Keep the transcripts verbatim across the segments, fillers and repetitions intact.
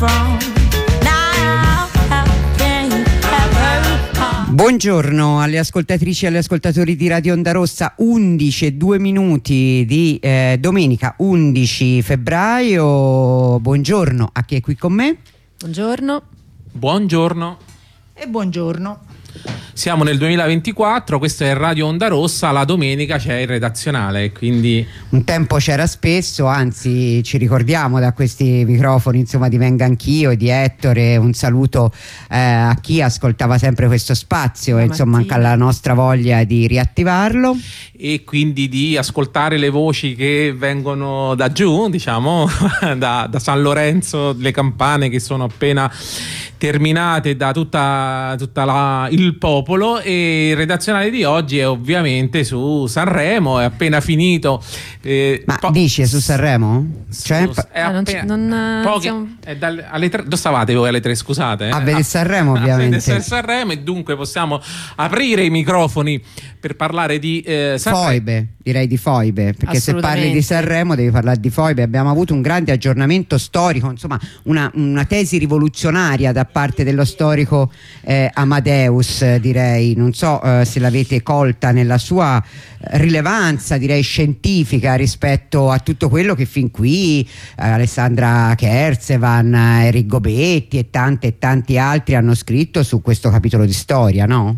from? Now how can you ever come? Buongiorno alle ascoltatrici e agli ascoltatori di Radio Onda Rossa. Undici e due minuti di eh, domenica undici febbraio. Buongiorno a chi è qui con me. Buongiorno. Buongiorno. E buongiorno. Siamo nel duemilaventiquattro, questo è Radio Onda Rossa, la domenica c'è il redazionale, quindi un tempo c'era spesso, anzi ci ricordiamo da questi microfoni, insomma, di Venga Anch'io e di Ettore, un saluto eh, a chi ascoltava sempre questo spazio e insomma anche alla nostra voglia di riattivarlo e quindi di ascoltare le voci che vengono da giù, diciamo da, da San Lorenzo, le campane che sono appena terminate da tutta, tutta la, il popolo. E il redazionale di oggi è ovviamente su Sanremo, è appena finito. Eh, Ma po- dici su Sanremo? Su, Cioè, è ah, appena, non, non, poche, siamo... è dalle, alle tre, dove stavate voi alle tre, scusate? Eh? A vedere Sanremo, ovviamente. A vedere Sanremo, e dunque possiamo aprire i microfoni per parlare di eh, Sanremo. Foibe, direi di foibe, perché se parli di Sanremo devi parlare di foibe. Abbiamo avuto un grande aggiornamento storico, insomma una, una tesi rivoluzionaria da parte dello storico eh, Amadeus, direi, non so eh, se l'avete colta nella sua rilevanza, direi scientifica, rispetto a tutto quello che fin qui eh, Alessandra Kerzevan, Eric Gobetti e tanti e tanti altri hanno scritto su questo capitolo di storia, no?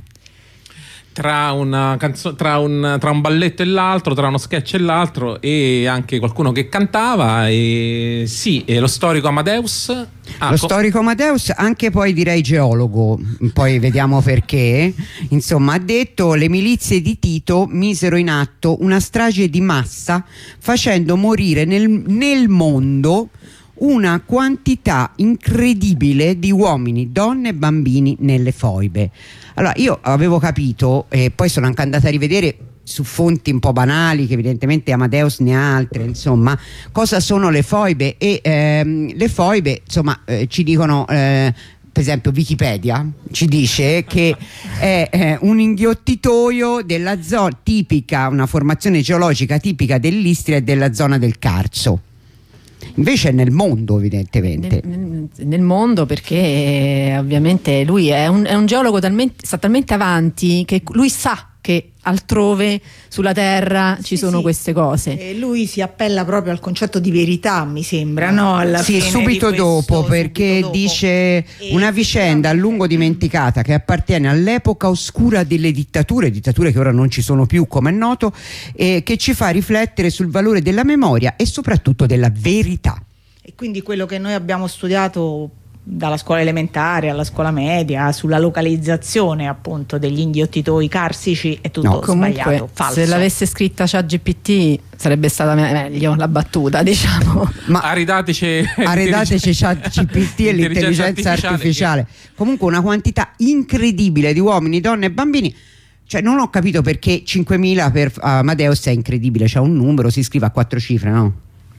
Tra, una canzo- tra, un, tra un balletto e l'altro, tra uno sketch e l'altro, e anche qualcuno che cantava. E sì, e lo storico Amadeus. Ah, lo co- storico Amadeus, anche poi direi geologo, poi vediamo perché. Insomma, ha detto: le milizie di Tito misero in atto una strage di massa, facendo morire nel, nel mondo una quantità incredibile di uomini, donne e bambini nelle foibe. Allora, io avevo capito, e poi sono anche andata a rivedere su fonti un po' banali, che evidentemente Amadeus ne ha altre, insomma, cosa sono le foibe. E ehm, le foibe, insomma, eh, ci dicono, eh, per esempio Wikipedia ci dice che è eh, un inghiottitoio della zona tipica, una formazione geologica tipica dell'Istria e della zona del Carso. Invece è nel mondo, evidentemente. Nel, nel, nel mondo, perché eh, ovviamente lui è un, è un geologo talmente, sta talmente avanti che lui sa che altrove sulla Terra ci sì, sono sì. queste cose. E lui si appella proprio al concetto di verità, mi sembra, no? Alla sì, fine subito di questo, dopo, perché subito dopo. dice E una vicenda a lungo dimenticata che appartiene all'epoca oscura delle dittature, dittature che ora non ci sono più, come è noto, e che ci fa riflettere sul valore della memoria e soprattutto della verità. E quindi quello che noi abbiamo studiato dalla scuola elementare alla scuola media sulla localizzazione appunto degli inghiottitoi carsici è tutto no, comunque, sbagliato, falso. Se l'avesse scritta ChatGPT sarebbe stata me- meglio la battuta, diciamo. Ma aridateci aridateci ChatGPT e l'intelligenza artificiale, artificiale. Comunque una quantità incredibile di uomini, donne e bambini. Cioè non ho capito perché cinquemila per Amadeus è incredibile, c'è un numero, si scrive a quattro cifre, no?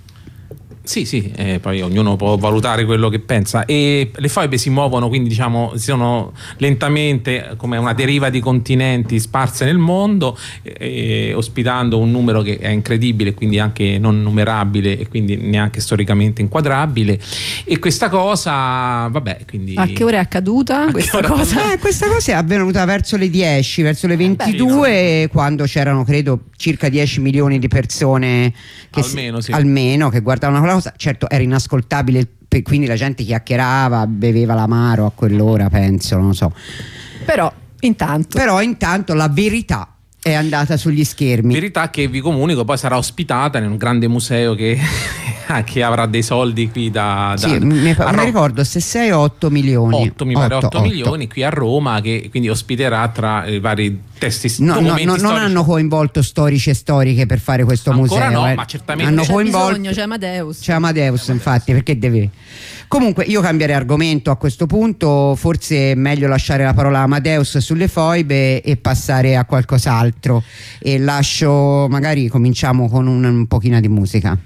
Sì, sì, eh, poi ognuno può valutare quello che pensa. E le foibe si muovono, quindi diciamo, sono lentamente come una deriva di continenti sparse nel mondo, eh, ospitando un numero che è incredibile, quindi anche non numerabile e quindi neanche storicamente inquadrabile. E questa cosa, vabbè, quindi... A che ora è accaduta questa cosa? Eh, questa cosa è avvenuta verso le dieci, verso le ventidue, Beh, sì, quando c'erano credo circa dieci milioni di persone che almeno, si, sì. almeno che guardavano quella cosa. Certo era inascoltabile, quindi la gente chiacchierava, beveva l'amaro a quell'ora, penso, non lo so. Però intanto Però intanto la verità è andata sugli schermi. Verità che vi comunico poi sarà ospitata in un grande museo che, che avrà dei soldi qui da, da Sì, mi, fa, Ro- mi ricordo se sei o otto milioni. otto, mi pare otto milioni qui a Roma, che quindi ospiterà tra i vari testi no, no, documenti no, non storici. hanno coinvolto storici e storiche per fare questo Ancora museo. no, eh. ma certamente hanno c'è coinvolto bisogno, c'è Amadeus. C'è Amadeus, c'è Amadeus, infatti, perché deve. Comunque io cambierei argomento a questo punto, forse è meglio lasciare la parola a Amadeus sulle foibe e passare a qualcos'altro, e lascio, magari cominciamo con un, un pochino di musica.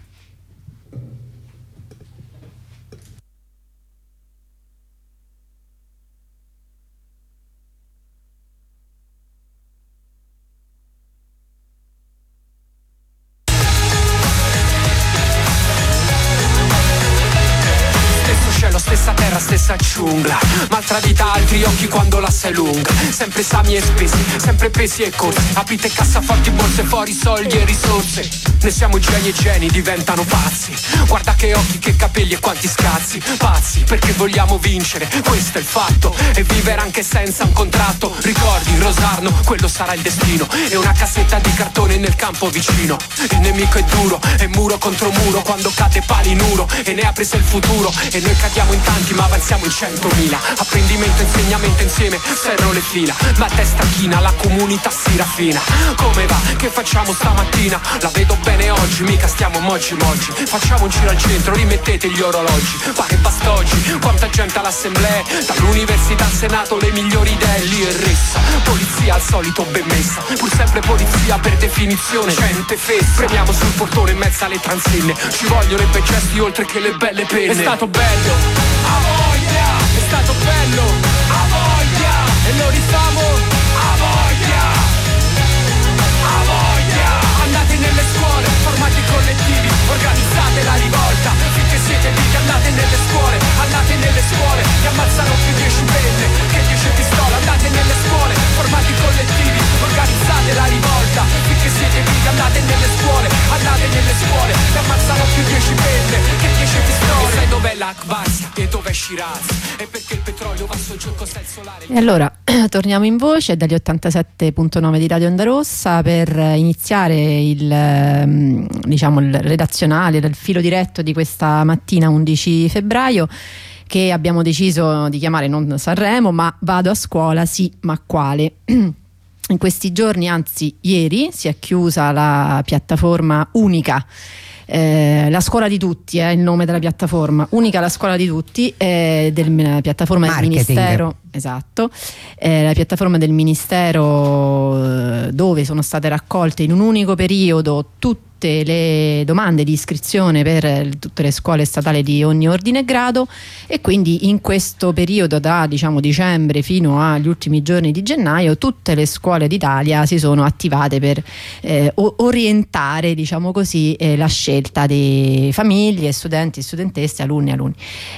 Stessa terra stessa giungla, maltradita altri occhi quando la sei lunga. Sempre esami e spesi, sempre pesi e corsi, aprite cassaforti, borse, fuori soldi e risorse. Ne siamo geni e geni diventano pazzi. Guarda che occhi, che capelli e quanti scazzi. Pazzi perché vogliamo vincere, questo è il fatto. E vivere anche senza un contratto. Ricordi Rosarno, quello sarà il destino. E una cassetta di cartone nel campo vicino. Il nemico è duro, è muro contro muro. Quando cade pali nuro e ne apre il futuro. E noi cadiamo in tanti ma avanziamo in centomila. Apprendimento, insegnamento insieme, serro le fila. La testa china, la comunità si raffina. Come va? Che facciamo stamattina? La vedo bene oggi, mica stiamo moggi moggi. Facciamo un giro al centro, rimettete gli orologi. Pare basta oggi, quanta gente all'assemblea. Dall'università al senato le migliori idee. Lì è ressa, polizia al solito ben messa. Pur sempre polizia per definizione, gente fessa. Premiamo sul portone in mezzo alle transenne. Ci vogliono i bei gesti oltre che le belle penne. È stato bello, a voglia. È stato bello, a voglia. E lo rifamo, a voglia. A voglia. Andate nelle scuole, formati collettivi, organizzate la rivolta. Finché siete vivi andate nelle scuole, andate nelle scuole, che ammazzano più dieci penne che dieci pistole. Andate nelle scuole, formati collettivi, organizzate la rivolta. Finché siete vivi andate nelle scuole, andate nelle scuole, che ammazzano più dieci penne che dieci pistole. E sai dov'è l'Akbaz e dov'è Shiraz? E perché il petrolio va sul gioco il solare. E allora torniamo in voce dagli ottantasette virgola nove di Radio Onda Rossa per iniziare il, diciamo, il redazionale, il filo diretto di questa mattina undici febbraio, che abbiamo deciso di chiamare non Sanremo ma Vado a scuola, sì, ma quale? In questi giorni, anzi ieri, si è chiusa la piattaforma unica. Eh, la scuola di tutti è eh, il nome della piattaforma, unica la scuola di tutti, eh, della piattaforma Marketing. del Ministero, esatto, eh, la piattaforma del Ministero eh, dove sono state raccolte in un unico periodo tutte le domande di iscrizione per tutte le scuole statali di ogni ordine e grado, e quindi in questo periodo da diciamo dicembre fino agli ultimi giorni di gennaio tutte le scuole d'Italia si sono attivate per eh, orientare diciamo così eh, la scelta di famiglie, studenti, studentesse, alunni, alunni.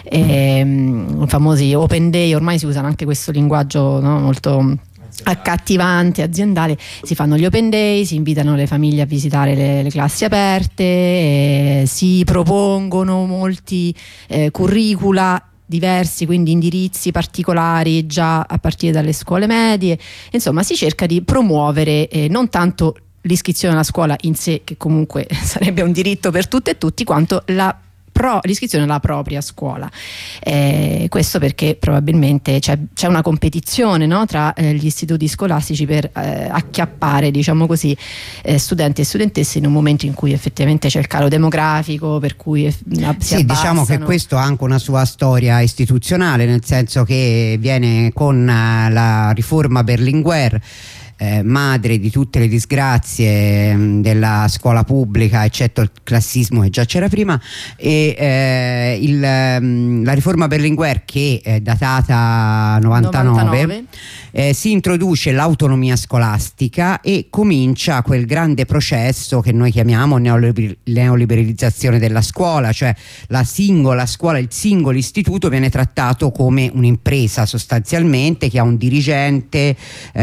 Ehm, i famosi open day, ormai si usano anche questo linguaggio, no, molto accattivante, aziendale. Si fanno gli open day, si invitano le famiglie a visitare le, le classi aperte, eh, si propongono molti eh, curricula diversi, quindi indirizzi particolari già a partire dalle scuole medie. Insomma, si cerca di promuovere eh, non tanto l'iscrizione alla scuola in sé, che comunque sarebbe un diritto per tutte e tutti, quanto la Pro, l'iscrizione alla propria scuola. Eh, questo perché probabilmente c'è, c'è una competizione, no, tra eh, gli istituti scolastici per eh, acchiappare diciamo così eh, studenti e studentesse in un momento in cui effettivamente c'è il calo demografico, per cui eh, si sì, abbassano. diciamo che questo ha anche una sua storia istituzionale, nel senso che viene con uh, la riforma Berlinguer, Eh, madre di tutte le disgrazie mh, della scuola pubblica, eccetto il classismo che già c'era prima, e eh, il, mh, la riforma Berlinguer, che è datata novantanove, novantanove. Eh, si introduce l'autonomia scolastica e comincia quel grande processo che noi chiamiamo neoliber- neoliberalizzazione della scuola, cioè la singola scuola, il singolo istituto viene trattato come un'impresa sostanzialmente, che ha un dirigente,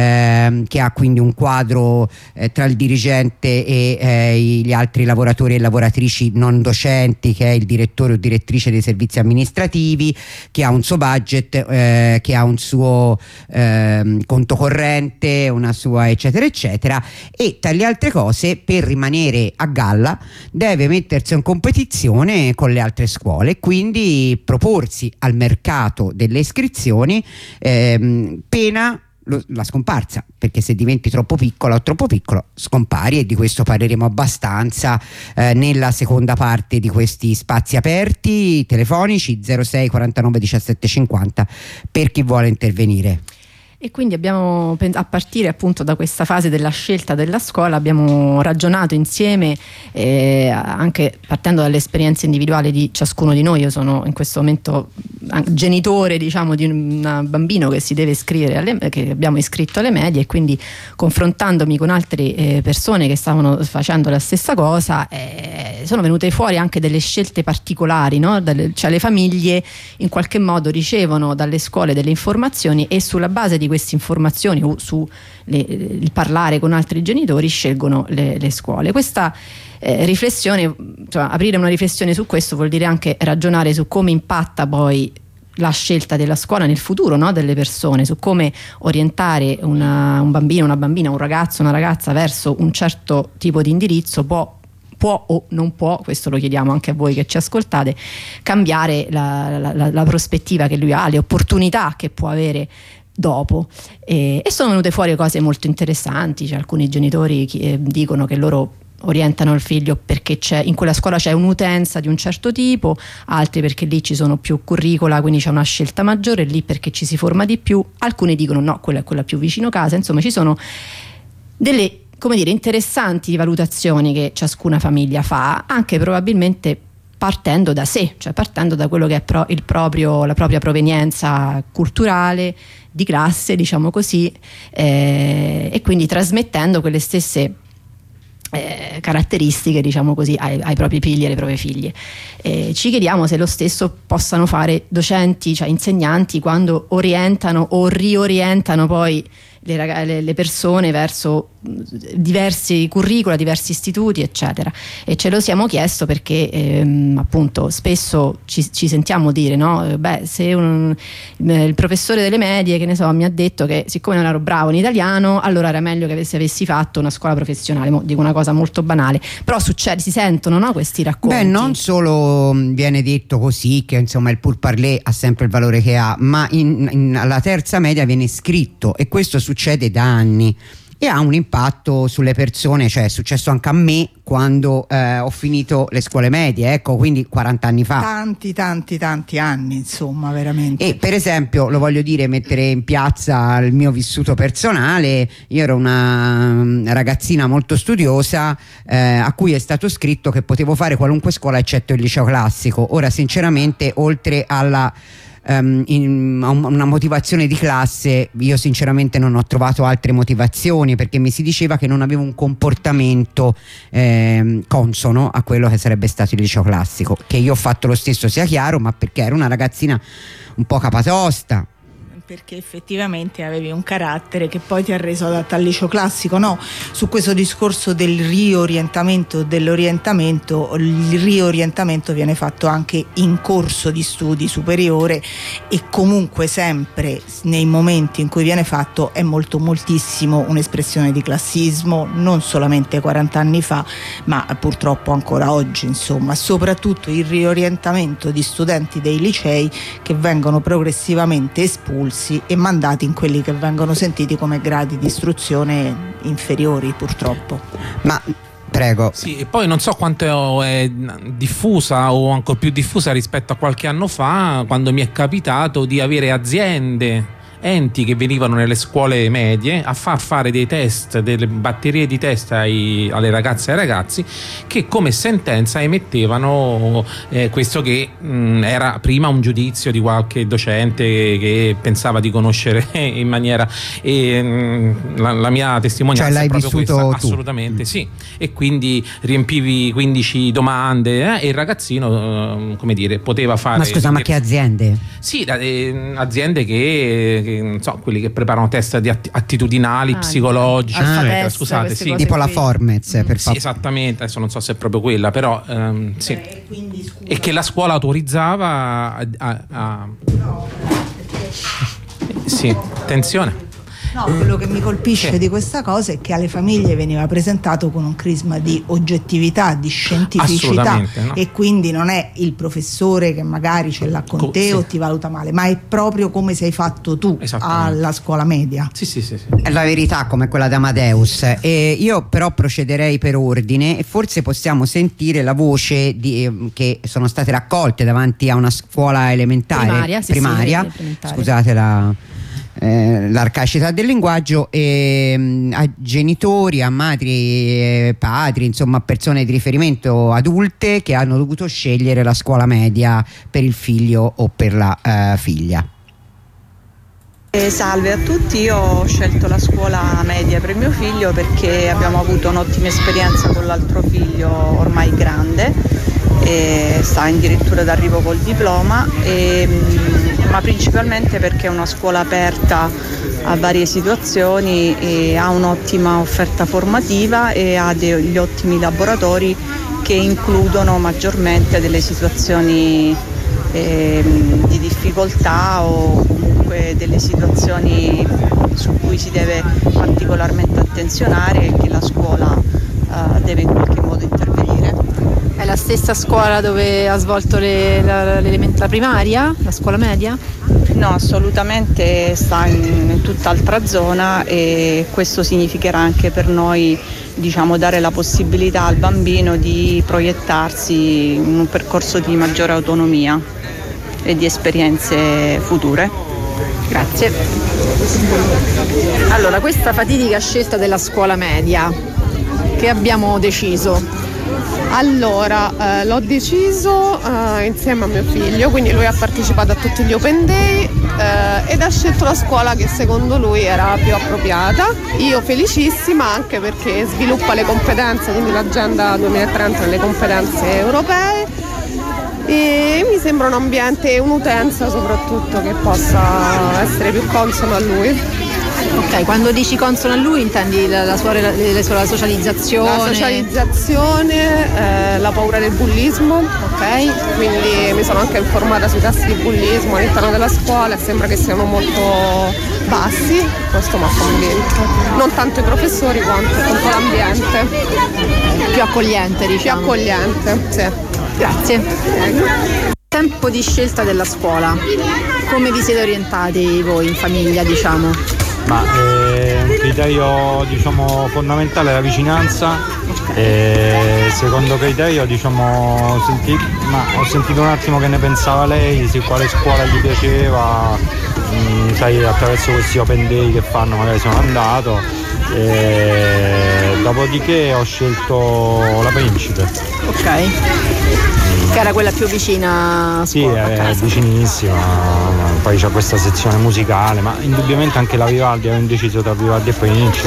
eh, che ha quindi un quadro eh, tra il dirigente e eh, gli altri lavoratori e lavoratrici non docenti, che è il direttore o direttrice dei servizi amministrativi, che ha un suo budget, eh, che ha un suo eh, conto corrente, una sua eccetera eccetera, e tra le altre cose, per rimanere a galla deve mettersi in competizione con le altre scuole, quindi proporsi al mercato delle iscrizioni, ehm, pena la scomparsa, perché se diventi troppo piccola o troppo piccolo scompari, e di questo parleremo abbastanza eh, nella seconda parte di questi spazi aperti telefonici zero sei quarantanove diciassette cinquanta per chi vuole intervenire. E quindi abbiamo, a partire appunto da questa fase della scelta della scuola, abbiamo ragionato insieme, eh, anche partendo dalle esperienze individuali di ciascuno di noi. Io sono in questo momento genitore, diciamo, di un bambino che si deve iscrivere alle, che abbiamo iscritto alle medie, e quindi confrontandomi con altre eh, persone che stavano facendo la stessa cosa, eh, sono venute fuori anche delle scelte particolari, no? Dalle, cioè le famiglie in qualche modo ricevono dalle scuole delle informazioni e sulla base di queste informazioni o su le, il parlare con altri genitori scelgono le, le scuole. Questa eh, riflessione, cioè, aprire una riflessione su questo vuol dire anche ragionare su come impatta poi la scelta della scuola nel futuro, no? Delle persone, su come orientare una, un bambino, una bambina, un ragazzo, una ragazza verso un certo tipo di indirizzo può può o non può, questo lo chiediamo anche a voi che ci ascoltate, cambiare la, la, la, la prospettiva che lui ha, le opportunità che può avere dopo. E, e sono venute fuori cose molto interessanti. Cioè, alcuni genitori eh, dicono che loro orientano il figlio perché c'è, in quella scuola c'è un'utenza di un certo tipo, altri perché lì ci sono più curricula, quindi c'è una scelta maggiore, lì perché ci si forma di più, alcuni dicono no, quella è quella più vicino casa. Insomma, ci sono delle, come dire, interessanti valutazioni che ciascuna famiglia fa, anche probabilmente partendo da sé, cioè partendo da quello che è pro, il proprio, la propria provenienza culturale, di classe, diciamo così, eh, e quindi trasmettendo quelle stesse Eh, caratteristiche, diciamo così, ai, ai propri figli e alle proprie figlie. Eh, ci chiediamo se lo stesso possano fare docenti, cioè insegnanti, quando orientano o riorientano poi le, rag- le, le persone verso diversi curricula, diversi istituti, eccetera. E ce lo siamo chiesto perché ehm, appunto spesso ci, ci sentiamo dire, no? Beh, se un, il professore delle medie, che ne so, mi ha detto che siccome non ero bravo in italiano, allora era meglio che avessi, avessi fatto una scuola professionale. Mo, dico una cosa molto banale, però succede, si sentono, no, questi racconti. Beh, non solo viene detto così, che insomma il pourparlers ha sempre il valore che ha, ma in, in, alla terza media viene scritto, e questo succede da anni e ha un impatto sulle persone. Cioè, è successo anche a me quando eh, ho finito le scuole medie, ecco, quindi quaranta anni fa. Tanti, tanti, tanti anni, insomma, veramente. E per esempio, lo voglio dire, mettere in piazza il mio vissuto personale. Io ero una ragazzina molto studiosa, eh, a cui è stato scritto che potevo fare qualunque scuola eccetto il liceo classico. Ora, sinceramente, oltre alla Um, in, una motivazione di classe, io sinceramente non ho trovato altre motivazioni, perché mi si diceva che non avevo un comportamento eh, consono a quello che sarebbe stato il liceo classico, che io ho fatto lo stesso, sia chiaro, ma perché ero una ragazzina un po' capatosta. Perché effettivamente avevi un carattere che poi ti ha reso adatta al liceo classico. No, su questo discorso del riorientamento, dell'orientamento, il riorientamento viene fatto anche in corso di studi superiore, e comunque sempre nei momenti in cui viene fatto è molto moltissimo un'espressione di classismo, non solamente quaranta anni fa, ma purtroppo ancora oggi, insomma, soprattutto il riorientamento di studenti dei licei che vengono progressivamente espulsi e mandati in quelli che vengono sentiti come gradi di istruzione inferiori, purtroppo. Ma prego. Sì, e poi non so quanto è diffusa o ancora più diffusa rispetto a qualche anno fa, quando mi è capitato di avere aziende, enti che venivano nelle scuole medie a far fare dei test, delle batterie di test ai, alle ragazze e ai ragazzi, che come sentenza emettevano eh, questo che mh, era prima un giudizio di qualche docente che pensava di conoscere in maniera e, mh, la, la mia testimonianza, cioè, l'hai è proprio vissuto questa, tu. assolutamente sì, e quindi riempivi quindici domande eh, e il ragazzino eh, come dire poteva fare. Ma scusa, ma che aziende? Sì, eh, aziende che non so, quelli che preparano test di atti- attitudinali, Ah, psicologici, Alfa eccetera. Test, Scusate, queste sì. cose Tipo la qui. Formez, per Sì, favore. esattamente, adesso non so se è proprio quella, però ehm, sì. Eh, quindi, scusa. E che la scuola autorizzava a, a, a... Sì, attenzione. No, quello che mi colpisce Sì. di questa cosa è che alle famiglie veniva presentato con un crisma di oggettività, di scientificità, Assolutamente, no? e quindi non è il professore che magari ce l'ha con Co- te sì. o ti valuta male, ma è proprio come sei fatto tu Esattamente. alla scuola media. Sì, sì, sì, sì. È la verità, come quella di Amadeus. E io però procederei per ordine, e forse possiamo sentire la voce di, eh, che sono state raccolte davanti a una scuola elementare Primaria, sì, sì, primaria. elementare. Scusate la eh, l'arcaicità del linguaggio, e mh, a genitori, a madri e padri, insomma a persone di riferimento adulte che hanno dovuto scegliere la scuola media per il figlio o per la eh, figlia. Eh, salve a tutti, io ho scelto la scuola media per mio figlio perché abbiamo avuto un'ottima esperienza con l'altro figlio ormai grande, e sta addirittura d'arrivo col diploma, e, ma principalmente perché è una scuola aperta a varie situazioni e ha un'ottima offerta formativa e ha degli ottimi laboratori che includono maggiormente delle situazioni eh, di difficoltà o comunque delle situazioni su cui si deve particolarmente attenzionare e che la scuola eh, deve in qualche modo intervenire. È la stessa scuola dove ha svolto le, la, la primaria, la scuola media? No, assolutamente, sta in, in tutt'altra zona, e questo significherà anche per noi, diciamo, dare la possibilità al bambino di proiettarsi in un percorso di maggiore autonomia e di esperienze future. Grazie. Allora, questa fatidica scelta della scuola media, che abbiamo deciso? Allora, eh, l'ho deciso eh, insieme a mio figlio, quindi lui ha partecipato a tutti gli Open Day eh, ed ha scelto la scuola che secondo lui era più appropriata. Io felicissima, anche perché sviluppa le competenze, quindi l'agenda duemilatrenta delle competenze europee, e mi sembra un ambiente e un'utenza soprattutto che possa essere più consono a lui. Ok, quando dici consono a lui intendi la, la, sua, la, la socializzazione? La socializzazione, eh, la paura del bullismo, ok? Quindi mi sono anche informata sui tassi di bullismo all'interno della scuola e sembra che siano molto bassi, questo mi ha convinto. Non tanto i professori quanto tutto l'ambiente. Più accogliente, diciamo. Più accogliente, sì. Grazie. Tempo di scelta della scuola. Come vi siete orientati voi in famiglia, diciamo? Ma eh, un criterio, diciamo, fondamentale è la vicinanza. E secondo criterio, diciamo, senti, ma ho sentito un attimo che ne pensava lei, su quale scuola gli piaceva, mh, sai, attraverso questi open day che fanno magari sono andato, e dopodiché ho scelto la Principe. Ok. Che era quella più vicina a scuola, sì, a casa. È vicinissima, poi c'è questa sezione musicale, ma indubbiamente anche la Vivaldi, avevo indeciso tra Vivaldi e Principe,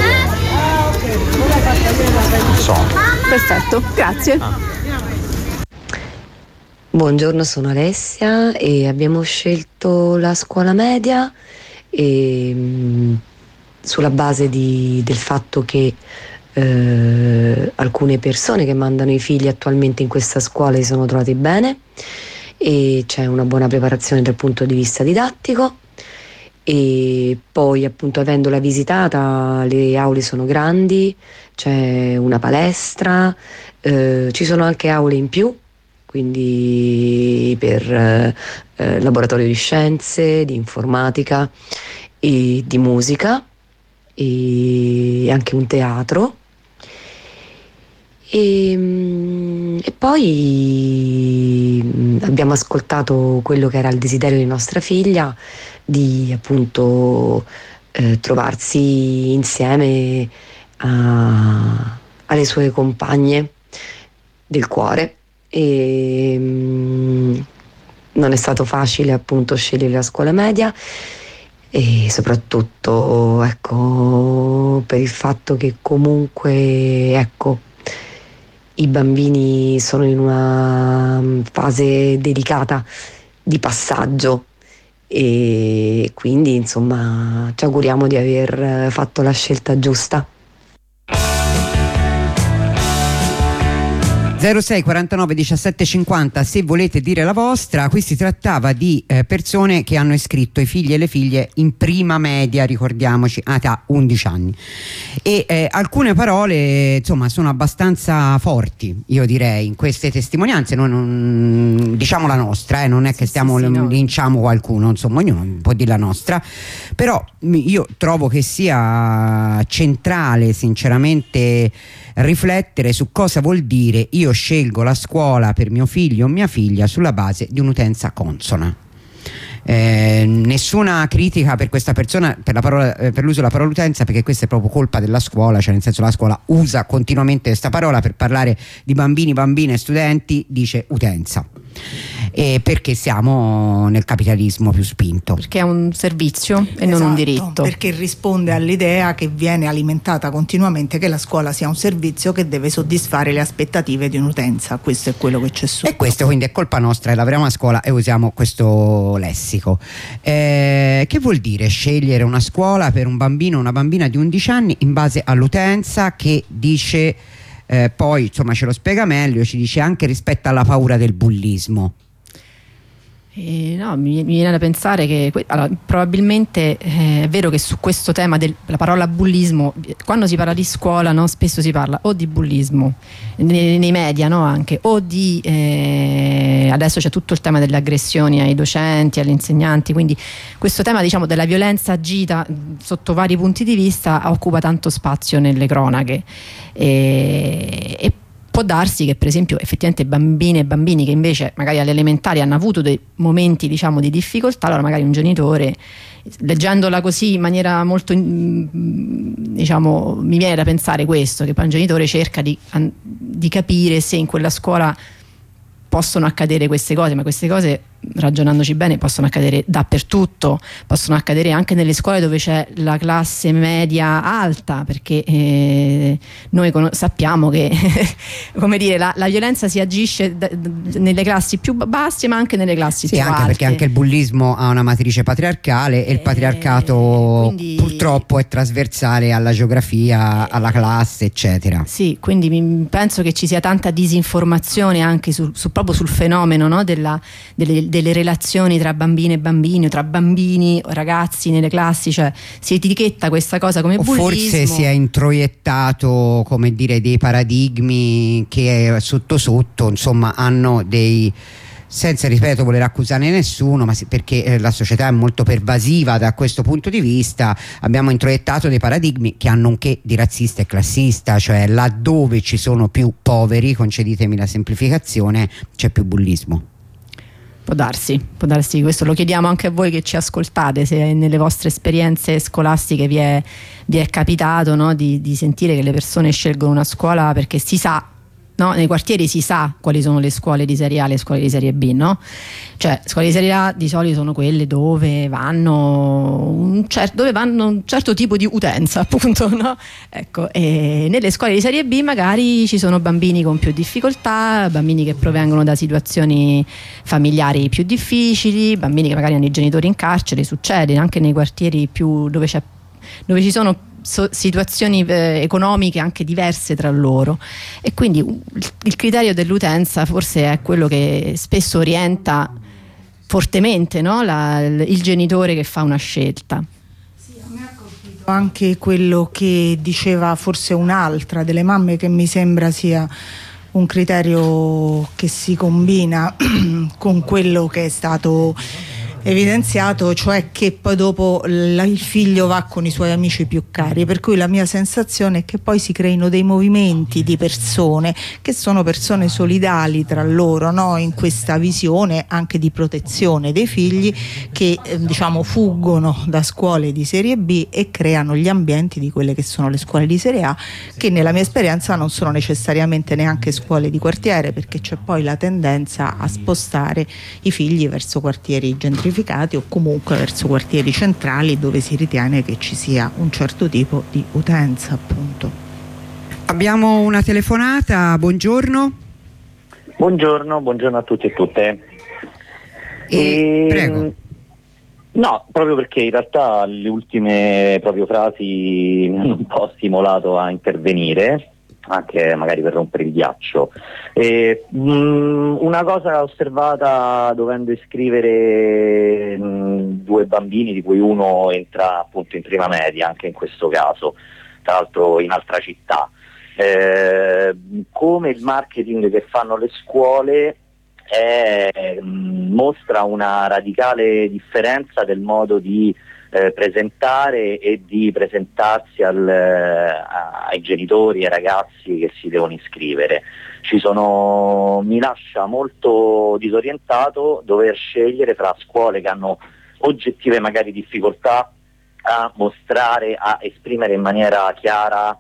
non so. Perfetto, grazie. Ah. Buongiorno, sono Alessia e abbiamo scelto la scuola media e, mh, sulla base di, del fatto che Eh, alcune persone che mandano i figli attualmente in questa scuola si sono trovate bene e c'è una buona preparazione dal punto di vista didattico, e poi appunto avendola visitata le aule sono grandi, c'è una palestra, eh, ci sono anche aule in più, quindi per eh, laboratorio di scienze, di informatica e di musica, e anche un teatro. E, e poi abbiamo ascoltato quello che era il desiderio di nostra figlia di appunto eh, trovarsi insieme a, alle sue compagne del cuore, e mh, non è stato facile appunto scegliere la scuola media, e soprattutto ecco per il fatto che comunque ecco i bambini sono in una fase delicata di passaggio, e quindi insomma ci auguriamo di aver fatto la scelta giusta. zero sei quarantanove diciassette cinquanta se volete dire la vostra. Qui si trattava di eh, persone che hanno iscritto i figli e le figlie in prima media, ricordiamoci, a età undici anni, e eh, alcune parole insomma sono abbastanza forti, io direi, in queste testimonianze. Noi non diciamo la nostra, eh, non è che stiamo sì, sì, no. linciamo qualcuno, insomma ognuno può dire la nostra, però io trovo che sia centrale sinceramente riflettere su cosa vuol dire io scelgo la scuola per mio figlio o mia figlia sulla base di un'utenza consona. Eh, Eh, nessuna critica per questa persona per, la parola, eh, per l'uso della parola utenza, perché questa è proprio colpa della scuola, cioè nel senso la scuola usa continuamente questa parola per parlare di bambini, bambine e studenti, dice utenza. E perché siamo nel capitalismo più spinto, perché è un servizio e esatto, non un diritto, perché risponde all'idea che viene alimentata continuamente che la scuola sia un servizio che deve soddisfare le aspettative di un'utenza. Questo è quello che c'è sotto, e questo quindi è colpa nostra e lavoriamo a scuola e usiamo questo lessico. Eh, che vuol dire scegliere una scuola per un bambino o una bambina di undici anni in base all'utenza, che dice eh, poi insomma ce lo spiega meglio, ci dice anche rispetto alla paura del bullismo. Eh, no, mi, mi viene da pensare che allora, probabilmente eh, è vero che su questo tema della parola bullismo, quando si parla di scuola, no, spesso si parla o di bullismo nei, nei media, no, anche o di eh, adesso c'è tutto il tema delle aggressioni ai docenti, agli insegnanti, quindi questo tema, diciamo, della violenza agita sotto vari punti di vista occupa tanto spazio nelle cronache e, e può darsi che per esempio effettivamente bambine e bambini che invece magari alle elementari hanno avuto dei momenti, diciamo, di difficoltà, allora magari un genitore, leggendola così in maniera molto, diciamo, mi viene da pensare questo, che poi un genitore cerca di, di capire se in quella scuola possono accadere queste cose, ma queste cose, ragionandoci bene, possono accadere dappertutto, possono accadere anche nelle scuole dove c'è la classe media alta, perché eh, noi con- sappiamo che come dire, la, la violenza si agisce d- d- nelle classi più basse ma anche nelle classi sì, più anche alte. Perché anche il bullismo ha una matrice patriarcale e il patriarcato quindi, purtroppo è trasversale alla geografia, alla classe, eccetera. Sì, quindi mi, penso che ci sia tanta disinformazione anche su, su, proprio sul fenomeno, no, della, delle, delle relazioni tra bambine e bambini, o tra bambini o ragazzi nelle classi, cioè si etichetta questa cosa come o bullismo. Forse si è introiettato, come dire, dei paradigmi che sotto sotto insomma hanno dei, senza, ripeto, voler accusare nessuno, ma perché eh, la società è molto pervasiva da questo punto di vista, abbiamo introiettato dei paradigmi che hanno un che di razzista e classista, cioè laddove ci sono più poveri, conceditemi la semplificazione, c'è più bullismo. Può darsi, può darsi, questo lo chiediamo anche a voi che ci ascoltate, se nelle vostre esperienze scolastiche vi è, vi è capitato, no, di, di sentire che le persone scelgono una scuola perché si sa, no, nei quartieri si sa quali sono le scuole di serie A e le scuole di serie B, no? Cioè scuole di serie A di solito sono quelle dove vanno un certo, dove vanno un certo tipo di utenza, appunto, no? Ecco, e nelle scuole di serie B magari ci sono bambini con più difficoltà, bambini che provengono da situazioni familiari più difficili, bambini che magari hanno i genitori in carcere, succede anche nei quartieri più dove c'è, dove ci sono So, situazioni eh, economiche anche diverse tra loro, e quindi il, il criterio dell'utenza forse è quello che spesso orienta fortemente, no? La, il, il genitore che fa una scelta. Sì, a me ha colpito anche quello che diceva forse un'altra delle mamme, che mi sembra sia un criterio che si combina con quello che è stato evidenziato, cioè che poi dopo la, il figlio va con i suoi amici più cari, per cui la mia sensazione è che poi si creino dei movimenti di persone che sono persone solidali tra loro, no? In questa visione anche di protezione dei figli, che eh, diciamo fuggono da scuole di serie B e creano gli ambienti di quelle che sono le scuole di serie A, che nella mia esperienza non sono necessariamente neanche scuole di quartiere, perché c'è poi la tendenza a spostare i figli verso quartieri gentrificati o comunque verso quartieri centrali dove si ritiene che ci sia un certo tipo di utenza, appunto. Abbiamo una telefonata, buongiorno. Buongiorno, buongiorno a tutti e tutte. E, e... Prego. No, proprio perché in realtà le ultime proprio frasi mi hanno un po' stimolato a intervenire, anche magari per rompere il ghiaccio. E, mh, una cosa osservata dovendo iscrivere mh, due bambini, di cui uno entra appunto in prima media, anche in questo caso, tra l'altro in altra città, eh, come il marketing che fanno le scuole è, mh, mostra una radicale differenza del modo di Eh, presentare e di presentarsi al, eh, ai genitori e ai ragazzi che si devono iscrivere. Ci sono, mi lascia molto disorientato dover scegliere tra scuole che hanno oggettive magari difficoltà a mostrare, a esprimere in maniera chiara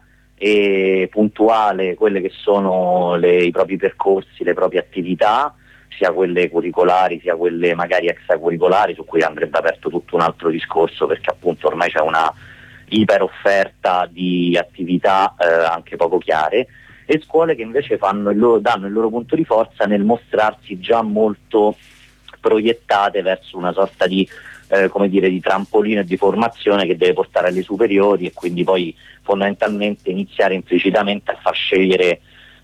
e puntuale quelle che sono le, i propri percorsi, le proprie attività, sia quelle curricolari sia quelle magari extracurricolari, su cui andrebbe aperto tutto un altro discorso, perché appunto ormai c'è una iperofferta di attività eh, anche poco chiare, e scuole che invece fanno il loro, danno il loro punto di forza nel mostrarsi già molto proiettate verso una sorta di eh, come dire, di trampolino e di formazione che deve portare alle superiori, e quindi poi fondamentalmente iniziare implicitamente a far scegliere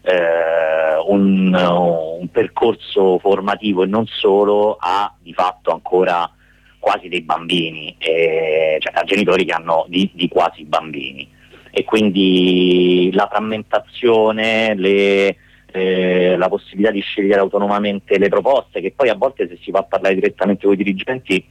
eh, un, un percorso formativo e non solo a di fatto ancora quasi dei bambini, eh, cioè a genitori che hanno di, di quasi bambini, e quindi la frammentazione, le Eh, la possibilità di scegliere autonomamente le proposte, che poi a volte, se si va a parlare direttamente con i dirigenti,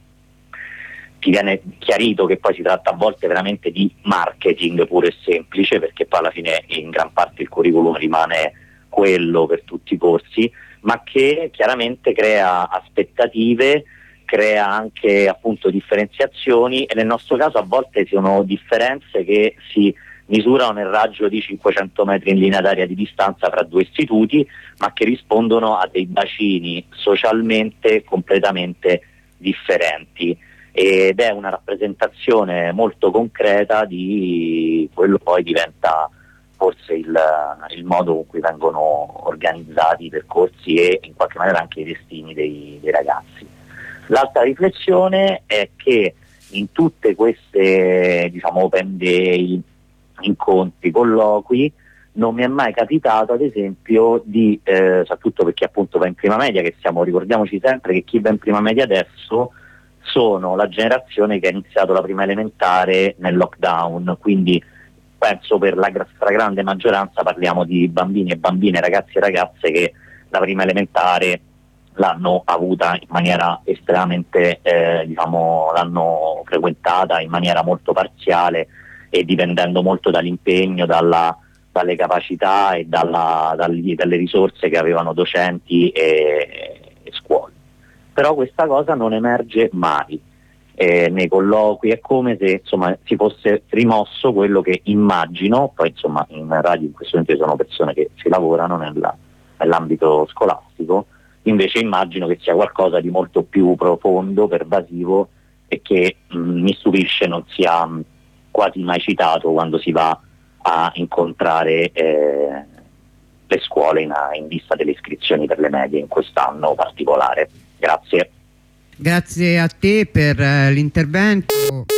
ti viene chiarito che poi si tratta a volte veramente di marketing puro e semplice, perché poi alla fine in gran parte il curriculum rimane quello per tutti i corsi, ma che chiaramente crea aspettative, crea anche appunto differenziazioni, e nel nostro caso a volte sono differenze che si misurano nel raggio di cinquecento metri in linea d'aria di distanza fra due istituti, ma che rispondono a dei bacini socialmente completamente differenti, ed è una rappresentazione molto concreta di quello poi diventa forse il, il modo con cui vengono organizzati i percorsi e in qualche maniera anche i destini dei, dei ragazzi. L'altra riflessione è che in tutte queste, diciamo, open day, incontri, colloqui, non mi è mai capitato ad esempio di, eh, soprattutto perché appunto va in prima media, che siamo, ricordiamoci sempre che chi va in prima media adesso sono la generazione che ha iniziato la prima elementare nel lockdown, quindi penso per la stragrande maggioranza parliamo di bambini e bambine, ragazzi e ragazze che la prima elementare l'hanno avuta in maniera estremamente, eh, diciamo, l'hanno frequentata in maniera molto parziale e dipendendo molto dall'impegno, dalla, dalle capacità e dalla, dagli, dalle risorse che avevano docenti e, e scuole. Però questa cosa non emerge mai eh, nei colloqui, è come se insomma si fosse rimosso quello che immagino, poi insomma in radio in questo momento sono persone che ci lavorano nella, nell'ambito scolastico, invece immagino che sia qualcosa di molto più profondo, pervasivo, e che mh, mi stupisce non sia mh, quasi mai citato quando si va a incontrare eh, le scuole in, in vista delle iscrizioni per le medie in quest'anno particolare. Grazie. Grazie a te per uh, l'intervento.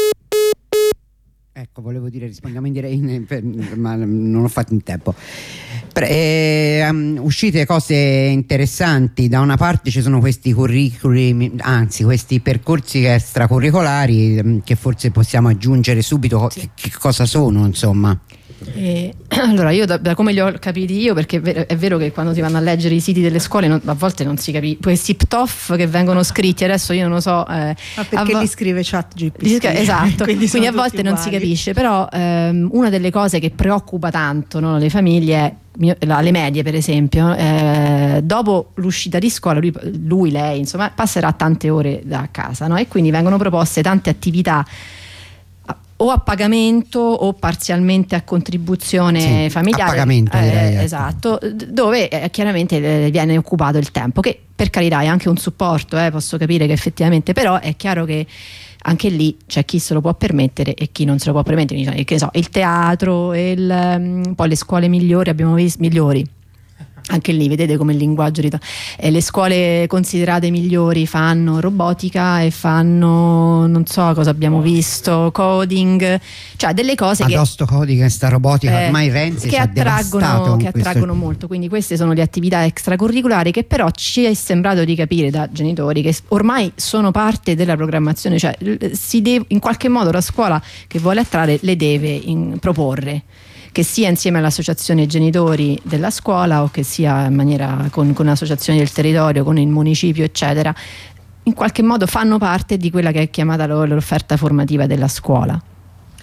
Ecco, volevo dire, rispondiamo in diretta, ma non ho fatto in tempo. Pre- eh, um, uscite cose interessanti. Da una parte ci sono questi curriculum, anzi questi percorsi extracurricolari, um, che forse possiamo aggiungere subito sì. che, che cosa sono, insomma. E, allora io da, da come li ho capiti io, perché è vero, è vero che quando si vanno a leggere i siti delle scuole non, a volte non si capisce questi P T O F che vengono scritti, adesso io non lo so eh, ma perché vo- li scrive ChatGPT, esatto, quindi, quindi a volte non si capisce, però ehm, una delle cose che preoccupa tanto, no, le famiglie è mio, la, le medie per esempio, eh, dopo l'uscita di scuola lui, lui, lei insomma passerà tante ore da casa, no? E quindi vengono proposte tante attività o a pagamento o parzialmente a contribuzione sì, familiare, a pagamento, eh, direi, ecco. esatto, dove eh, chiaramente eh, viene occupato il tempo, che per carità è anche un supporto, eh, posso capire che effettivamente, però è chiaro che anche lì c'è chi se lo può permettere e chi non se lo può permettere, che ne so, il teatro, il, um, poi le scuole migliori abbiamo visto migliori. Anche lì vedete come il linguaggio rit- eh, le scuole considerate migliori fanno robotica e fanno non so cosa abbiamo visto, coding, cioè delle cose che addosso coding e sta robotica, eh, ormai Renzi che ci ha attraggono, che questo... attraggono molto, quindi queste sono le attività extracurriculari che però ci è sembrato di capire da genitori che ormai sono parte della programmazione, cioè si deve, in qualche modo la scuola che vuole attrarre le deve in, proporre, che sia insieme all'associazione genitori della scuola o che sia in maniera con, con associazioni del territorio, con il municipio eccetera, in qualche modo fanno parte di quella che è chiamata l'offerta formativa della scuola.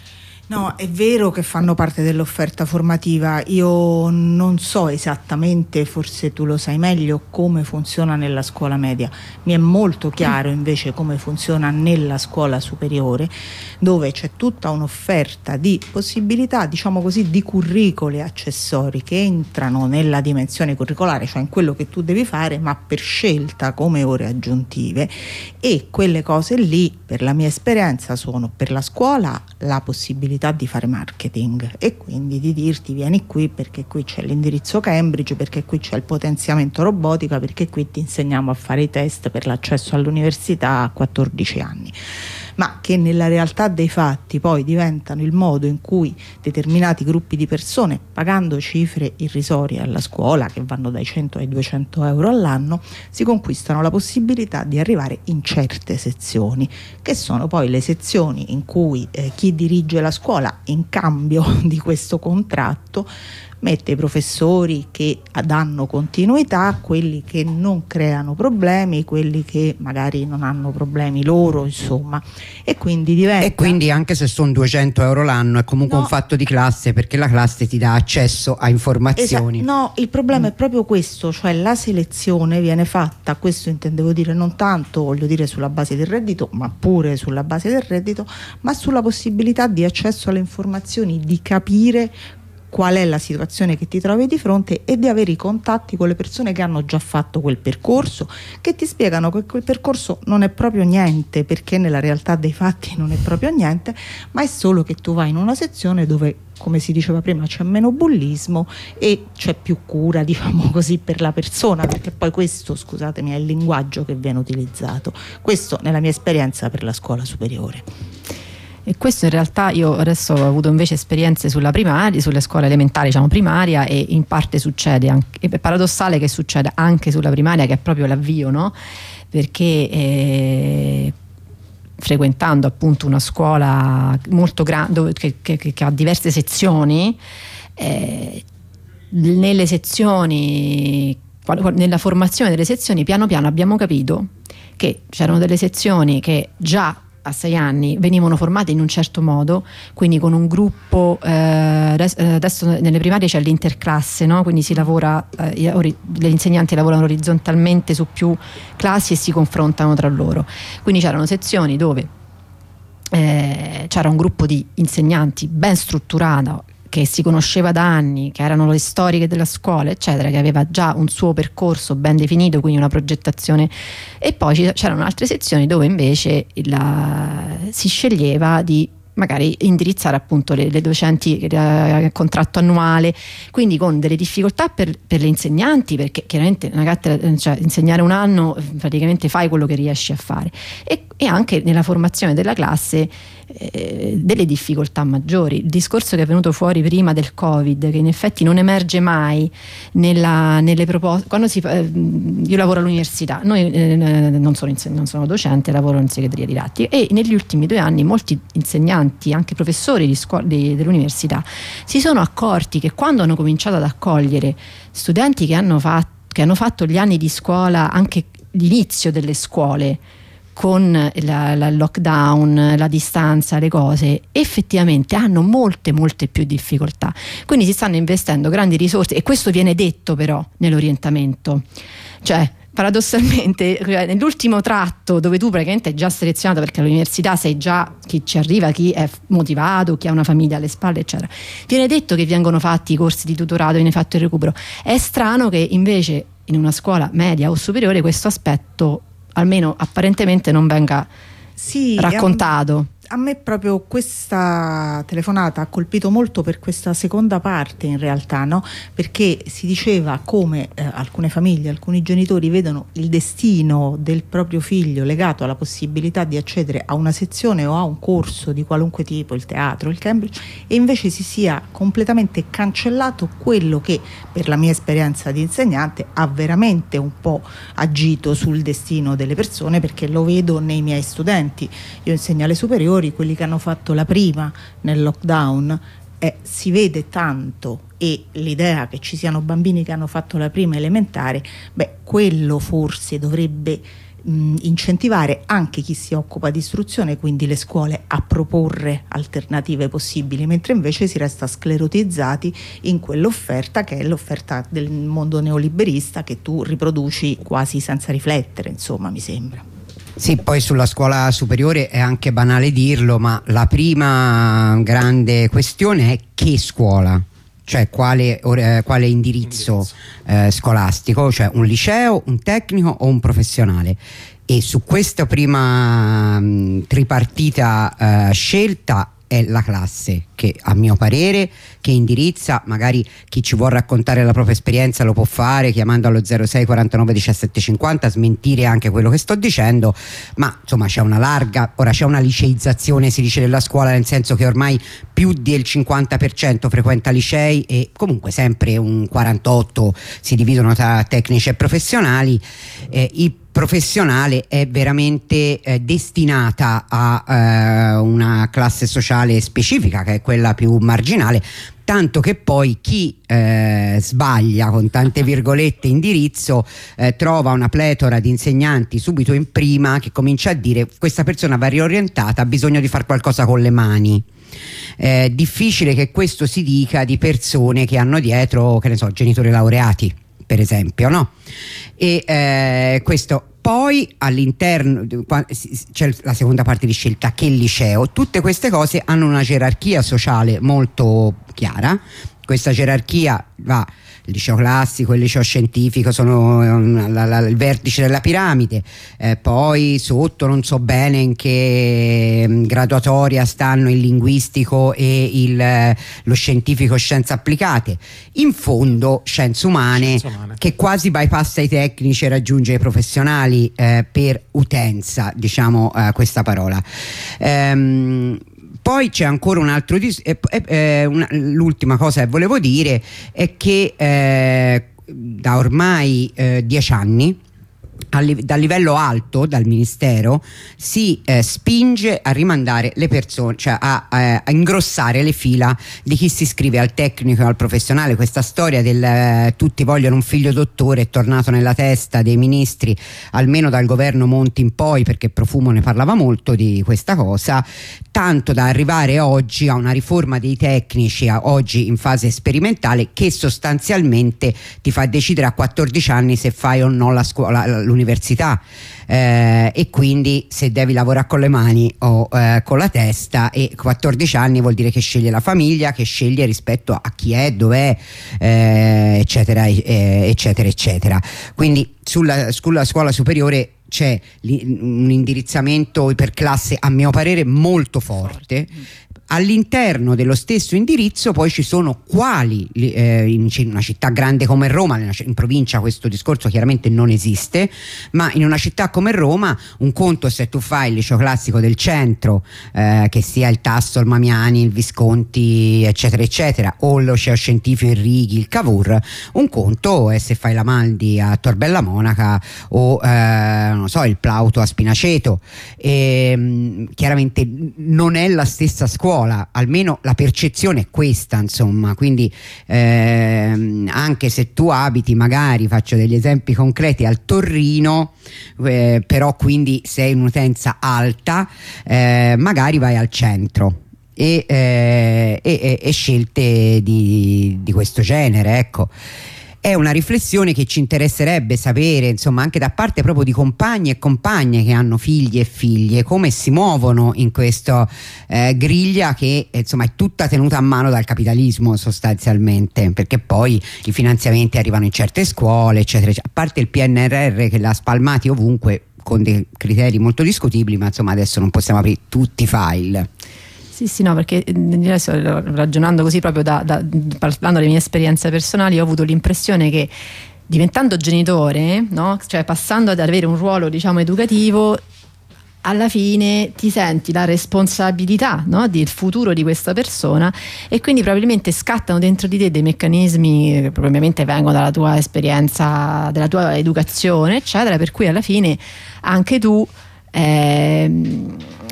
No, è vero che fanno parte dell'offerta formativa. Io non so esattamente, forse tu lo sai meglio, come funziona nella scuola media. Mi è molto chiaro invece come funziona nella scuola superiore, dove c'è tutta un'offerta di possibilità, diciamo così, di curricoli accessori che entrano nella dimensione curricolare, cioè in quello che tu devi fare, ma per scelta come ore aggiuntive. E quelle cose lì, per la mia esperienza, sono per la scuola la possibilità di fare marketing e quindi di dirti vieni qui perché qui c'è l'indirizzo Cambridge, perché qui c'è il potenziamento robotica, perché qui ti insegniamo a fare i test per l'accesso all'università a quattordici anni, ma che nella realtà dei fatti poi diventano il modo in cui determinati gruppi di persone, pagando cifre irrisorie alla scuola che vanno dai cento ai duecento euro all'anno, si conquistano la possibilità di arrivare in certe sezioni, che sono poi le sezioni in cui eh, chi dirige la scuola in cambio di questo contratto mette i professori che danno continuità, quelli che non creano problemi, quelli che magari non hanno problemi loro, insomma, e quindi diventa... E quindi anche se sono duecento euro l'anno è comunque no. un fatto di classe, perché la classe ti dà accesso a informazioni. Esa- no, il problema mm. è proprio questo, cioè la selezione viene fatta, questo intendevo dire, non tanto voglio dire sulla base del reddito, ma pure sulla base del reddito, ma sulla possibilità di accesso alle informazioni, di capire qual è la situazione che ti trovi di fronte e di avere i contatti con le persone che hanno già fatto quel percorso, che ti spiegano che quel percorso non è proprio niente, perché nella realtà dei fatti non è proprio niente, ma è solo che tu vai in una sezione dove, come si diceva prima, c'è meno bullismo e c'è più cura, diciamo così, per la persona, perché poi questo, scusatemi, è il linguaggio che viene utilizzato. Questo nella mia esperienza per la scuola superiore. E questo in realtà io adesso ho avuto invece esperienze sulla primaria, sulle scuole elementari, diciamo primaria, e in parte succede anche, è paradossale che succeda anche sulla primaria, che è proprio l'avvio, no? Perché eh, frequentando appunto una scuola molto grande che, che, che ha diverse sezioni, eh, nelle sezioni, nella formazione delle sezioni, piano piano abbiamo capito che c'erano delle sezioni che già a sei anni venivano formate in un certo modo, quindi con un gruppo, eh, adesso nelle primarie c'è l'interclasse, no? Quindi si lavora, eh, gli insegnanti lavorano orizzontalmente su più classi e si confrontano tra loro, quindi c'erano sezioni dove eh, c'era un gruppo di insegnanti ben strutturato, che si conosceva da anni, che erano le storiche della scuola eccetera, che aveva già un suo percorso ben definito, quindi una progettazione, e poi c'erano altre sezioni dove invece la, si sceglieva di magari indirizzare appunto le, le docenti a eh, contratto annuale, quindi con delle difficoltà per, per le insegnanti, perché chiaramente una cattedra, cioè, insegnare un anno praticamente fai quello che riesci a fare, e, e anche nella formazione della classe eh, delle difficoltà maggiori. Il discorso che è venuto fuori prima del Covid, che in effetti non emerge mai nella, nelle proposte, quando si eh, io lavoro all'università, noi eh, non, sono inseg- non sono docente, lavoro in segreteria didattica, e negli ultimi due anni molti insegnanti, anche professori di scuola, di, dell'università, si sono accorti che quando hanno cominciato ad accogliere studenti che hanno, fatto, che hanno fatto gli anni di scuola, anche l'inizio delle scuole, con la, la lockdown, la distanza, le cose, effettivamente hanno molte molte più difficoltà, quindi si stanno investendo grandi risorse, e questo viene detto però nell'orientamento, cioè paradossalmente nell'ultimo tratto, dove tu praticamente hai già selezionato, perché all'università sai già chi ci arriva, chi è motivato, chi ha una famiglia alle spalle eccetera, viene detto che vengono fatti i corsi di tutorato, viene fatto il recupero. È strano che invece in una scuola media o superiore questo aspetto, almeno apparentemente, non venga sì, raccontato. A me proprio questa telefonata ha colpito molto per questa seconda parte, in realtà, no? Perché si diceva come eh, alcune famiglie, alcuni genitori vedono il destino del proprio figlio legato alla possibilità di accedere a una sezione o a un corso di qualunque tipo, il teatro, il Cambridge, e invece si sia completamente cancellato quello che, per la mia esperienza di insegnante, ha veramente un po' agito sul destino delle persone, perché lo vedo nei miei studenti. Io insegno alle superiori, quelli che hanno fatto la prima nel lockdown, eh, si vede tanto, e l'idea che ci siano bambini che hanno fatto la prima elementare, beh, quello forse dovrebbe mh, incentivare anche chi si occupa di istruzione, quindi le scuole, a proporre alternative possibili, mentre invece si resta sclerotizzati in quell'offerta che è l'offerta del mondo neoliberista che tu riproduci quasi senza riflettere, insomma, mi sembra. Sì, poi sulla scuola superiore è anche banale dirlo, ma la prima grande questione è che scuola, cioè quale, eh, quale indirizzo, indirizzo. Eh, scolastico, cioè un liceo, un tecnico o un professionale. E su questa prima mh, tripartita eh, scelta è la classe che, a mio parere, che indirizza. Magari chi ci vuol raccontare la propria esperienza lo può fare chiamando allo zero sei quarantanove diciassette cinquanta, smentire anche quello che sto dicendo, ma insomma c'è una larga, ora c'è una liceizzazione, si dice, della scuola, nel senso che ormai più del cinquanta per cento frequenta licei e comunque sempre un quarantotto per cento si dividono tra tecnici e professionali. Eh, il professionale è veramente eh, destinata a eh, una classe sociale specifica, che è quella più marginale, tanto che poi chi eh, sbaglia, con tante virgolette, indirizzo, eh, trova una pletora di insegnanti subito in prima che comincia a dire: questa persona va riorientata, ha bisogno di fare qualcosa con le mani. È difficile che questo si dica di persone che hanno dietro, che ne so, genitori laureati, per esempio, no? E eh, questo poi all'interno c'è la seconda parte di scelta, che il liceo. Tutte queste cose hanno una gerarchia sociale molto chiara. Questa gerarchia va: il liceo classico e il liceo scientifico sono la, la, il vertice della piramide, eh, poi sotto non so bene in che graduatoria stanno il linguistico e il, lo scientifico scienze applicate, in fondo scienze umane, scienze umane. Che quasi bypassa i tecnici e raggiunge i professionali, eh, per utenza, diciamo, eh, questa parola. Ehm, Poi c'è ancora un altro dis- eh, eh, una, l'ultima cosa che volevo dire è che eh, da ormai eh, dieci anni Li- dal livello alto, dal Ministero, si eh, spinge a rimandare le persone, cioè a, a, a ingrossare le fila di chi si iscrive al tecnico e al professionale. Questa storia del eh, tutti vogliono un figlio dottore è tornato nella testa dei ministri, almeno dal governo Monti in poi, perché Profumo ne parlava molto di questa cosa, tanto da arrivare oggi a una riforma dei tecnici, a oggi in fase sperimentale, che sostanzialmente ti fa decidere a quattordici anni se fai o no la scuola, l'università, eh, e quindi se devi lavorare con le mani o eh, con la testa. E quattordici anni vuol dire che sceglie la famiglia, che sceglie rispetto a chi è, dov'è, eh, eccetera, eh, eccetera, eccetera. Quindi sulla, sulla scuola superiore c'è un indirizzamento per classe, a mio parere, molto forte. All'interno dello stesso indirizzo poi ci sono quali, eh, in una città grande come Roma, in provincia questo discorso chiaramente non esiste, ma in una città come Roma un conto se tu fai il liceo classico del centro, eh, che sia il Tasso, il Mamiani, il Visconti, eccetera eccetera, o il liceo scientifico, il Righi, il Cavour. Un conto è se fai la Maldi a Tor Bella Monaca o eh, non so, il Plauto a Spinaceto. E, chiaramente non è la stessa scuola, almeno la percezione è questa, insomma. Quindi ehm, anche se tu abiti, magari faccio degli esempi concreti, al Torrino, eh, però quindi sei un'utenza alta, eh, magari vai al centro. E, eh, e, e scelte di, di questo genere, ecco. È una riflessione che ci interesserebbe sapere, insomma, anche da parte proprio di compagni e compagne che hanno figli e figlie, come si muovono in questa eh, griglia che, insomma, è tutta tenuta a mano dal capitalismo sostanzialmente, perché poi i finanziamenti arrivano in certe scuole, eccetera, eccetera. A parte il P N R R che l'ha spalmati ovunque con dei criteri molto discutibili, ma insomma adesso non possiamo aprire tutti i file. Sì, sì, no, perché adesso, ragionando così proprio da, da, parlando delle mie esperienze personali, ho avuto l'impressione che diventando genitore, no? Cioè passando ad avere un ruolo, diciamo, educativo, alla fine ti senti la responsabilità, no? Del futuro di questa persona, e quindi probabilmente scattano dentro di te dei meccanismi che probabilmente vengono dalla tua esperienza, dalla tua educazione, eccetera, per cui alla fine anche tu ehm,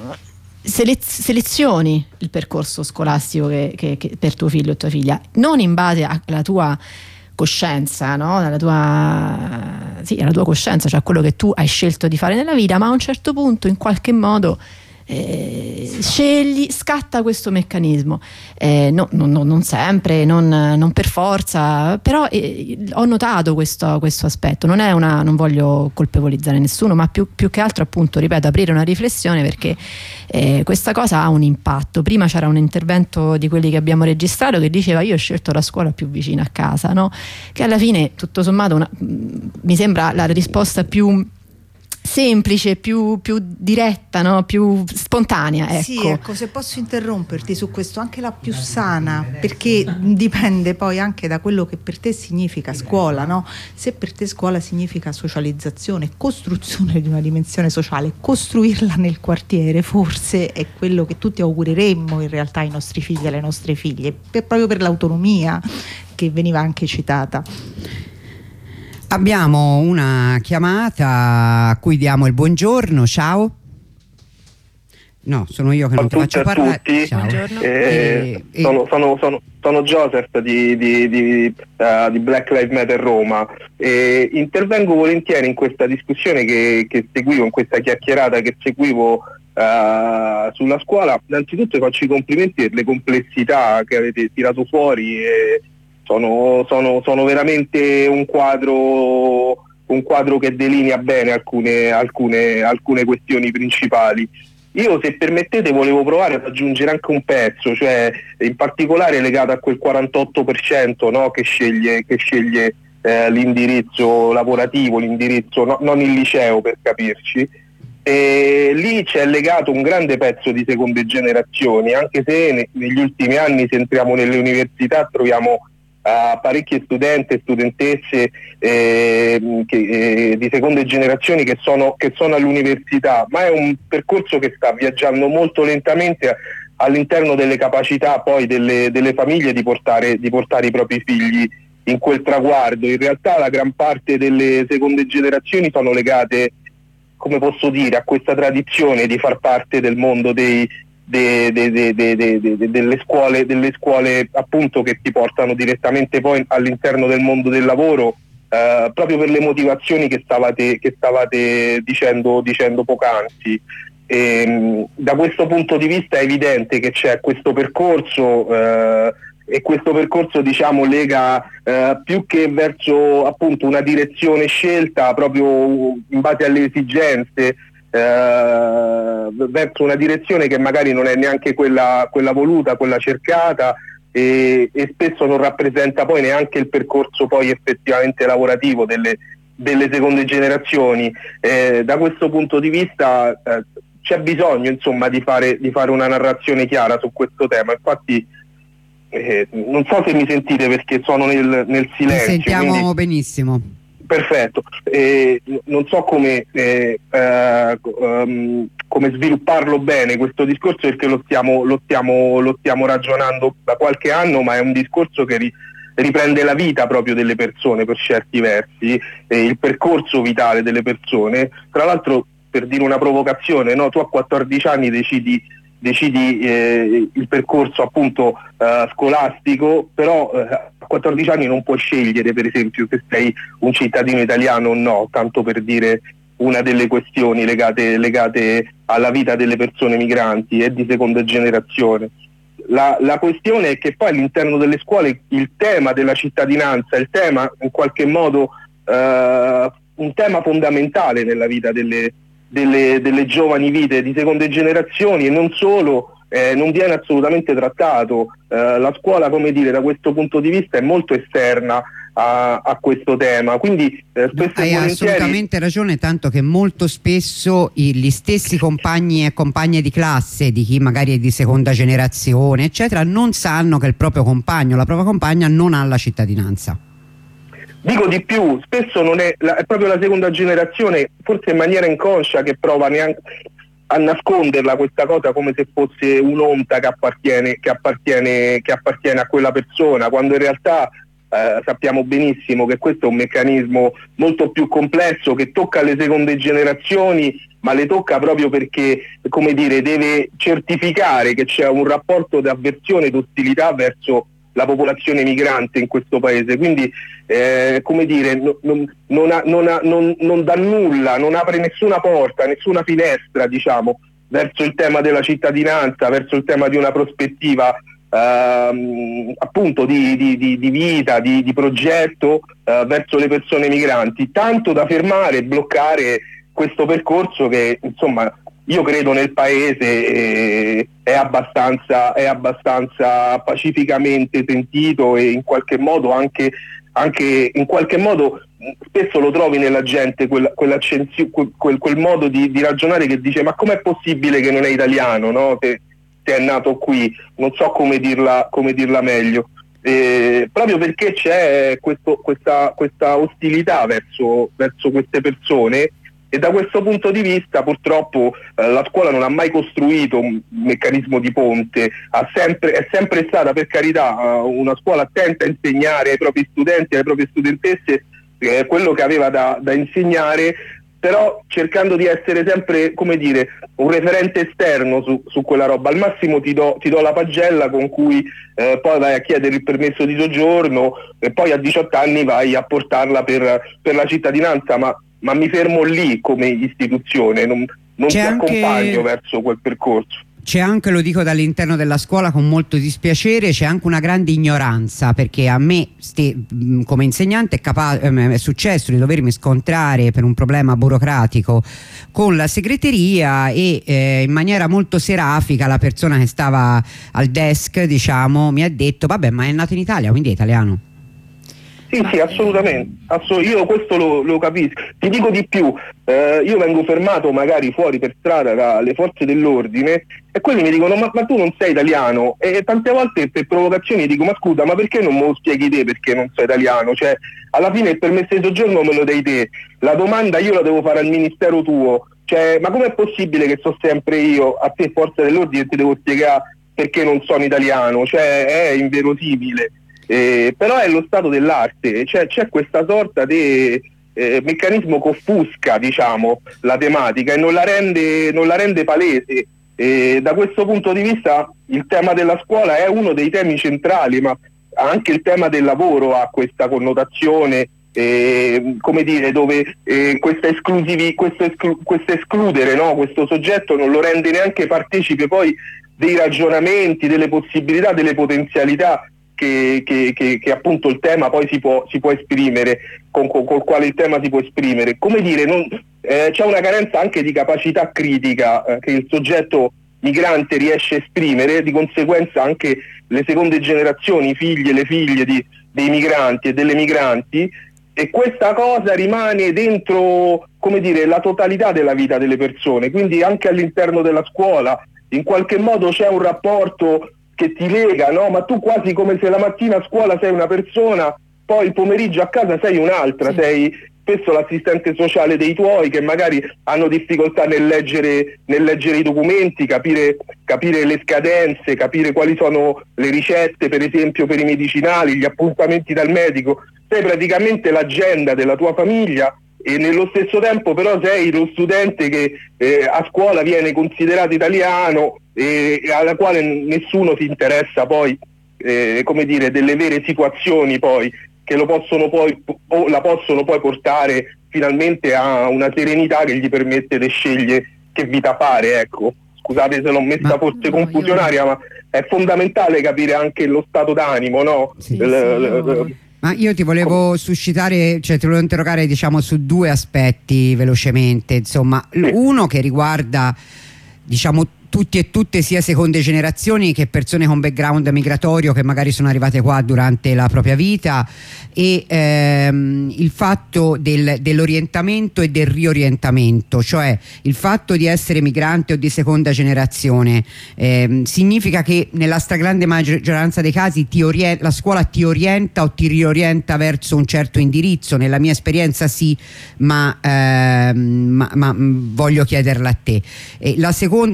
selezioni il percorso scolastico che, che, che per tuo figlio o tua figlia, non in base alla tua coscienza, no? Alla tua sì, alla tua coscienza, cioè quello che tu hai scelto di fare nella vita, ma a un certo punto in qualche modo Eh, scegli, scatta questo meccanismo, eh, no, no, no, non sempre, non, non per forza, però eh, ho notato questo, questo aspetto. Non è una, non voglio colpevolizzare nessuno, ma più, più che altro, appunto, ripeto, aprire una riflessione, perché eh, questa cosa ha un impatto. Prima c'era un intervento di quelli che abbiamo registrato che diceva: io ho scelto la scuola più vicina a casa, no? Che alla fine, tutto sommato, una, mi sembra la risposta più semplice, più, più diretta, no? Più spontanea, ecco. Sì, ecco, se posso interromperti su questo, anche la più sana, perché dipende poi anche da quello che per te significa scuola, no? Se per te scuola significa socializzazione, costruzione di una dimensione sociale, costruirla nel quartiere forse è quello che tutti augureremmo in realtà ai nostri figli e alle nostre figlie, per, proprio per l'autonomia che veniva anche citata. Abbiamo una chiamata a cui diamo il buongiorno. Ciao. No, sono io che non ti faccio parlare. Tutti. Ciao. Eh, e, sono, sono, sono, sono Joseph di, di, di, uh, di Black Lives Matter Roma, e intervengo volentieri in questa discussione che, che seguivo, in questa chiacchierata che seguivo uh, sulla scuola. Innanzitutto faccio i complimenti per le complessità che avete tirato fuori. E, Sono, sono, sono veramente un quadro, un quadro che delinea bene alcune, alcune, alcune questioni principali. Io, se permettete, volevo provare ad aggiungere anche un pezzo, cioè in particolare legato a quel quarantotto per cento, no, che sceglie, che sceglie eh, l'indirizzo lavorativo, l'indirizzo no, non il liceo, per capirci. E lì c'è legato un grande pezzo di seconde generazioni, anche se ne, negli ultimi anni, se entriamo nelle università, troviamo a parecchie studenti e studentesse eh, che, eh, di seconde generazioni che sono, che sono all'università, ma è un percorso che sta viaggiando molto lentamente all'interno delle capacità poi delle, delle famiglie di portare, di portare i propri figli in quel traguardo. In realtà la gran parte delle seconde generazioni sono legate, come posso dire, a questa tradizione di far parte del mondo dei De, de, de, de, de, de, delle scuole, delle scuole appunto, che ti portano direttamente poi all'interno del mondo del lavoro, eh, proprio per le motivazioni che stavate, che stavate dicendo, dicendo poc'anzi. E, da questo punto di vista è evidente che c'è questo percorso eh, e questo percorso, diciamo, lega eh, più che verso appunto una direzione scelta proprio in base alle esigenze, Uh, verso una direzione che magari non è neanche quella, quella voluta, quella cercata, e, e spesso non rappresenta poi neanche il percorso poi effettivamente lavorativo delle, delle seconde generazioni. Eh, da questo punto di vista eh, c'è bisogno, insomma, di fare, di fare una narrazione chiara su questo tema. Infatti eh, non so se mi sentite, perché sono nel, nel silenzio. Ti sentiamo quindi... benissimo. Perfetto, eh, non so come, eh, eh, um, come svilupparlo bene questo discorso, perché lo stiamo, lo, stiamo, lo stiamo ragionando da qualche anno, ma è un discorso che ri, riprende la vita proprio delle persone per certi versi, eh, il percorso vitale delle persone. Tra l'altro, per dire una provocazione, no? Tu a quattordici anni decidi decidi eh, il percorso appunto eh, scolastico, però eh, a quattordici anni non puoi scegliere, per esempio, se sei un cittadino italiano o no, tanto per dire una delle questioni legate, legate alla vita delle persone migranti e di seconda generazione. La, la questione è che poi all'interno delle scuole il tema della cittadinanza, il tema in qualche modo eh, un tema fondamentale nella vita delle Delle, delle giovani vite di seconde generazioni, e non solo, eh, non viene assolutamente trattato. Eh, la scuola, come dire, da questo punto di vista è molto esterna a, a questo tema, quindi eh, spesso hai volentieri... assolutamente ragione, tanto che molto spesso gli stessi compagni e compagne di classe di chi magari è di seconda generazione eccetera non sanno che il proprio compagno, la propria compagna non ha la cittadinanza. Dico di più, spesso non è, la, è proprio la seconda generazione, forse in maniera inconscia, che prova neanche a nasconderla questa cosa, come se fosse un'onta che appartiene, che appartiene, che appartiene a quella persona, quando in realtà eh, sappiamo benissimo che questo è un meccanismo molto più complesso, che tocca le seconde generazioni, ma le tocca proprio perché, come dire, deve certificare che c'è un rapporto di avversione e di ostilità verso la popolazione migrante in questo paese, quindi eh, come dire, no, non, non, ha, non, ha, non, non dà nulla, non apre nessuna porta, nessuna finestra, diciamo, verso il tema della cittadinanza, verso il tema di una prospettiva ehm, appunto di, di, di, di vita, di, di progetto eh, verso le persone migranti, tanto da fermare e bloccare questo percorso che, insomma, io credo nel paese eh, è abbastanza, è abbastanza pacificamente sentito e in qualche modo anche, anche in qualche modo spesso lo trovi nella gente quel, quel, quel, quel modo di, di ragionare che dice: ma com'è possibile che non è italiano, no? Che, che è nato qui, non so come dirla, come dirla meglio, eh, proprio perché c'è questo, questa, questa ostilità verso, verso queste persone. E da questo punto di vista purtroppo eh, la scuola non ha mai costruito un meccanismo di ponte, ha sempre, è sempre stata, per carità, uh, una scuola attenta a insegnare ai propri studenti, alle proprie studentesse eh, quello che aveva da, da insegnare, però cercando di essere sempre, come dire, un referente esterno su, su quella roba. Al massimo ti do, ti do la pagella con cui eh, poi vai a chiedere il permesso di soggiorno e poi a diciotto anni vai a portarla per, per la cittadinanza, ma ma mi fermo lì come istituzione, non, non ti accompagno verso quel percorso. C'è anche, lo dico dall'interno della scuola con molto dispiacere, c'è anche una grande ignoranza, perché a me ste, come insegnante è, capa- è successo di dovermi scontrare per un problema burocratico con la segreteria e eh, in maniera molto serafica la persona che stava al desk, diciamo, mi ha detto: vabbè, ma è nato in Italia, quindi è italiano. Sì, sì, assolutamente, Assolut- io questo lo, lo capisco. Ti dico di più, eh, io vengo fermato magari fuori per strada dalle forze dell'ordine e quelli mi dicono: ma, ma tu non sei italiano? E tante volte per provocazioni dico: ma scusa, ma perché non me lo spieghi te perché non sei italiano? Cioè, alla fine il permesso di soggiorno me lo dai te, la domanda io la devo fare al ministero tuo, cioè, ma com'è possibile che so sempre io a te forze dell'ordine e ti devo spiegare perché non sono italiano? Cioè, è inverosimile. Eh, però è lo stato dell'arte, cioè c'è questa sorta di eh, meccanismo che offusca, diciamo, la tematica e non la rende, non la rende palese. Eh, da questo punto di vista il tema della scuola è uno dei temi centrali, ma anche il tema del lavoro ha questa connotazione, eh, come dire, dove eh, questa esclusivi, questo, esclu- questo escludere, no? Questo soggetto non lo rende neanche partecipe poi dei ragionamenti, delle possibilità, delle potenzialità Che, che, che, che appunto il tema poi si può, si può esprimere, con, con, col quale il tema si può esprimere. Come dire, non, eh, c'è una carenza anche di capacità critica eh, che il soggetto migrante riesce a esprimere, di conseguenza anche le seconde generazioni, i figli e le figlie di, dei migranti e delle migranti, e questa cosa rimane dentro, come dire, la totalità della vita delle persone, quindi anche all'interno della scuola in qualche modo c'è un rapporto che ti lega, no? Ma tu quasi come se la mattina a scuola sei una persona, poi il pomeriggio a casa sei un'altra, sì. Sei spesso l'assistente sociale dei tuoi che magari hanno difficoltà nel leggere, nel leggere i documenti, capire, capire le scadenze, capire quali sono le ricette, per esempio per i medicinali, gli appuntamenti dal medico. Sei praticamente l'agenda della tua famiglia e nello stesso tempo però sei lo studente che eh, a scuola viene considerato italiano e alla quale nessuno si interessa poi, eh, come dire, delle vere situazioni poi che lo possono poi o la possono poi portare finalmente a una serenità che gli permette di scegliere che vita fare, ecco. Scusate se l'ho messa ma, forse no, confusionaria, io... ma è fondamentale capire anche lo stato d'animo, no? Sì, l- sì, l- no. Ma io ti volevo suscitare, cioè ti volevo interrogare, diciamo, su due aspetti velocemente, insomma, sì. Uno che riguarda, diciamo, tutti e tutte, sia seconde generazioni che persone con background migratorio che magari sono arrivate qua durante la propria vita, e ehm, il fatto del, dell'orientamento e del riorientamento, cioè il fatto di essere migrante o di seconda generazione ehm, significa che nella stragrande maggioranza dei casi ti orient- la scuola ti orienta o ti riorienta verso un certo indirizzo. Nella mia esperienza sì, ma, ehm, ma, ma voglio chiederla a te. E la seconda domanda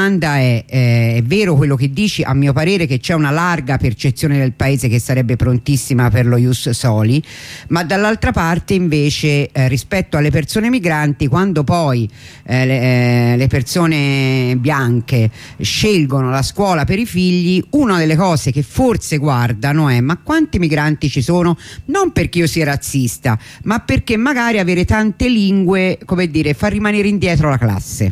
domanda è, eh, è vero quello che dici? A mio parere che c'è una larga percezione del paese che sarebbe prontissima per lo ius soli, ma dall'altra parte invece eh, rispetto alle persone migranti, quando poi eh, le, eh, le persone bianche scelgono la scuola per i figli, una delle cose che forse guardano è: ma quanti migranti ci sono? Non perché io sia razzista, ma perché magari avere tante lingue, come dire, fa rimanere indietro la classe.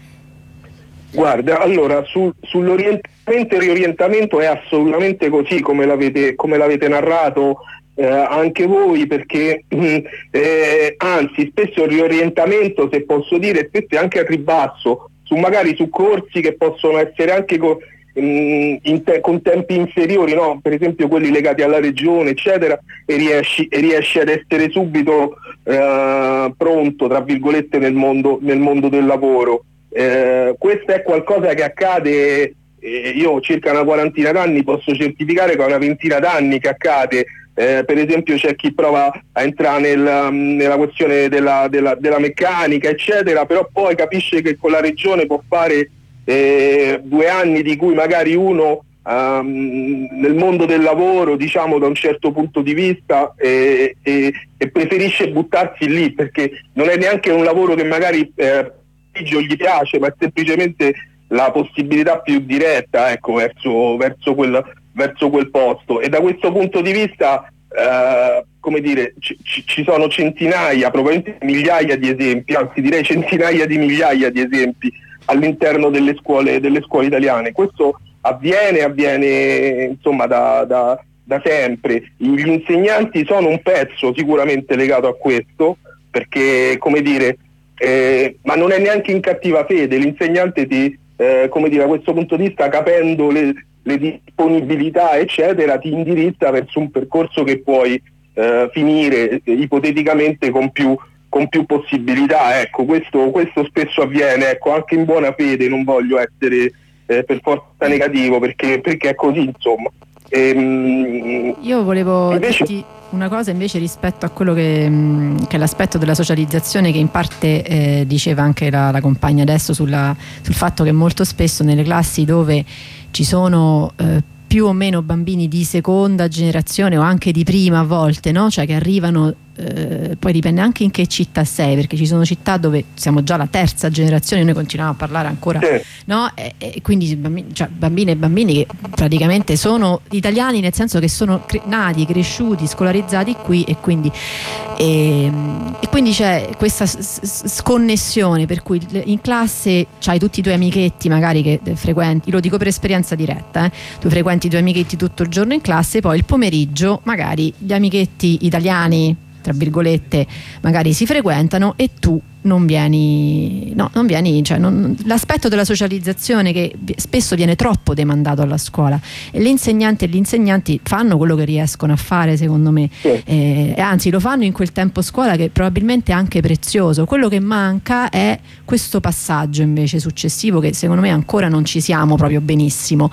Guarda, allora sul, sull'orientamento e riorientamento è assolutamente così come l'avete, come l'avete narrato eh, anche voi, perché eh, anzi spesso il riorientamento, se posso dire, spesso è anche a ribasso, su magari su corsi che possono essere anche co, mh, in te, con tempi inferiori, no? Per esempio quelli legati alla regione eccetera, e riesci, e riesci ad essere subito eh, pronto tra virgolette nel mondo, nel mondo del lavoro. Eh, questo è qualcosa che accade, eh, io ho circa una quarantina d'anni, posso certificare che è una ventina d'anni che accade. Eh, per esempio c'è chi prova a entrare nel, nella questione della, della, della meccanica eccetera, però poi capisce che con la regione può fare eh, due anni di cui magari uno um, nel mondo del lavoro, diciamo da un certo punto di vista, eh, eh, e preferisce buttarsi lì perché non è neanche un lavoro che magari eh, gli piace, ma è semplicemente la possibilità più diretta, ecco, verso, verso, quel, verso quel posto. E da questo punto di vista eh, come dire, ci, ci sono centinaia, probabilmente migliaia di esempi, anzi direi centinaia di migliaia di esempi all'interno delle scuole, delle scuole italiane. Questo avviene, avviene insomma da, da, da sempre. Gli insegnanti sono un pezzo sicuramente legato a questo, perché come dire, Eh, ma non è neanche in cattiva fede, l'insegnante ti, eh, come dire, da questo punto di vista, capendo le, le disponibilità eccetera, ti indirizza verso un percorso che puoi eh, finire eh, ipoteticamente con più, con più possibilità. Ecco, questo, questo spesso avviene, ecco, anche in buona fede, non voglio essere eh, per forza negativo, perché, perché è così, insomma. Ehm, Io volevo invece... dirti una cosa invece rispetto a quello che, mh, che è l'aspetto della socializzazione, che in parte eh, diceva anche la, la compagna adesso sulla, sul fatto che molto spesso nelle classi dove ci sono eh, più o meno bambini di seconda generazione o anche di prima a volte, no? Cioè che arrivano, eh, poi dipende anche in che città sei, perché ci sono città dove siamo già la terza generazione, noi continuiamo a parlare ancora, sì. No? E, e quindi bambini, cioè bambine e bambini che praticamente sono italiani, nel senso che sono cre- nati, cresciuti, scolarizzati qui, e quindi, e, e quindi c'è questa s- sconnessione per cui in classe c'hai tutti i tuoi amichetti magari che frequenti, lo dico per esperienza diretta, eh? Tu frequenti i tuoi amichetti tutto il giorno in classe, poi il pomeriggio magari gli amichetti italiani tra virgolette magari si frequentano e tu non vieni, no, non vieni, cioè non, l'aspetto della socializzazione che spesso viene troppo demandato alla scuola, e le insegnanti e gli insegnanti fanno quello che riescono a fare, secondo me, sì. eh, e anzi lo fanno in quel tempo scuola che probabilmente è anche prezioso. Quello che manca è questo passaggio invece successivo, che secondo me ancora non ci siamo proprio benissimo,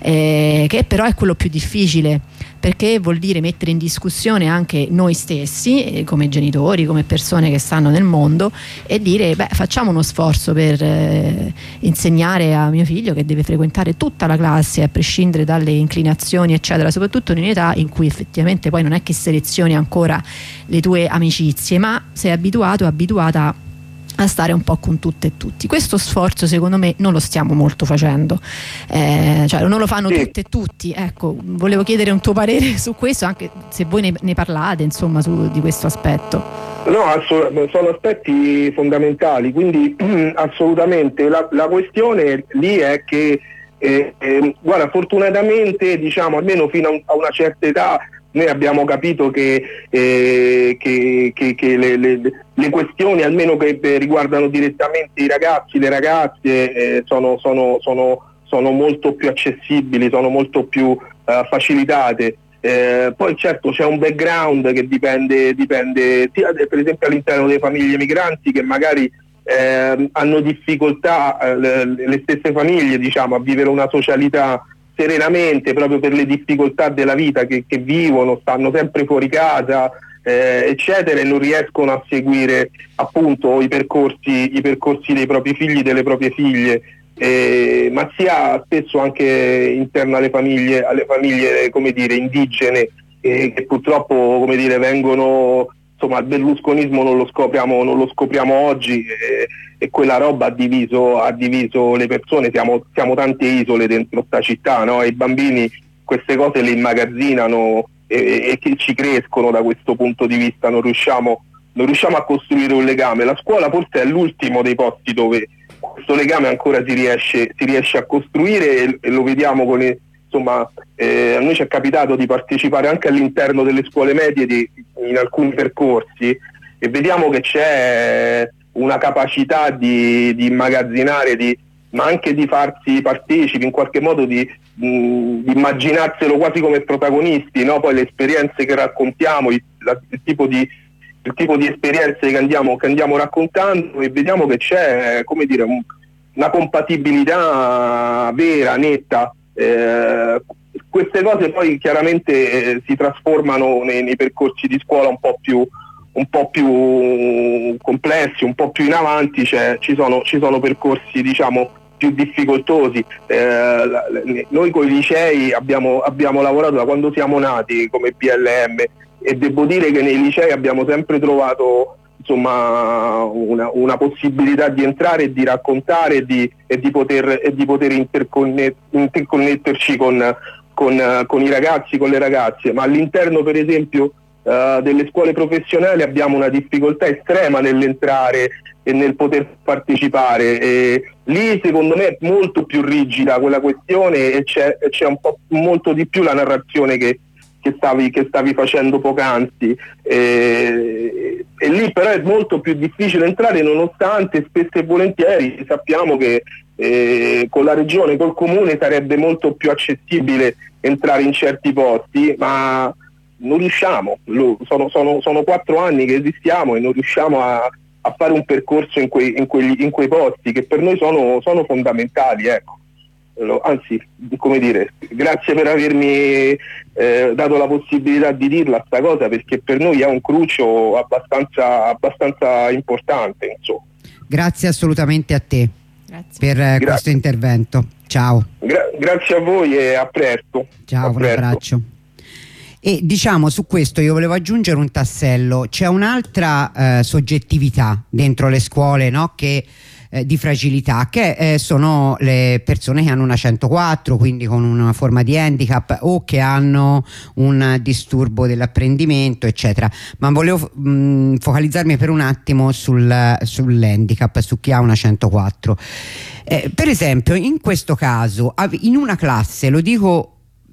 eh, che però è quello più difficile, perché vuol dire mettere in discussione anche noi stessi, eh, come genitori, come persone che stanno nel mondo, e dire beh, facciamo uno sforzo per eh, insegnare a mio figlio che deve frequentare tutta la classe a prescindere dalle inclinazioni eccetera, soprattutto in un'età in cui effettivamente poi non è che selezioni ancora le tue amicizie, ma sei abituato o abituata a stare un po' con tutte e tutti. Questo sforzo secondo me non lo stiamo molto facendo, eh, cioè non lo fanno sì. tutte e tutti. Ecco, volevo chiedere un tuo parere su questo, anche se voi ne, ne parlate insomma su, di questo aspetto. No, assolut- sono aspetti fondamentali, quindi assolutamente la, la questione lì è che eh, eh, guarda, fortunatamente diciamo almeno fino a, un, a una certa età noi abbiamo capito che, eh, che, che, che le, le, le questioni, almeno che riguardano direttamente i ragazzi, le ragazze, eh, sono, sono, sono, sono molto più accessibili, sono molto più uh, facilitate. Eh, poi certo c'è un background che dipende, dipende sia per esempio all'interno delle famiglie migranti, che magari eh, hanno difficoltà, eh, le, le stesse famiglie, diciamo, a vivere una socialità serenamente proprio per le difficoltà della vita che, che vivono, stanno sempre fuori casa, eh, eccetera, e non riescono a seguire appunto i percorsi, i percorsi dei propri figli, delle proprie figlie. eh, ma sia spesso anche interno alle famiglie, alle famiglie come dire, indigene, eh, che purtroppo come dire, vengono, insomma, il berlusconismo non lo scopriamo, non lo scopriamo oggi, eh, e quella roba ha diviso, ha diviso le persone. Siamo, siamo tante isole dentro sta città, no? E i bambini queste cose le immagazzinano e, e che ci crescono da questo punto di vista. Non riusciamo, non riusciamo a costruire un legame. La scuola forse è l'ultimo dei posti dove questo legame ancora si riesce, si riesce a costruire, e, e lo vediamo con i, insomma, eh, a noi ci è capitato di partecipare anche all'interno delle scuole medie di, in alcuni percorsi, e vediamo che c'è una capacità di, di immagazzinare, di, ma anche di farsi partecipi, in qualche modo di, mh, di immaginarselo quasi come protagonisti, no? Poi le esperienze che raccontiamo, il, la, il, tipo di, il tipo di esperienze che andiamo, che andiamo raccontando, e vediamo che c'è, come dire, un, una compatibilità vera, netta. Eh, queste cose poi chiaramente eh, si trasformano nei, nei percorsi di scuola un po' più un po' più complessi, un po' più in avanti, cioè, ci sono, ci sono percorsi, diciamo, più difficoltosi. Eh, noi con i licei abbiamo, abbiamo lavorato da quando siamo nati come B L M, e devo dire che nei licei abbiamo sempre trovato, insomma, una, una possibilità di entrare e di raccontare e di, e di poter, e di poter interconnet, interconnetterci con, con, con i ragazzi, con le ragazze, ma all'interno per esempio Uh, delle scuole professionali abbiamo una difficoltà estrema nell'entrare e nel poter partecipare, e lì secondo me è molto più rigida quella questione, e c'è, c'è un po' molto di più la narrazione che, che, stavi, che stavi facendo poc'anzi, e, e lì però è molto più difficile entrare, nonostante spesso e volentieri sappiamo che eh, con la regione, col comune sarebbe molto più accessibile entrare in certi posti, ma non riusciamo. Sono, sono, sono quattro anni che esistiamo e non riusciamo a, a fare un percorso in quei, in, quegli, in quei posti che per noi sono, sono fondamentali, ecco. Anzi, come dire, grazie per avermi eh, dato la possibilità di dirla sta cosa, perché per noi è un cruccio abbastanza, abbastanza importante, insomma. Grazie assolutamente a te. Grazie. Per eh, questo intervento. Ciao. Gra- grazie a voi e a presto. Ciao, a un presto. abbraccio. E diciamo, su questo io volevo aggiungere un tassello. C'è un'altra eh, soggettività dentro le scuole, no? Che eh, di fragilità, che eh, sono le persone che hanno una centoquattro, quindi con una forma di handicap, o che hanno un disturbo dell'apprendimento, eccetera. Ma volevo mh, focalizzarmi per un attimo sul, sull'handicap, su chi ha una centoquattro. Eh, per esempio, in questo caso, in una classe, lo dico,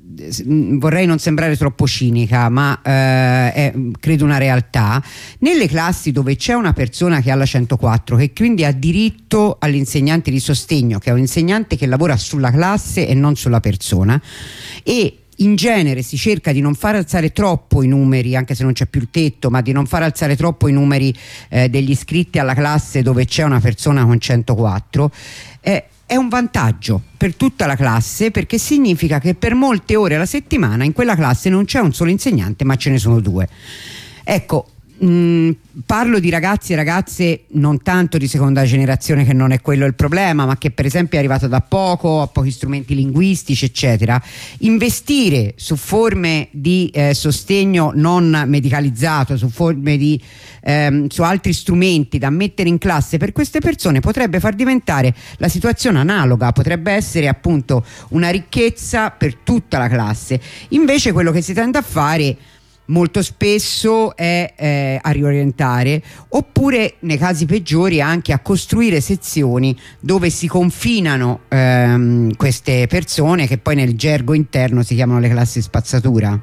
vorrei non sembrare troppo cinica, ma eh, è credo una realtà, nelle classi dove c'è una persona che ha la centoquattro, che quindi ha diritto all'insegnante di sostegno, che è un insegnante che lavora sulla classe e non sulla persona, e in genere si cerca di non far alzare troppo i numeri, anche se non c'è più il tetto, ma di non far alzare troppo i numeri eh, degli iscritti alla classe dove c'è una persona con centoquattro. eh, È un vantaggio per tutta la classe, perché significa che per molte ore alla settimana in quella classe non c'è un solo insegnante, ma ce ne sono due. Ecco, mh, parlo di ragazzi e ragazze non tanto di seconda generazione, che non è quello il problema, ma che per esempio è arrivato da poco, ha pochi strumenti linguistici, eccetera. Investire su forme di eh, sostegno non medicalizzato, su forme di ehm, su altri strumenti da mettere in classe per queste persone, potrebbe far diventare la situazione analoga, potrebbe essere appunto una ricchezza per tutta la classe. Invece quello che si tende a fare molto spesso è eh, a riorientare, oppure nei casi peggiori anche a costruire sezioni dove si confinano ehm, queste persone, che poi nel gergo interno si chiamano le classi spazzatura.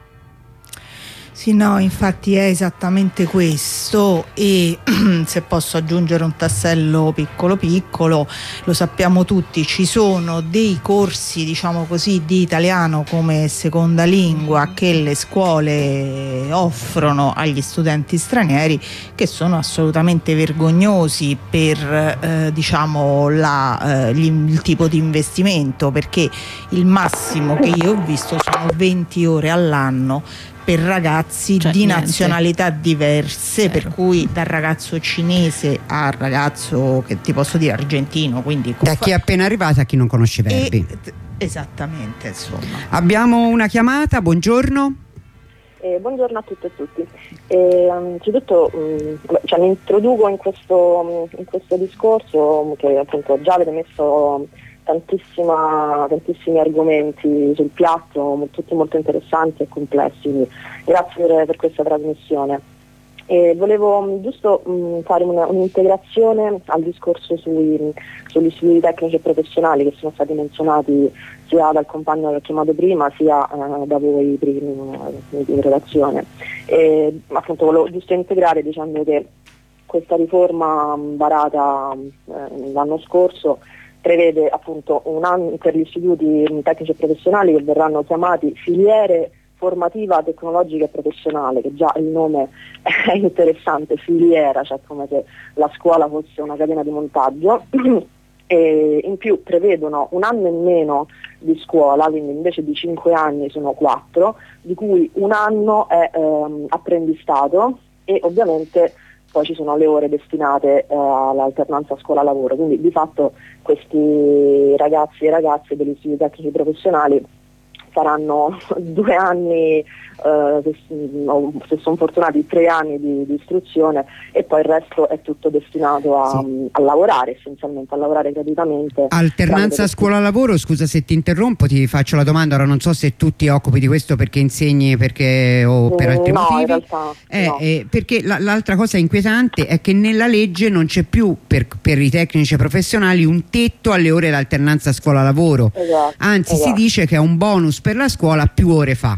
Sì, no, infatti è esattamente questo, e se posso aggiungere un tassello piccolo piccolo, lo sappiamo tutti, ci sono dei corsi, diciamo così, di italiano come seconda lingua che le scuole offrono agli studenti stranieri, che sono assolutamente vergognosi per eh, diciamo la, eh, gli, il tipo di investimento, perché il massimo che io ho visto sono venti ore all'anno per ragazzi cioè, di niente. nazionalità diverse, Vero. per cui dal ragazzo cinese al ragazzo, che ti posso dire, argentino, quindi Da chi è appena arrivato a chi non conosce i verbi. E- esattamente, insomma. Abbiamo una chiamata, buongiorno. Eh, buongiorno a tutte e tutti. Eh, innanzitutto mh, cioè, mi introduco in questo, in questo discorso che appunto già avete messo tantissima, tantissimi argomenti sul piatto, tutti molto interessanti e complessi, quindi grazie per, per questa trasmissione. E volevo giusto mh, fare una, un'integrazione al discorso sui, sugli istituti tecnici e professionali che sono stati menzionati sia dal compagno che ho chiamato prima, sia eh, da voi prima in relazione. E, appunto volevo giusto integrare dicendo che questa riforma mh, varata eh, l'anno scorso prevede appunto un anno per gli istituti tecnici e professionali che verranno chiamati filiere formativa tecnologica e professionale, che già il nome è interessante, filiera, cioè come se la scuola fosse una catena di montaggio. E in più prevedono un anno e meno di scuola, quindi invece di cinque anni sono quattro, di cui un anno è ehm, apprendistato e ovviamente poi ci sono le ore destinate eh, all'alternanza scuola-lavoro, quindi di fatto questi ragazzi e ragazze degli istituti tecnici professionali saranno due anni, eh, se, se sono fortunati tre anni di, di istruzione, e poi il resto è tutto destinato a, sì. a lavorare, essenzialmente a lavorare gratuitamente. Alternanza scuola-lavoro, scusa se ti interrompo, ti faccio la domanda, ora non so se tu ti occupi di questo perché insegni perché, o per altri no, motivi. In realtà, eh, no. eh, perché la, l'altra cosa inquietante è che nella legge non c'è più per, per i tecnici professionali un tetto alle ore d'alternanza scuola-lavoro, esatto, anzi esatto. si dice che è un bonus per la scuola più ore fa.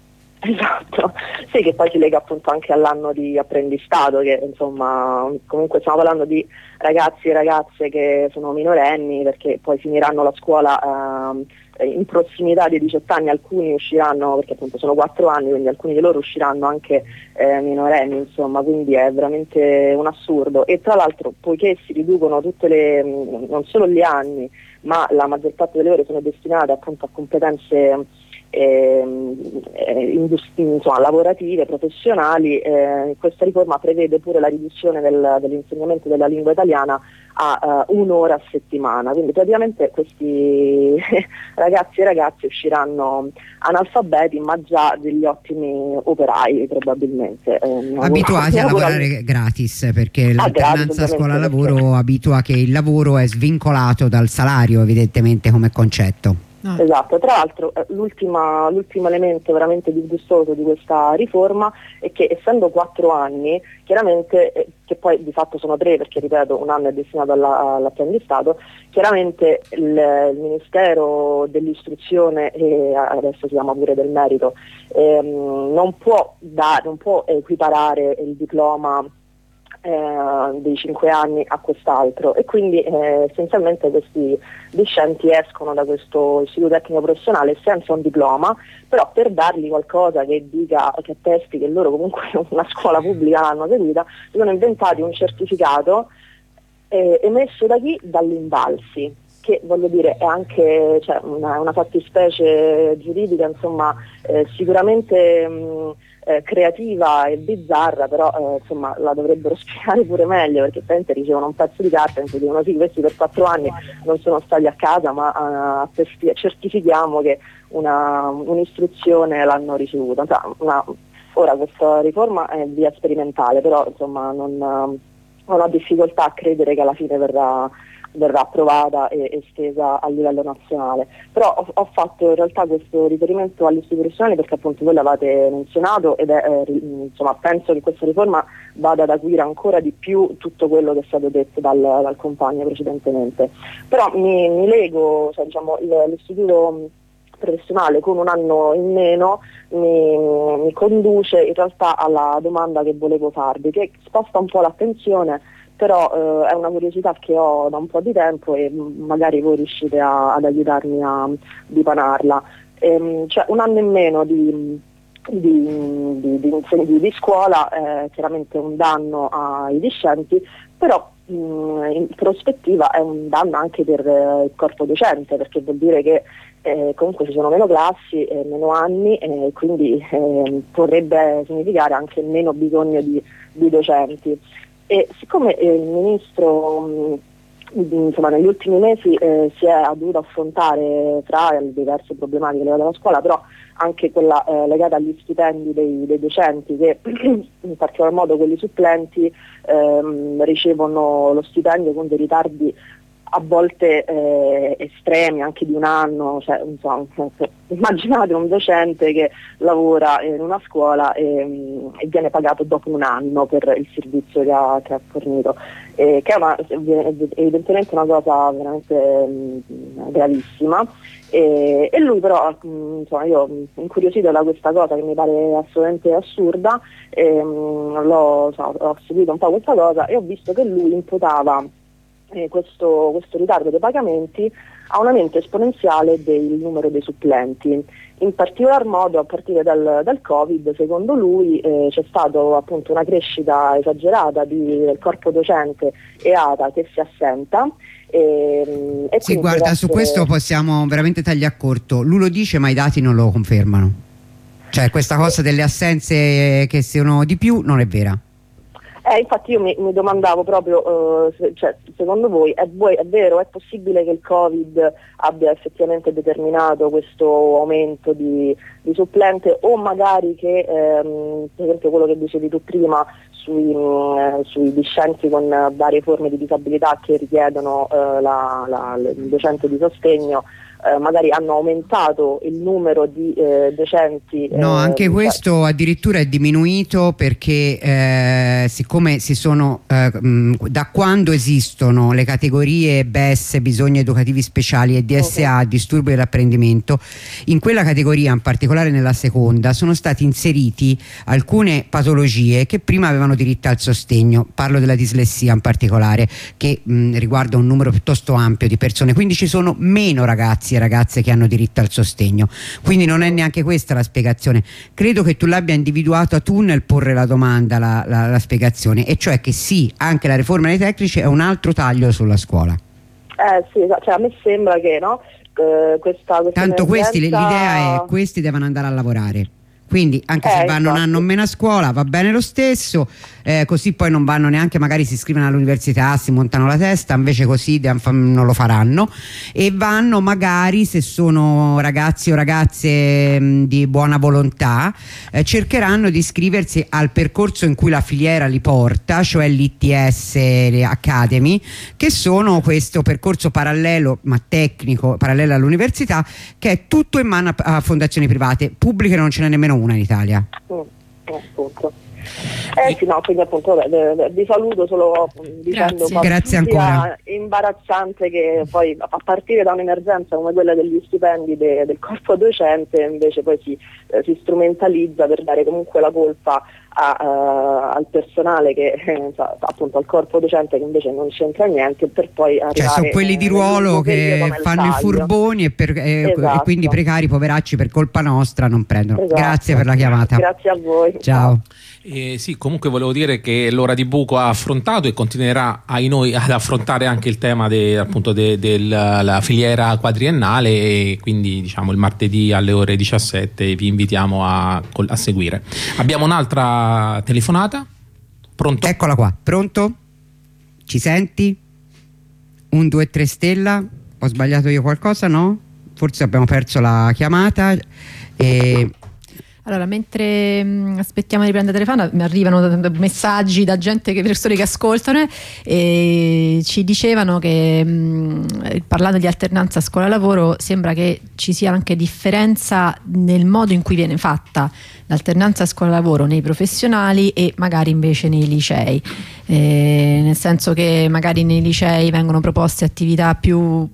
Esatto, sì, che poi si lega appunto anche all'anno di apprendistato, che insomma comunque stiamo parlando di ragazzi e ragazze che sono minorenni, perché poi finiranno la scuola eh, in prossimità dei diciotto anni, alcuni usciranno, perché appunto sono quattro anni, quindi alcuni di loro usciranno anche eh, minorenni, insomma, quindi è veramente un assurdo. E tra l'altro, poiché si riducono tutte le, non solo gli anni, ma la maggior parte delle ore sono destinate appunto a competenze eh, industri- insomma, lavorative, professionali, eh, questa riforma prevede pure la riduzione del, dell'insegnamento della lingua italiana a uh, un'ora a settimana, quindi praticamente questi ragazzi e ragazze usciranno analfabeti ma già degli ottimi operai probabilmente. Eh, abituati a lavorare gratis, perché l'alternanza scuola-lavoro abitua che il lavoro è svincolato dal salario evidentemente come concetto. No. Esatto, tra l'altro l'ultima, l'ultimo elemento veramente disgustoso di questa riforma è che essendo quattro anni, chiaramente, eh, che poi di fatto sono tre perché ripeto un anno è destinato alla, all'apprendistato, chiaramente il, il Ministero dell'Istruzione e adesso si chiama pure del Merito ehm, non può dare, non può equiparare il diploma Eh, dei cinque anni a quest'altro, e quindi eh, essenzialmente questi discenti escono da questo istituto tecnico professionale senza un diploma, però per dargli qualcosa che dica, che attesti che loro comunque una scuola pubblica l'hanno seguita, si sono inventati un certificato eh, emesso da chi? Dall'Invalsi, che voglio dire è anche cioè, una, una fattispecie giuridica insomma eh, sicuramente mh, Eh, creativa e bizzarra, però eh, insomma la dovrebbero spiegare pure meglio, perché praticamente ricevono un pezzo di carta e dicono sì, questi per quattro anni non sono stati a casa, ma uh, certifichiamo che una, un'istruzione l'hanno ricevuta. Insomma, una, ora questa riforma è via sperimentale, però insomma non, uh, non ho difficoltà a credere che alla fine verrà verrà approvata e estesa a livello nazionale, però ho, ho fatto in realtà questo riferimento agli istituti professionali perché appunto voi l'avete menzionato ed è eh, insomma penso che questa riforma vada ad acuire ancora di più tutto quello che è stato detto dal, dal compagno precedentemente, però mi, mi lego, cioè, diciamo, l'istituto professionale con un anno in meno mi, mi conduce in realtà alla domanda che volevo farvi, che sposta un po' l'attenzione, però eh, è una curiosità che ho da un po' di tempo e magari voi riuscite a, ad aiutarmi a dipanarla. Ehm, cioè un anno in meno di, di, di, di, di scuola è chiaramente un danno ai discenti, però mh, in prospettiva è un danno anche per eh, il corpo docente, perché vuol dire che eh, comunque ci sono meno classi, eh, meno anni, e eh, quindi eh, potrebbe significare anche meno bisogno di, di docenti. E siccome eh, il ministro mh, insomma, negli ultimi mesi eh, si è dovuto affrontare tra le diverse problematiche legate alla scuola, però anche quella eh, legata agli stipendi dei, dei docenti, che in particolar modo quelli supplenti ehm, ricevono lo stipendio con dei ritardi a volte eh, estremi, anche di un anno, cioè, insomma, immaginate un docente che lavora in una scuola e, e viene pagato dopo un anno per il servizio che ha, che ha fornito, eh, che è una, evidentemente una cosa veramente mh, gravissima. E, e lui però, mh, insomma, io incuriosito da questa cosa che mi pare assolutamente assurda, e, mh, l'ho, so, ho seguito un po' questa cosa e ho visto che lui imputava eh, questo, questo ritardo dei pagamenti a un aumento esponenziale del numero dei supplenti. In particolar modo a partire dal, dal Covid, secondo lui eh, c'è stata appunto una crescita esagerata di, del corpo docente e A T A che si assenta. E, e sì, guarda, essere... su questo possiamo veramente tagliare corto. Lui lo dice ma i dati non lo confermano, cioè questa cosa delle assenze che siano di più non è vera. Eh, infatti io mi, mi domandavo proprio, uh, se, cioè, secondo voi è, voi è vero, è possibile che il Covid abbia effettivamente determinato questo aumento di, di supplente, o magari che ehm, per esempio quello che dicevi tu prima sui, mh, sui discenti con varie forme di disabilità che richiedono uh, la, la, il docente di sostegno, Eh, magari hanno aumentato il numero di eh, docenti. No, eh, anche questo addirittura è diminuito perché eh, siccome si sono eh, mh, da quando esistono le categorie B E S, bisogni educativi speciali, e D S A, okay, disturbo dell'apprendimento, in quella categoria, in particolare nella seconda, sono stati inseriti alcune patologie che prima avevano diritto al sostegno. Parlo della dislessia in particolare, che mh, riguarda un numero piuttosto ampio di persone, quindi ci sono meno ragazzi e ragazze che hanno diritto al sostegno, quindi non è neanche questa la spiegazione. Credo che tu l'abbia individuata tu nel porre la domanda, la, la, la spiegazione, e cioè che sì, anche la riforma dei tecnici è un altro taglio sulla scuola. Eh sì, cioè a me sembra che no, eh, questa, questa tanto questi, emergenza... l'idea è questi devono andare a lavorare, quindi anche se eh, vanno un anno o meno a scuola va bene lo stesso, eh, così poi non vanno neanche, magari si iscrivono all'università, si montano la testa, invece così non lo faranno, e vanno magari, se sono ragazzi o ragazze mh, di buona volontà, eh, cercheranno di iscriversi al percorso in cui la filiera li porta, cioè l'I T S Academy, che sono questo percorso parallelo ma tecnico, parallelo all'università, che è tutto in mano a, a fondazioni private, pubbliche non ce n'è nemmeno una in Italia. Mm, appunto. Eh sì, no, quindi appunto vabbè, vi saluto solo dicendo grazie, grazie ancora. Imbarazzante che poi a partire da un'emergenza come quella degli stipendi de, del corpo docente invece poi si, eh, si strumentalizza per dare comunque la colpa a, uh, al personale che eh, appunto al corpo docente che invece non c'entra niente, per poi arrivare, cioè sono quelli di ruolo eh, che fanno i furboni e, per, eh, esatto, e quindi precari, poveracci, per colpa nostra non prendono. Esatto. Grazie per la chiamata. Grazie a voi. Ciao. Eh, sì, comunque volevo dire che l'ora di buco ha affrontato e continuerà ai noi ad affrontare anche il tema de, appunto de, della filiera quadriennale, e quindi diciamo il martedì alle ore diciassette vi invitiamo a, a seguire. Abbiamo un'altra telefonata. Pronto? Eccola qua, pronto? Ci senti? Un due tre stella? Ho sbagliato io qualcosa, no? Forse abbiamo perso la chiamata. E... Allora, mentre mh, aspettiamo di prendere telefono, mi arrivano messaggi da gente, che persone che ascoltano, e ci dicevano che mh, parlando di alternanza scuola-lavoro sembra che ci sia anche differenza nel modo in cui viene fatta l'alternanza scuola-lavoro nei professionali e magari invece nei licei, eh, nel senso che magari nei licei vengono proposte attività più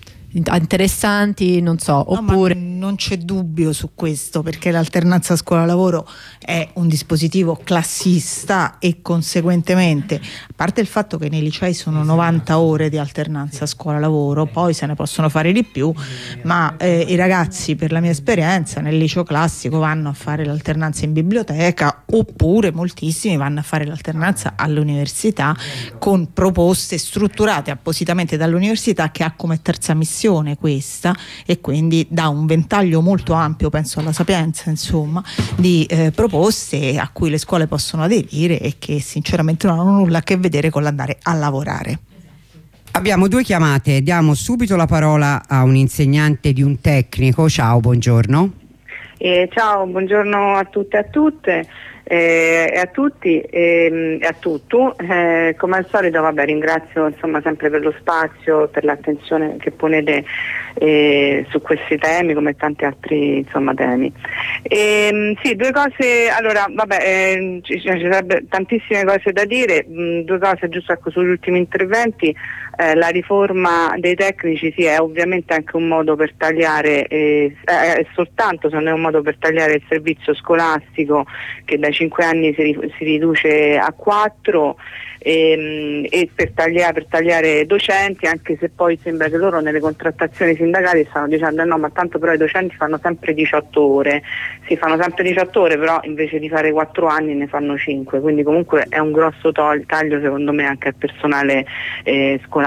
interessanti, non so, no, oppure non c'è dubbio su questo, perché l'alternanza scuola-lavoro è un dispositivo classista e conseguentemente, a parte il fatto che nei licei sono novanta ore di alternanza scuola-lavoro, poi se ne possono fare di più, ma eh, i ragazzi, per la mia esperienza, nel liceo classico vanno a fare l'alternanza in biblioteca, oppure moltissimi vanno a fare l'alternanza all'università con proposte strutturate appositamente dall'università, che ha come terza missione professione questa, e quindi dà un ventaglio molto ampio, penso alla Sapienza, insomma, di eh, proposte a cui le scuole possono aderire e che sinceramente non hanno nulla a che vedere con l'andare a lavorare. Abbiamo due chiamate, diamo subito la parola a un insegnante di un tecnico. Ciao, buongiorno. Eh, ciao, buongiorno a tutte e a tutte eh, e a tutti e a tutto. Eh, come al solito, vabbè, ringrazio insomma sempre per lo spazio, per l'attenzione che ponete eh, su questi temi, come tanti altri insomma temi. E, sì, due cose. Allora, vabbè, eh, ci, ci sarebbe tantissime cose da dire. Mh, due cose giusto ecco, sugli ultimi interventi. Eh, la riforma dei tecnici sì, è ovviamente anche un modo per tagliare, eh, è soltanto se non è un modo per tagliare il servizio scolastico, che dai cinque anni si, si riduce a quattro, e, e per, tagliare, per tagliare docenti, anche se poi sembra che loro nelle contrattazioni sindacali stanno dicendo no, ma tanto però i docenti fanno sempre diciotto ore, si fanno sempre diciotto ore, però invece di fare quattro anni ne fanno cinque, quindi comunque è un grosso taglio secondo me anche al personale eh, scolastico.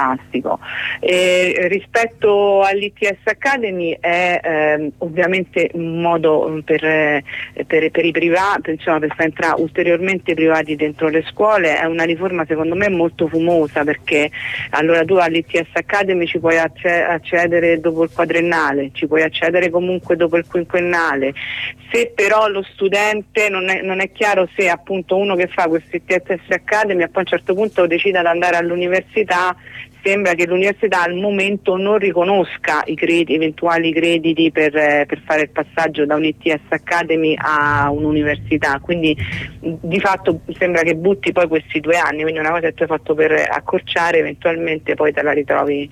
E rispetto all'I T S Academy è eh, ovviamente un modo per, eh, per, per i privati, insomma, per far entrare ulteriormente i privati dentro le scuole. È una riforma secondo me molto fumosa, perché allora tu all'I T S Academy ci puoi accedere dopo il quadriennale, ci puoi accedere comunque dopo il quinquennale. Se però lo studente non è, non è chiaro se appunto uno che fa questo I T S Academy a poi a un certo punto decide di andare all'università, sembra che l'università al momento non riconosca i crediti, eventuali crediti per, eh, per fare il passaggio da un I T S Academy a un'università, quindi di fatto sembra che butti poi questi due anni, quindi una cosa che tu hai fatto per accorciare eventualmente poi te la ritrovi.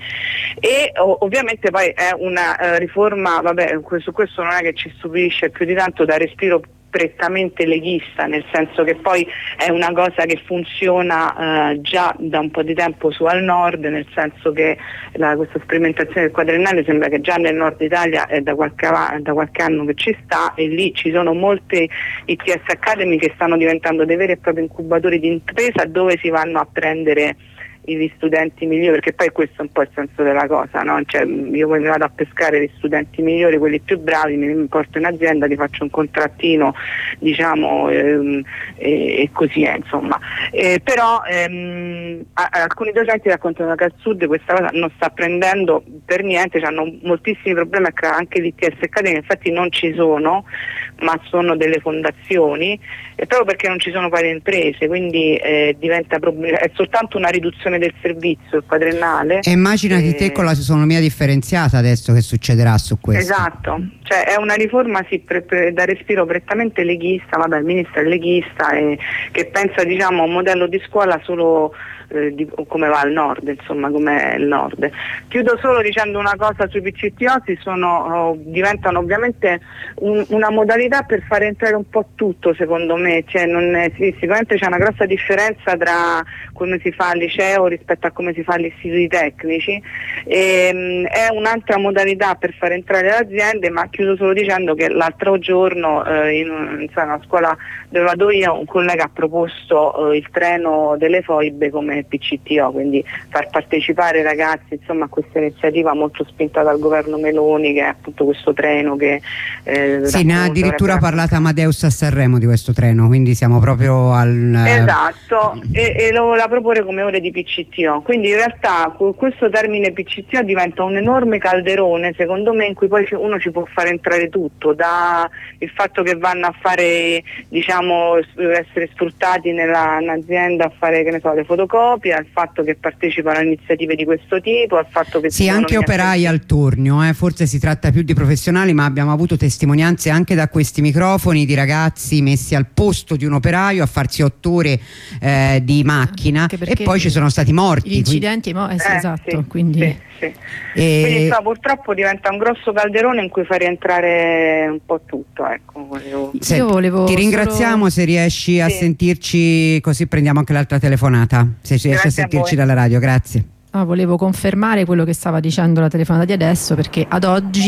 E o, ovviamente poi è una uh, riforma, vabbè, su questo non è che ci stupisce più di tanto, da respiro prettamente leghista, nel senso che poi è una cosa che funziona eh, già da un po' di tempo su al nord, nel senso che la, questa sperimentazione del quadriennale sembra che già nel nord Italia è da qualche, da qualche anno che ci sta, e lì ci sono molte I T S Academy che stanno diventando dei veri e propri incubatori di impresa, dove si vanno a prendere gli studenti migliori, perché poi questo è un po' il senso della cosa, no? Cioè, io poi mi vado a pescare gli studenti migliori, quelli più bravi, mi porto in azienda, ti faccio un contrattino, diciamo, ehm, e, e così è, insomma. Eh, però ehm, a, a, alcuni docenti raccontano che al sud questa cosa non sta prendendo per niente, hanno moltissimi problemi a creare anche l'I T S Academy, infatti non ci sono, ma sono delle fondazioni, e proprio perché non ci sono poi le imprese, quindi eh, diventa problem- è soltanto una riduzione del servizio, il quadriennale. E immaginati e... te con la autonomia differenziata adesso che succederà su questo. Esatto, cioè è una riforma sì, pre- pre- da respiro prettamente leghista, vabbè, il ministro è leghista, e che pensa, diciamo, a un modello di scuola solo eh, di, come va al nord, insomma, come è il nord. Chiudo solo dicendo una cosa sui P C T O, si sono, oh, diventano ovviamente un, una modalità per fare entrare un po' tutto, secondo me, cioè, non è, sì, sicuramente c'è una grossa differenza tra come si fa al liceo rispetto a come si fa agli istituti tecnici, e, mh, è un'altra modalità per far entrare le aziende, ma chiudo solo dicendo che l'altro giorno eh, in, in una scuola dove vado io un collega ha proposto eh, il treno delle foibe come P C T O, quindi far partecipare i ragazzi insomma a questa iniziativa molto spinta dal governo Meloni, che è appunto questo treno che eh, sì, ne ha addirittura parlato Amadeus a Sanremo di questo treno, quindi siamo proprio al esatto, e, e lo la proporre come ore di P C T O, quindi in realtà questo termine P C T O diventa un enorme calderone, secondo me, in cui poi uno ci può fare entrare tutto, da il fatto che vanno a fare, diciamo, essere sfruttati nella, in azienda a fare, che ne so, le fotocopie, al fatto che partecipano a iniziative di questo tipo, al fatto che sì, anche operai al tornio, eh? Forse si tratta più di professionali, ma abbiamo avuto testimonianze anche da questi microfoni di ragazzi messi al posto di un operaio a farsi otto ore eh, di macchina, e poi ci sono stati morti, gli incidenti, quindi... mo, eh, sì, eh, esatto, sì, quindi, sì, sì. E... quindi so, purtroppo diventa un grosso calderone in cui fa rientrare un po' tutto, ecco. Volevo... Senti, io volevo ti ringraziamo solo... se riesci sì. a sentirci, così prendiamo anche l'altra telefonata, se riesci Grazie a sentirci a dalla radio. Grazie. Ah, volevo confermare quello che stava dicendo la telefonata di adesso, perché ad oggi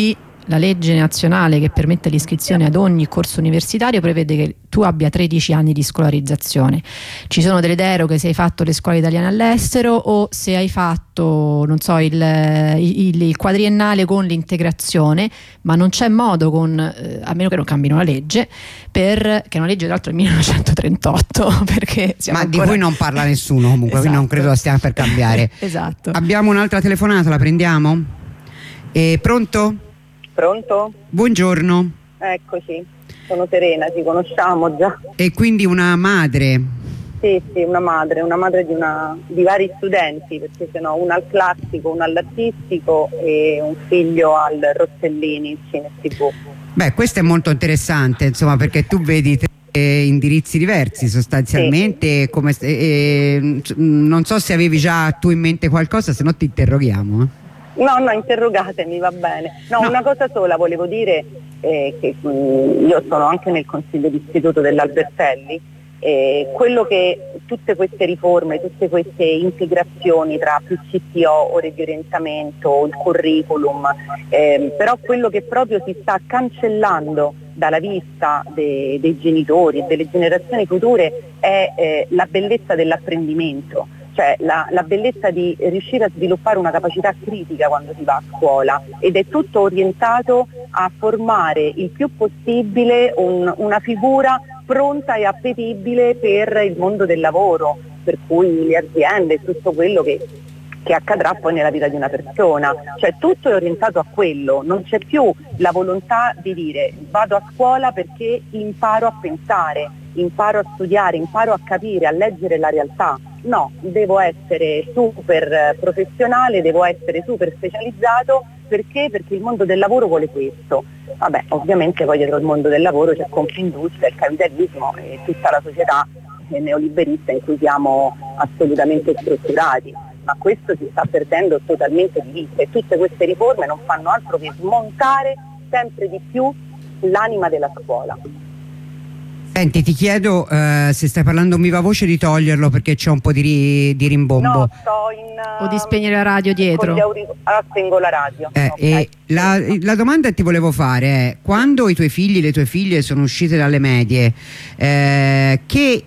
la legge nazionale che permette l'iscrizione ad ogni corso universitario prevede che tu abbia tredici anni di scolarizzazione. Ci sono delle deroghe se hai fatto le scuole italiane all'estero o se hai fatto, non so, il, il, il quadriennale con l'integrazione, ma non c'è modo, con eh, a meno che non cambino la legge, per, che è una legge tra l'altro del millenovecentotrentotto, perché siamo ma ancora... di cui non parla nessuno comunque, Esatto. quindi non credo la stiamo per cambiare. Esatto. Abbiamo un'altra telefonata, la prendiamo? Eh, pronto? Pronto? Buongiorno. Eccoci, sono Serena, ci conosciamo già. E quindi una madre? Sì, sì, una madre, una madre di, una, di vari studenti, perché ce n'ho una al classico, una all'artistico e un figlio al Rossellini, Cine tivù. Beh, questo è molto interessante, insomma, perché tu vedi tre indirizzi diversi sostanzialmente. Sì. Come, eh, non so se avevi già tu in mente qualcosa, se no ti interroghiamo. Eh. No, no, interrogatemi, va bene. No, no. Una cosa sola volevo dire, eh, che mh, io sono anche nel consiglio d'istituto dell'Albertelli, eh, quello che tutte queste riforme, tutte queste integrazioni tra più C T O, ore di orientamento, il curriculum, eh, però quello che proprio si sta cancellando dalla vista de, dei genitori e delle generazioni future è eh, la bellezza dell'apprendimento. Cioè la, la bellezza di riuscire a sviluppare una capacità critica quando si va a scuola, ed è tutto orientato a formare il più possibile un, una figura pronta e appetibile per il mondo del lavoro, per cui le aziende e tutto quello che, che accadrà poi nella vita di una persona. Cioè tutto è orientato a quello, non c'è più la volontà di dire vado a scuola perché imparo a pensare, imparo a studiare, imparo a capire, a leggere la realtà. No, devo essere super professionale, devo essere super specializzato, perché? Perché il mondo del lavoro vuole questo. Vabbè, ovviamente poi dietro il mondo del lavoro c'è Confindustria, il capitalismo e tutta la società neoliberista in cui siamo assolutamente strutturati, ma questo si sta perdendo totalmente di vista e tutte queste riforme non fanno altro che smontare sempre di più l'anima della scuola. Senti, ti chiedo uh, se stai parlando un viva voce di toglierlo perché c'è un po' di, ri, di rimbombo. No, sto in... Uh, o di spegnere la radio dietro. Auric- ah, spengo la radio. Eh, okay. e la, la domanda che ti volevo fare è: quando i tuoi figli e le tue figlie sono uscite dalle medie, eh, che,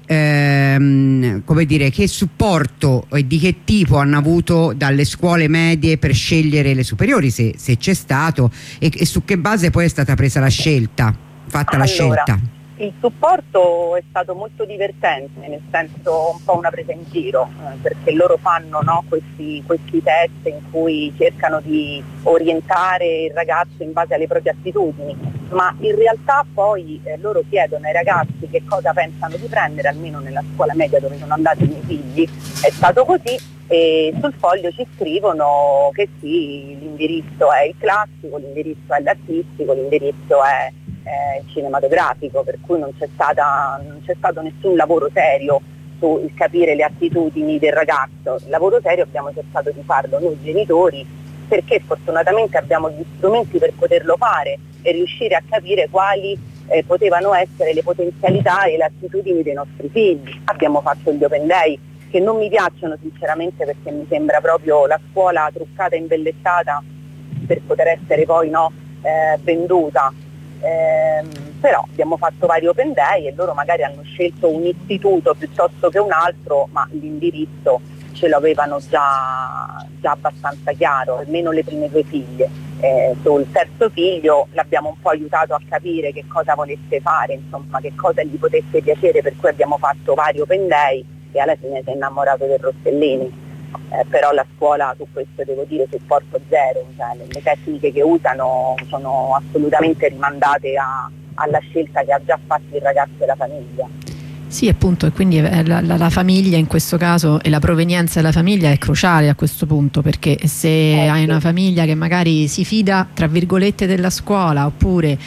ehm, come dire, che supporto e di che tipo hanno avuto dalle scuole medie per scegliere le superiori, se, se c'è stato, e, e su che base poi è stata presa la scelta, fatta allora, la scelta? Il supporto è stato molto divertente, nel senso un po' una presa in giro, eh, perché loro fanno, no, questi, questi test in cui cercano di orientare il ragazzo in base alle proprie attitudini, ma in realtà poi eh, loro chiedono ai ragazzi che cosa pensano di prendere, almeno nella scuola media dove sono andati i miei figli è stato così, e sul foglio ci scrivono che sì, l'indirizzo è il classico, l'indirizzo è l'artistico, l'indirizzo è Eh, cinematografico, per cui non c'è stata non c'è stato nessun lavoro serio sul capire le attitudini del ragazzo. Il lavoro serio abbiamo cercato di farlo noi genitori, perché fortunatamente abbiamo gli strumenti per poterlo fare e riuscire a capire quali eh, potevano essere le potenzialità e le attitudini dei nostri figli. Abbiamo fatto gli open day, che non mi piacciono sinceramente perché mi sembra proprio la scuola truccata e imbellettata per poter essere poi no, eh, venduta. Eh, però abbiamo fatto vari open day e loro magari hanno scelto un istituto piuttosto che un altro, ma l'indirizzo ce l'avevano già, già abbastanza chiaro, almeno le prime due figlie. Eh, sul terzo figlio l'abbiamo un po' aiutato a capire che cosa volesse fare, insomma che cosa gli potesse piacere, per cui abbiamo fatto vari open day e alla fine si è innamorato del Rossellini. Eh, però la scuola su questo devo dire supporto zero, cioè le, le tecniche che usano sono assolutamente rimandate a, alla scelta che ha già fatto il ragazzo e la famiglia. Sì, appunto, e quindi la, la, la famiglia in questo caso e la provenienza della famiglia è cruciale a questo punto, perché se eh, hai sì. una famiglia che magari si fida tra virgolette della scuola, oppure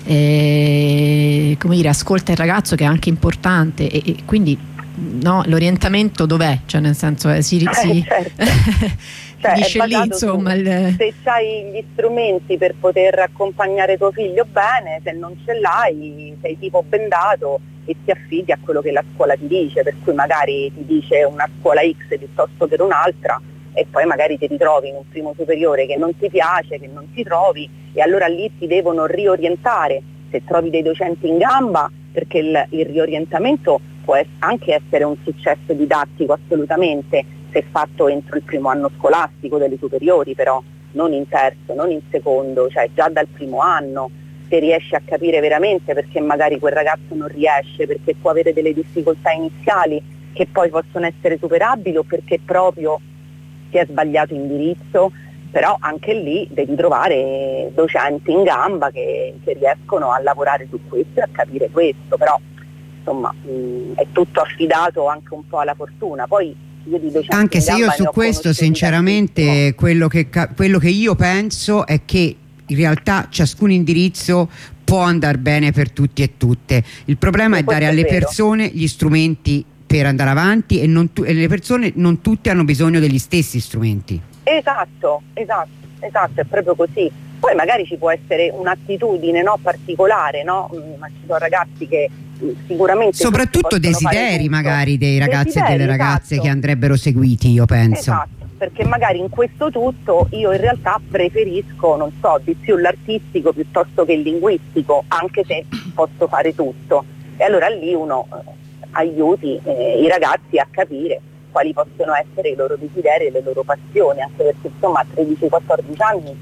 eh, come dire, ascolta il ragazzo, che è anche importante, e, e quindi no, l'orientamento dov'è? Cioè nel senso eh, si, si... Eh, certo. Cioè, dice lì, insomma, su, il... se hai gli strumenti per poter accompagnare tuo figlio bene, se non ce l'hai sei tipo bendato e ti affidi a quello che la scuola ti dice, per cui magari ti dice una scuola X piuttosto che un'altra, e poi magari ti ritrovi in un primo superiore che non ti piace, che non ti trovi, e allora lì ti devono riorientare, se trovi dei docenti in gamba, perché il, il riorientamento può es- anche essere un successo didattico assolutamente, se fatto entro il primo anno scolastico delle superiori, però non in terzo, non in secondo, cioè già dal primo anno, se riesci a capire veramente perché magari quel ragazzo non riesce, perché può avere delle difficoltà iniziali che poi possono essere superabili, o perché proprio si è sbagliato indirizzo, però anche lì devi trovare docenti in gamba che, che riescono a lavorare su questo e a capire questo, però insomma mh, è tutto affidato anche un po' alla fortuna. Poi io di docenti anche in se io gamba su ne ho questo sinceramente quello che, ca- quello che io penso è che in realtà ciascun indirizzo può andare bene per tutti e tutte. Il problema E è dare questo è alle vero. persone gli strumenti per andare avanti, e, non tu- e le persone non tutte hanno bisogno degli stessi strumenti. Esatto, esatto, esatto, è proprio così. Poi magari ci può essere un'attitudine, no, particolare, no? Mm, Ma ci sono ragazzi che mm, sicuramente Soprattutto tutti possono fare desideri tutto. magari dei ragazzi Desideri, e delle ragazze esatto. che andrebbero seguiti, io penso. Esatto, perché magari in questo tutto io in realtà preferisco, non so, di più l'artistico piuttosto che il linguistico, anche se posso fare tutto. E allora lì uno eh, aiuti eh, i ragazzi a capire quali possono essere i loro desideri e le loro passioni, anche perché insomma a tredici quattordici anni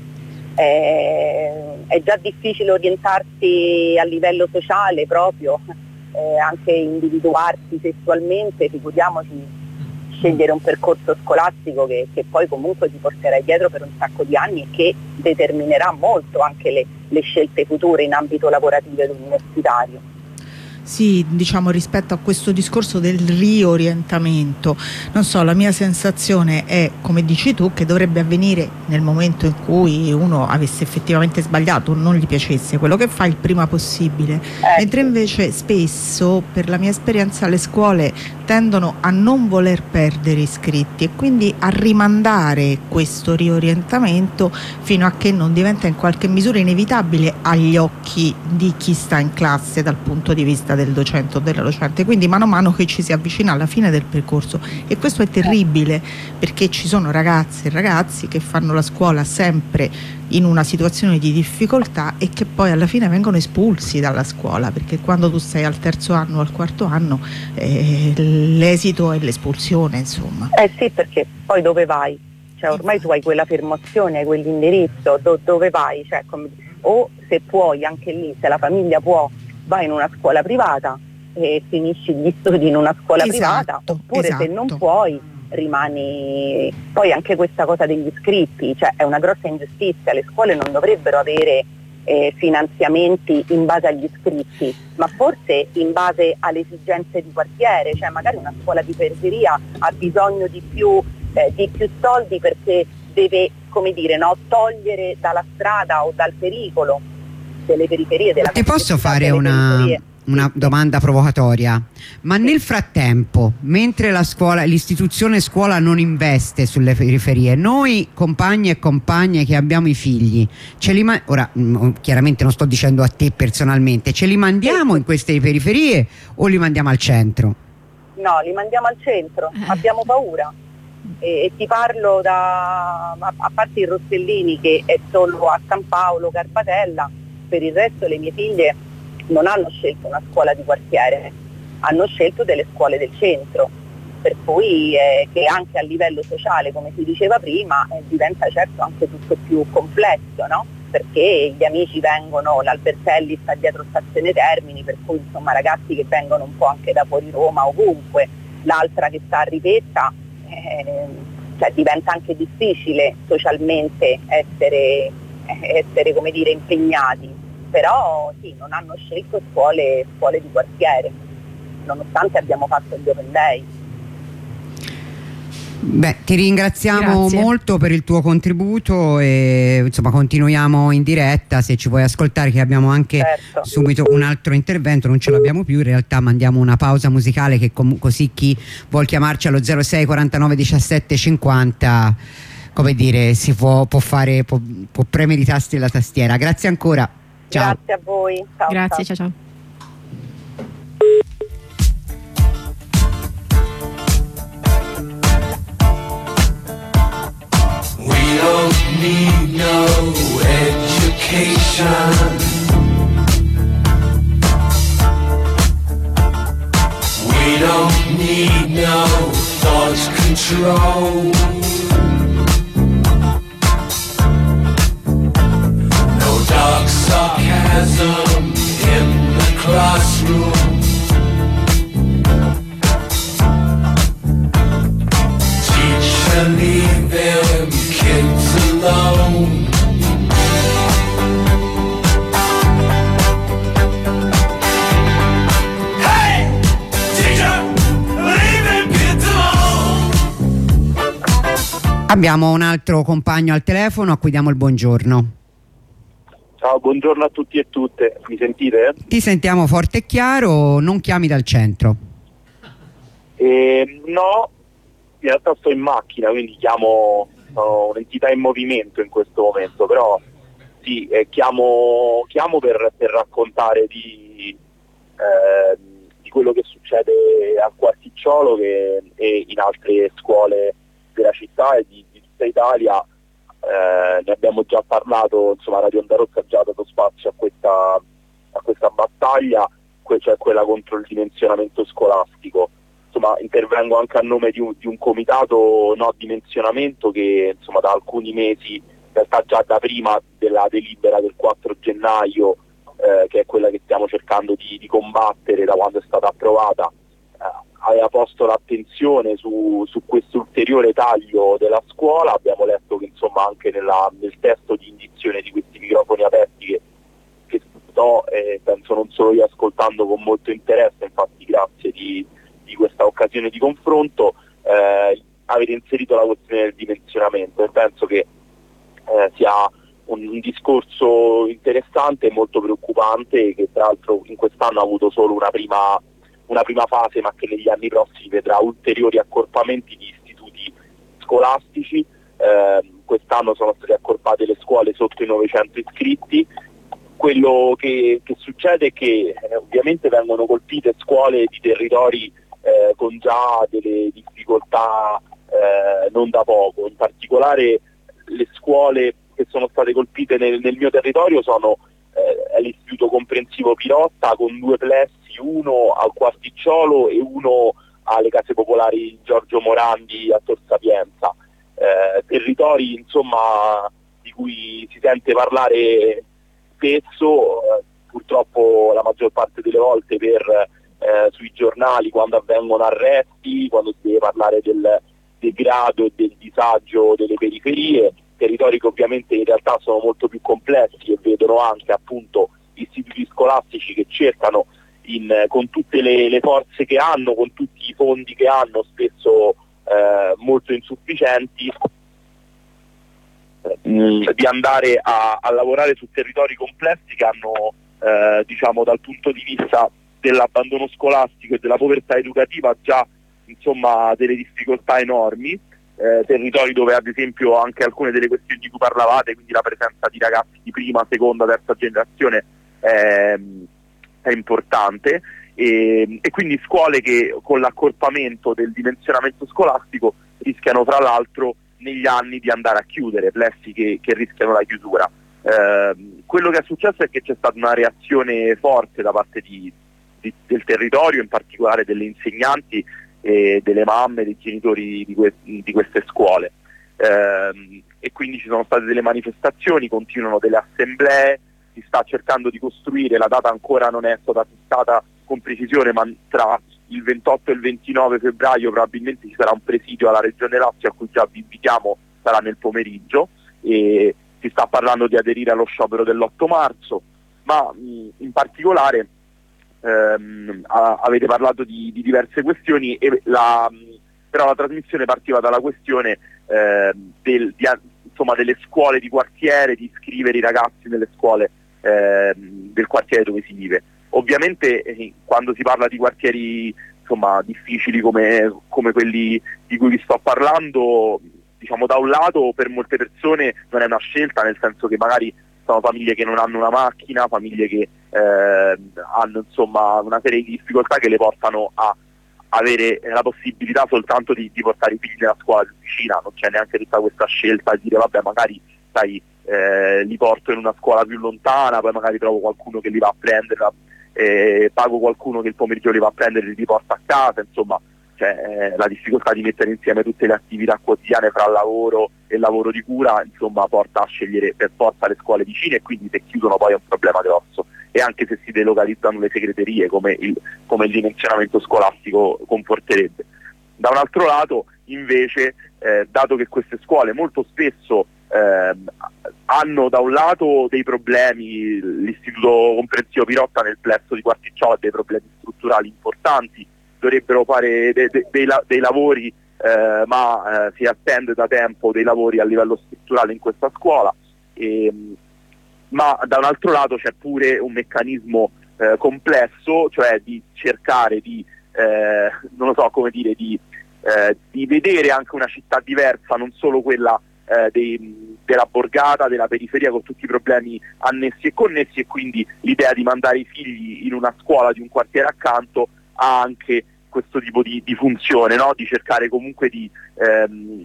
eh, è già difficile orientarsi a livello sociale proprio, eh, anche individuarsi sessualmente, figuriamoci scegliere un percorso scolastico che, che poi comunque ti porterà dietro per un sacco di anni e che determinerà molto anche le, le scelte future in ambito lavorativo ed universitario. Sì, diciamo rispetto a questo discorso del riorientamento, non so, la mia sensazione è, come dici tu, che dovrebbe avvenire nel momento in cui uno avesse effettivamente sbagliato o non gli piacesse quello che fa il prima possibile, Eh, mentre invece spesso, per la mia esperienza, le scuole tendono a non voler perdere iscritti e quindi a rimandare questo riorientamento fino a che non diventa in qualche misura inevitabile agli occhi di chi sta in classe dal punto di vista del docente o della docente, quindi mano a mano che ci si avvicina alla fine del percorso. E questo è terribile, perché ci sono ragazze e ragazzi che fanno la scuola sempre in una situazione di difficoltà e che poi alla fine vengono espulsi dalla scuola, perché quando tu sei al terzo anno o al quarto anno eh, l'esito è l'espulsione, insomma. Eh sì, perché poi dove vai? Cioè ormai tu hai quella fermazione, hai quell'indirizzo, do, dove vai? Cioè, come, o se puoi, anche lì, se la famiglia può, vai in una scuola privata e finisci gli studi in una scuola Esatto, privata, oppure esatto. se non puoi rimani. Poi anche questa cosa degli iscritti, cioè è una grossa ingiustizia, le scuole non dovrebbero avere eh, finanziamenti in base agli iscritti, ma forse in base alle esigenze di quartiere, cioè magari una scuola di periferia ha bisogno di più, eh, di più soldi perché deve, come dire, no, togliere dalla strada o dal pericolo delle periferie della Ti posso fare delle una, periferie. una domanda provocatoria? Ma nel frattempo, mentre la scuola, l'istituzione scuola non investe sulle periferie, noi compagni e compagne che abbiamo i figli, ce li ma- ora mh, chiaramente non sto dicendo a te personalmente, ce li mandiamo in queste periferie o li mandiamo al centro? No, li mandiamo al centro, abbiamo paura. E, e ti parlo da, a, a parte il Rossellini che è solo a San Paolo, Garbatella, per il resto le mie figlie non hanno scelto una scuola di quartiere, hanno scelto delle scuole del centro, per cui eh, che anche a livello sociale, come si diceva prima, eh, diventa certo anche tutto più complesso, no? Perché gli amici vengono, l'Albertelli sta dietro Stazione Termini, per cui insomma ragazzi che vengono un po' anche da fuori Roma, ovunque, l'altra che sta a Ripetta, eh, cioè diventa anche difficile socialmente essere, essere come dire, impegnati. Però sì, non hanno scelto scuole, scuole di quartiere, nonostante abbiamo fatto gli open day. Beh, ti ringraziamo Grazie. molto per il tuo contributo e insomma continuiamo in diretta, se ci vuoi ascoltare, che abbiamo anche Certo. subito un altro intervento, non ce l'abbiamo più, in realtà mandiamo una pausa musicale che com- così chi vuol chiamarci allo zero sei quarantanove diciassette cinquanta, come dire, si può, può fare, può, può premere i tasti della tastiera. Grazie ancora. Ciao. Grazie a voi. Ciao, Grazie, ciao. ciao ciao. need no education. We don't need no thought control. No dark sarcasm in the classroom. Teacher, leave them kids alone. Abbiamo un altro compagno al telefono a cui diamo il buongiorno. Ciao, buongiorno a tutti e tutte, mi sentite? Ti sentiamo forte e chiaro, non chiami dal centro. Eh, no, in realtà sto in macchina, quindi chiamo, sono un'entità in movimento in questo momento, però sì, eh, chiamo, chiamo per, per raccontare di, eh, di quello che succede a Quarticciolo che, e in altre scuole della città e di, di tutta Italia. Eh, ne abbiamo già parlato, insomma Radio Onda Rossa ha già dato spazio a questa, a questa battaglia, que- cioè quella contro il dimensionamento scolastico. Insomma, intervengo anche a nome di un, di un comitato no dimensionamento che insomma da alcuni mesi, in realtà già da prima della delibera del quattro gennaio, eh, che è quella che stiamo cercando di, di combattere da quando è stata approvata, eh, aveva posto l'attenzione su, su questo ulteriore taglio della scuola. Abbiamo letto che insomma anche nella, nel testo di indizione di questi microfoni aperti che, che sto eh, penso non solo io ascoltando con molto interesse, infatti grazie di, di questa occasione di confronto, eh, avete inserito la questione del dimensionamento e penso che eh, sia un, un discorso interessante e molto preoccupante, che tra l'altro in quest'anno ha avuto solo una prima una prima fase, ma che negli anni prossimi vedrà ulteriori accorpamenti di istituti scolastici. Eh, quest'anno sono state accorpate le scuole sotto i novecento iscritti. Quello che, che succede è che eh, ovviamente vengono colpite scuole di territori eh, con già delle difficoltà eh, non da poco. In particolare le scuole che sono state colpite nel, nel mio territorio sono eh, l'Istituto Comprensivo Pirotta con due plessi, uno al Quarticciolo e uno alle Case Popolari Giorgio Morandi a Tor Sapienza, eh, territori insomma di cui si sente parlare spesso, eh, purtroppo la maggior parte delle volte per eh, sui giornali quando avvengono arresti, quando si deve parlare del degrado e del disagio delle periferie, territori che ovviamente in realtà sono molto più complessi e vedono anche appunto istituti scolastici che cercano In, con tutte le, le forze che hanno, con tutti i fondi che hanno, spesso eh, molto insufficienti, mm. di andare a, a lavorare su territori complessi che hanno, eh, diciamo, dal punto di vista dell'abbandono scolastico e della povertà educativa già insomma delle difficoltà enormi, eh, territori dove ad esempio anche alcune delle questioni di cui parlavate, quindi la presenza di ragazzi di prima, seconda, terza generazione, ehm, è importante, e, e quindi scuole che con l'accorpamento del dimensionamento scolastico rischiano fra l'altro negli anni di andare a chiudere, plessi che, che rischiano la chiusura. Eh, quello che è successo è che c'è stata una reazione forte da parte di, di, del territorio, in particolare delle insegnanti e delle mamme, dei genitori di, que, di queste scuole, eh, e quindi ci sono state delle manifestazioni, continuano delle assemblee, si sta cercando di costruire, la data ancora non è stata fissata con precisione, ma tra il ventotto e il ventinove febbraio probabilmente ci sarà un presidio alla Regione Lazio a cui già vi invitiamo, sarà nel pomeriggio, e si sta parlando di aderire allo sciopero dell'otto marzo, ma mh, in particolare ehm, a, avete parlato di, di diverse questioni, e la, mh, però la trasmissione partiva dalla questione eh, del, di, insomma, delle scuole di quartiere, di iscrivere i ragazzi nelle scuole eh, del quartiere dove si vive. Ovviamente eh, quando si parla di quartieri insomma difficili come, come quelli di cui vi sto parlando, diciamo da un lato per molte persone non è una scelta, nel senso che magari sono famiglie che non hanno una macchina, famiglie che eh, hanno insomma una serie di difficoltà che le portano a avere la possibilità soltanto di, di portare i figli nella scuola più vicina, non c'è neanche tutta questa scelta di dire vabbè magari sai, eh, li porto in una scuola più lontana, poi magari trovo qualcuno che li va a prendere, eh, pago qualcuno che il pomeriggio li va a prendere e li riporta a casa, insomma, cioè, eh, la difficoltà di mettere insieme tutte le attività quotidiane fra lavoro e lavoro di cura, insomma, porta a scegliere per forza le scuole vicine, e quindi se chiudono poi è un problema grosso, e anche se si delocalizzano le segreterie, come il, come il dimensionamento scolastico comporterebbe. Da un altro lato, invece, eh, dato che queste scuole molto spesso eh, hanno da un lato dei problemi, l'istituto comprensivo Pirotta nel plesso di Quarticciolo ha dei problemi strutturali importanti, dovrebbero fare de- de- dei, la- dei lavori, eh, ma eh, si attende da tempo dei lavori a livello strutturale in questa scuola, e, ma da un altro lato c'è pure un meccanismo eh, complesso, cioè di cercare di, eh, non lo so come dire, di, eh, di vedere anche una città diversa, non solo quella eh, dei, della borgata, della periferia, con tutti i problemi annessi e connessi, e quindi l'idea di mandare i figli in una scuola di un quartiere accanto ha anche questo tipo di, di funzione, no? Di cercare comunque di, ehm,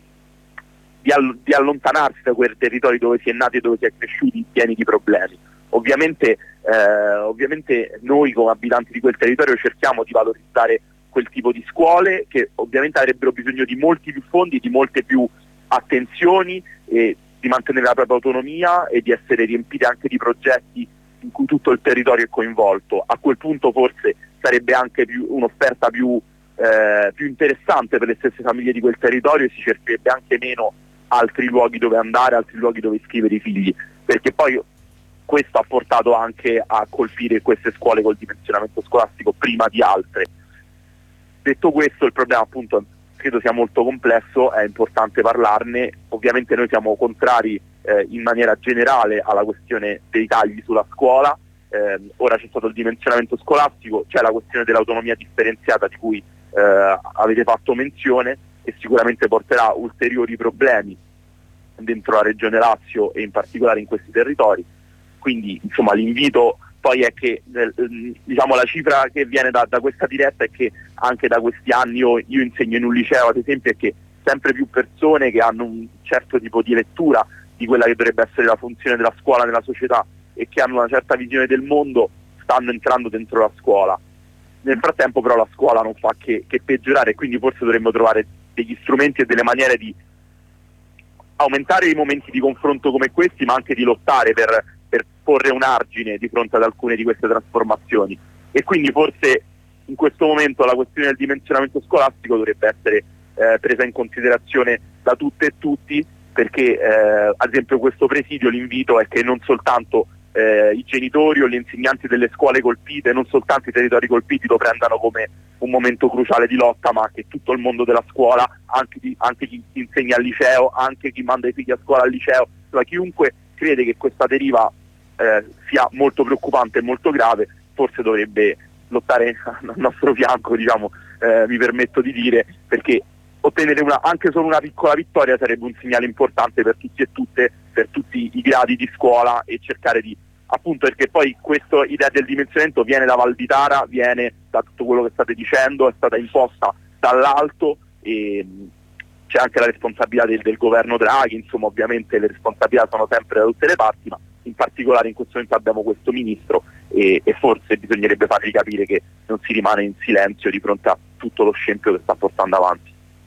di, all- di allontanarsi da quei territori dove si è nati e dove si è cresciuti pieni di problemi. Ovviamente, eh, ovviamente noi come abitanti di quel territorio cerchiamo di valorizzare quel tipo di scuole, che ovviamente avrebbero bisogno di molti più fondi, di molte più attenzioni, e di mantenere la propria autonomia e di essere riempite anche di progetti in cui tutto il territorio è coinvolto. A quel punto forse sarebbe anche più un'offerta più, eh, più interessante per le stesse famiglie di quel territorio, e si cercherebbe anche meno altri luoghi dove andare, altri luoghi dove iscrivere i figli, perché poi questo ha portato anche a colpire queste scuole col dimensionamento scolastico prima di altre. Detto questo, il problema appunto credo sia molto complesso, è importante parlarne. Ovviamente noi siamo contrari eh, in maniera generale alla questione dei tagli sulla scuola. Eh, ora c'è stato il dimensionamento scolastico, c'è la questione dell'autonomia differenziata di cui eh, avete fatto menzione, e sicuramente porterà ulteriori problemi dentro la Regione Lazio e in particolare in questi territori. Quindi insomma l'invito poi è che eh, diciamo la cifra che viene da, da questa diretta è che anche da questi anni io, io insegno in un liceo ad esempio, è che sempre più persone che hanno un certo tipo di lettura di quella che dovrebbe essere la funzione della scuola nella società e che hanno una certa visione del mondo stanno entrando dentro la scuola. Nel frattempo però la scuola non fa che, che peggiorare, e quindi forse dovremmo trovare degli strumenti e delle maniere di aumentare i momenti di confronto come questi, ma anche di lottare per, per porre un argine di fronte ad alcune di queste trasformazioni. E quindi forse in questo momento la questione del dimensionamento scolastico dovrebbe essere eh, presa in considerazione da tutte e tutti, perché eh, ad esempio questo presidio, l'invito è che non soltanto eh, i genitori o gli insegnanti delle scuole colpite, non soltanto i territori colpiti lo prendano come un momento cruciale di lotta, ma che tutto il mondo della scuola, anche, di, anche chi insegna al liceo, anche chi manda i figli a scuola al liceo, cioè chiunque crede che questa deriva eh, sia molto preoccupante e molto grave, forse dovrebbe lottare al nostro fianco, diciamo, eh, mi permetto di dire, perché ottenere una, anche solo una piccola vittoria sarebbe un segnale importante per tutti e tutte, per tutti i gradi di scuola, e cercare di, appunto, perché poi questa idea del dimensionamento viene da Valditara, viene da tutto quello che state dicendo, è stata imposta dall'alto, e c'è anche la responsabilità del, del governo Draghi, insomma ovviamente le responsabilità sono sempre da tutte le parti, ma in particolare in questo momento abbiamo questo ministro, e, e forse bisognerebbe fargli capire che non si rimane in silenzio di fronte a tutto lo scempio che sta portando avanti.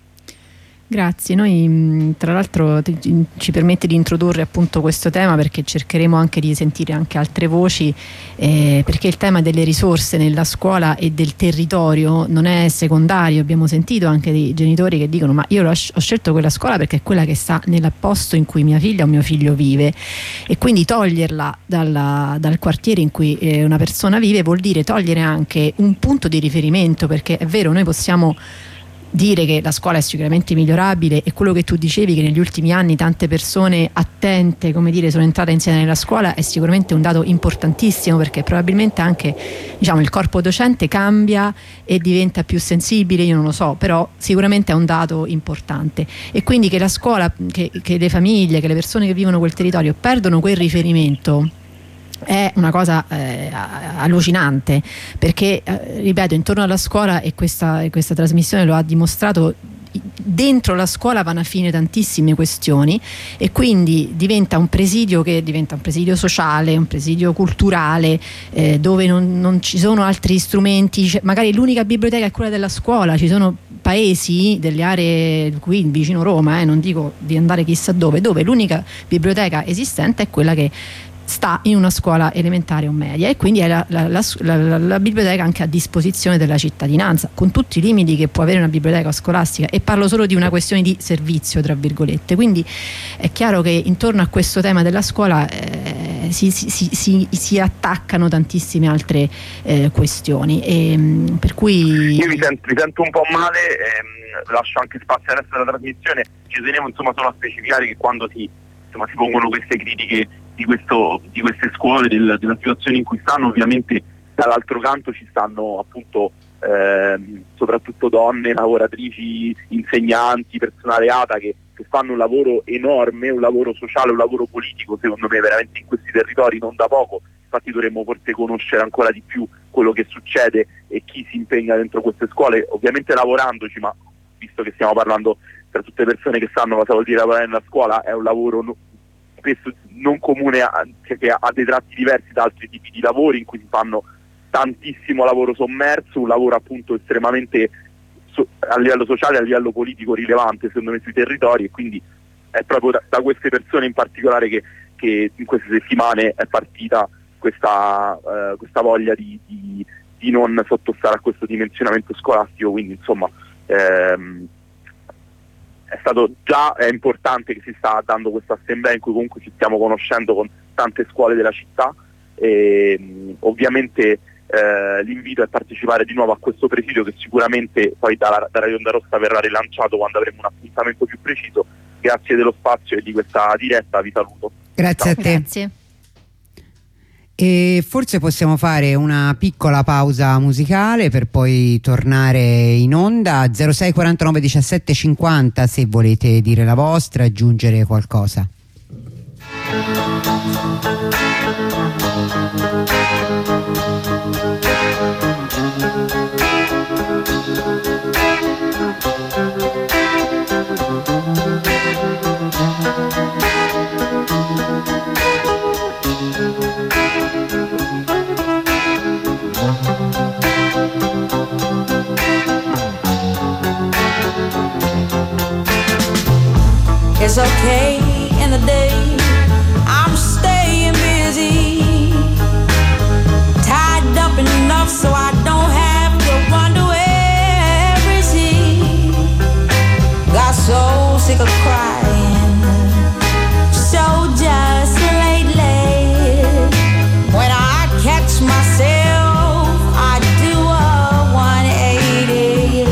Grazie, noi tra l'altro ci permette di introdurre appunto questo tema, perché cercheremo anche di sentire anche altre voci, eh, perché il tema delle risorse nella scuola e del territorio non è secondario. Abbiamo sentito anche dei genitori che dicono: ma io ho scelto quella scuola perché è quella che sta nel posto in cui mia figlia o mio figlio vive, e quindi toglierla dalla, dal quartiere in cui eh, una persona vive vuol dire togliere anche un punto di riferimento, perché è vero, noi possiamo dire che la scuola è sicuramente migliorabile, e quello che tu dicevi, che negli ultimi anni tante persone attente, come dire, sono entrate insieme nella scuola, è sicuramente un dato importantissimo, perché probabilmente anche, diciamo, il corpo docente cambia e diventa più sensibile, io non lo so, però sicuramente è un dato importante. E quindi che la scuola, che, che le famiglie, che le persone che vivono quel territorio perdono quel riferimento è una cosa eh, allucinante, perché eh, ripeto, intorno alla scuola, e questa, questa trasmissione lo ha dimostrato, dentro la scuola vanno a finire tantissime questioni e quindi diventa un presidio che diventa un presidio sociale, un presidio culturale, eh, dove non, non ci sono altri strumenti, cioè, magari l'unica biblioteca è quella della scuola, ci sono paesi delle aree qui vicino Roma, eh, non dico di andare chissà dove, dove l'unica biblioteca esistente è quella che sta in una scuola elementare o media e quindi è la, la, la, la, la biblioteca anche a disposizione della cittadinanza, con tutti i limiti che può avere una biblioteca scolastica, e parlo solo di una questione di servizio tra virgolette. Quindi è chiaro che intorno a questo tema della scuola eh, si, si, si, si attaccano tantissime altre eh, questioni e, per cui io mi sento, mi sento un po' male, ehm, lascio anche spazio al resto della trasmissione. Ci tenevo insomma solo a specificare che quando si, insomma, si pongono queste critiche di, questo, di queste scuole, del, della situazione in cui stanno, ovviamente dall'altro canto ci stanno appunto ehm, soprattutto donne, lavoratrici, insegnanti, personale A T A che, che fanno un lavoro enorme, un lavoro sociale, un lavoro politico secondo me veramente in questi territori non da poco. Infatti dovremmo forse conoscere ancora di più quello che succede e chi si impegna dentro queste scuole, ovviamente lavorandoci, ma visto che stiamo parlando per tutte le persone che sanno cosa vuol dire lavorare nella scuola, è un lavoro no, spesso non comune, a, cioè che ha dei tratti diversi da altri tipi di lavori in cui si fanno tantissimo lavoro sommerso, un lavoro appunto estremamente so, a livello sociale e a livello politico rilevante secondo me sui territori, e quindi è proprio da, da queste persone in particolare che, che in queste settimane è partita questa, eh, questa voglia di, di, di non sottostare a questo dimensionamento scolastico. Quindi insomma ehm, è stato già è importante che si sta dando questa assemblea in cui comunque ci stiamo conoscendo con tante scuole della città e mh, ovviamente eh, l'invito è a partecipare di nuovo a questo presidio che sicuramente poi da, da Radio Onda Rossa verrà rilanciato quando avremo un appuntamento più preciso. Grazie dello spazio e di questa diretta, vi saluto. Grazie a te. Grazie. E forse possiamo fare una piccola pausa musicale per poi tornare in onda. Zero sei quarantanove diciassette cinquanta se volete dire la vostra, aggiungere qualcosa. It's okay in the day, I'm staying busy, tied up enough so I don't have to wonder where is he. Got so sick of crying, so just lately, when I catch myself I do a one eighty.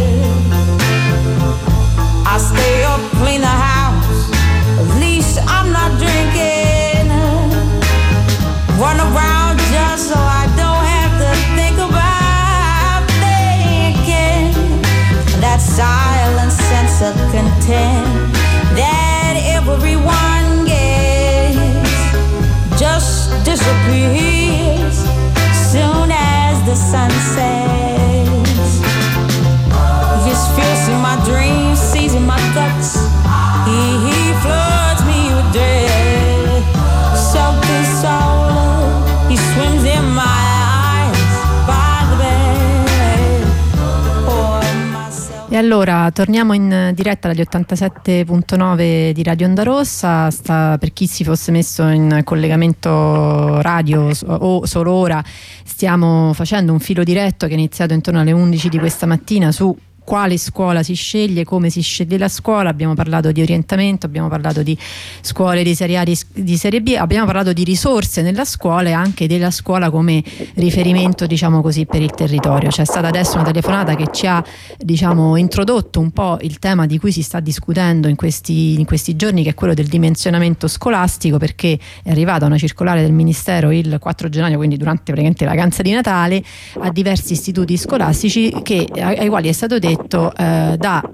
I stay up, clean the house, I'm not drinking, run around just so I don't have to think about thinking. That silent sense of content that everyone gets just disappears soon as the sun sets. He's fierce in my dreams, seizing my guts. He, he floods me with dread, something soul. He swims in my eyes by the bed. For myself. E allora torniamo in diretta dagli ottantasette punto nove di Radio Onda Rossa. Sta, per chi si fosse messo in collegamento radio o solo ora, stiamo facendo un filo diretto che è iniziato intorno alle undici di questa mattina su quale scuola si sceglie, come si sceglie la scuola. Abbiamo parlato di orientamento, abbiamo parlato di scuole di serie A, di serie B, abbiamo parlato di risorse nella scuola e anche della scuola come riferimento, diciamo così, per il territorio. C'è stata adesso una telefonata che ci ha, diciamo, introdotto un po' il tema di cui si sta discutendo in questi, in questi giorni, che è quello del dimensionamento scolastico, perché è arrivata una circolare del Ministero il quattro gennaio, quindi durante praticamente la vacanza di Natale, a diversi istituti scolastici che, ai quali è stato detto Eh, da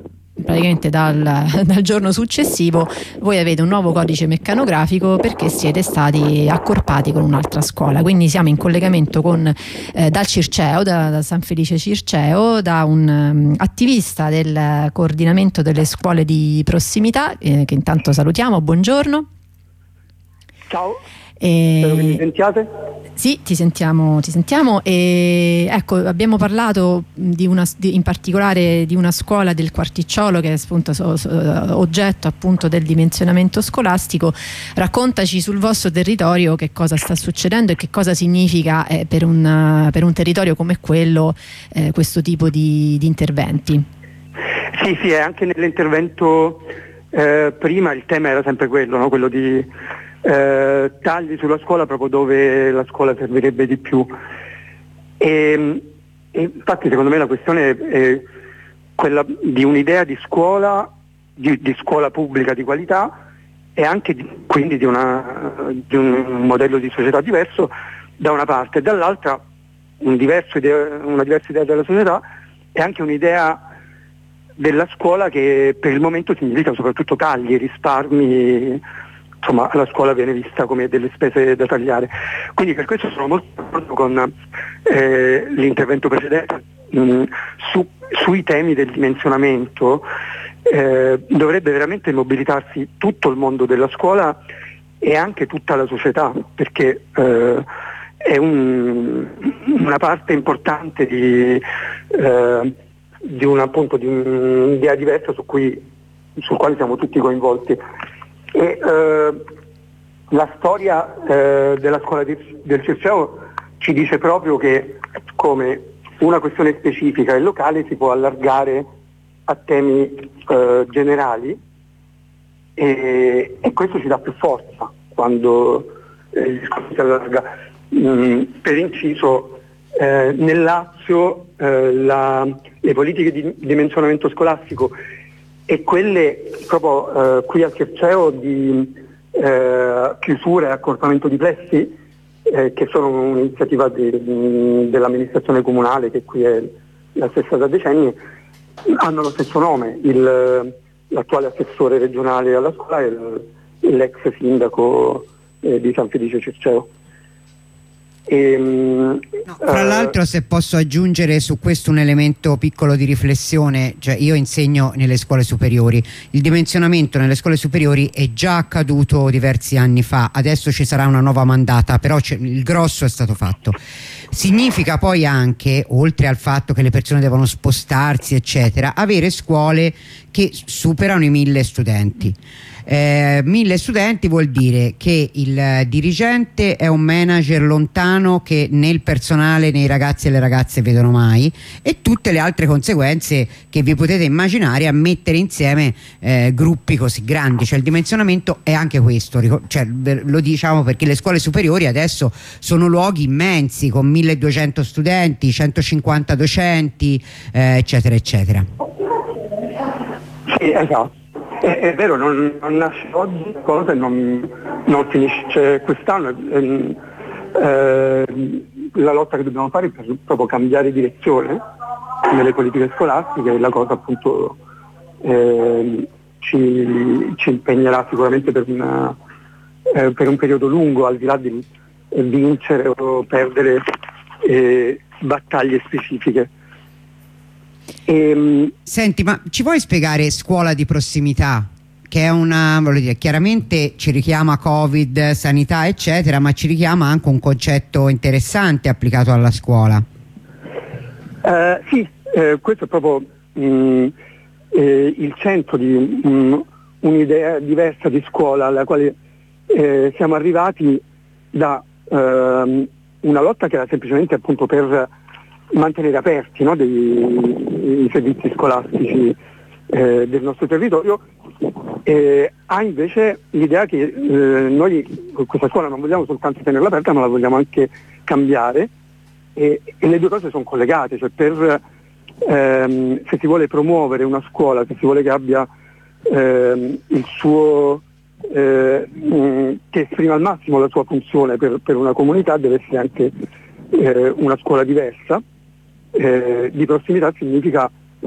praticamente dal, dal giorno successivo voi avete un nuovo codice meccanografico perché siete stati accorpati con un'altra scuola. Quindi siamo in collegamento con eh, dal Circeo, da, da San Felice Circeo, da un um, attivista del coordinamento delle scuole di prossimità, eh, che intanto salutiamo. Buongiorno. Ciao. E... Spero che mi sentiate. Sì, ti sentiamo, ti sentiamo e ecco, abbiamo parlato di una, di, in particolare di una scuola del Quarticciolo che è appunto so, so, oggetto appunto del dimensionamento scolastico. Raccontaci sul vostro territorio che cosa sta succedendo e che cosa significa eh, per, un, per un territorio come quello eh, questo tipo di, di interventi. Sì, sì, anche nell'intervento eh, prima il tema era sempre quello, no? Quello di Eh, tagli sulla scuola proprio dove la scuola servirebbe di più e, e infatti secondo me la questione è, è quella di un'idea di scuola di, di scuola pubblica di qualità e anche di, quindi di, una, di un modello di società diverso da una parte e dall'altra un diverso idea, una diversa idea della società e anche un'idea della scuola che per il momento significa soprattutto tagli, risparmi. Insomma, la scuola viene vista come delle spese da tagliare. Quindi per questo sono molto d'accordo con eh, l'intervento precedente mh, su, sui temi del dimensionamento. Eh, dovrebbe veramente mobilitarsi tutto il mondo della scuola e anche tutta la società, perché eh, è un, una parte importante di, eh, di un appunto di un'idea diversa su cui, sul quale siamo tutti coinvolti. E eh, la storia eh, della scuola di, del Circeo ci dice proprio che come una questione specifica e locale si può allargare a temi eh, generali e, e questo ci dà più forza quando eh, il discorso si allarga. Mm, per inciso eh, nel Lazio eh, la, le politiche di dimensionamento scolastico e quelle proprio eh, qui al Circeo di eh, chiusura e accorpamento di plessi, eh, che sono un'iniziativa di, di, dell'amministrazione comunale, che qui è la stessa da decenni, hanno lo stesso nome. Il, l'attuale assessore regionale alla scuola è il, l'ex sindaco eh, di San Felice Circeo. E, no, tra uh, l'altro, se posso aggiungere su questo un elemento piccolo di riflessione, cioè io insegno nelle scuole superiori, il dimensionamento nelle scuole superiori è già accaduto diversi anni fa, adesso ci sarà una nuova mandata, però il grosso è stato fatto. Significa poi anche, oltre al fatto che le persone devono spostarsi eccetera, avere scuole che superano i mille studenti. Eh, mille studenti vuol dire che il dirigente è un manager lontano che né il personale né i ragazzi e le ragazze vedono mai, e tutte le altre conseguenze che vi potete immaginare a mettere insieme eh, gruppi così grandi. Cioè il dimensionamento è anche questo, cioè, lo diciamo perché le scuole superiori adesso sono luoghi immensi con milleduecento studenti, centocinquanta docenti eh, eccetera eccetera. Sì, esatto. È, è vero, non, non nasce oggi la cosa e non, non finisce quest'anno. Eh, eh, la lotta che dobbiamo fare è per proprio cambiare direzione nelle politiche scolastiche, e la cosa appunto eh, ci, ci impegnerà sicuramente per, una, eh, per un periodo lungo, al di là di vincere o perdere eh, battaglie specifiche. E, senti, ma ci vuoi spiegare scuola di prossimità? Che è una, voglio dire, chiaramente ci richiama Covid, sanità eccetera, ma ci richiama anche un concetto interessante applicato alla scuola. Uh, sì, eh, questo è proprio mh, eh, il centro di mh, un'idea diversa di scuola alla quale eh, siamo arrivati da uh, una lotta che era semplicemente appunto per mantenere aperti, no, dei, i servizi scolastici eh, del nostro territorio, eh, ha invece l'idea che eh, noi questa scuola non vogliamo soltanto tenerla aperta, ma la vogliamo anche cambiare, e, e le due cose sono collegate. Cioè per, ehm, se si vuole promuovere una scuola, se si vuole che abbia ehm, il suo eh, mh, che esprima al massimo la sua funzione per, per una comunità, deve essere anche eh, una scuola diversa. Eh, di prossimità significa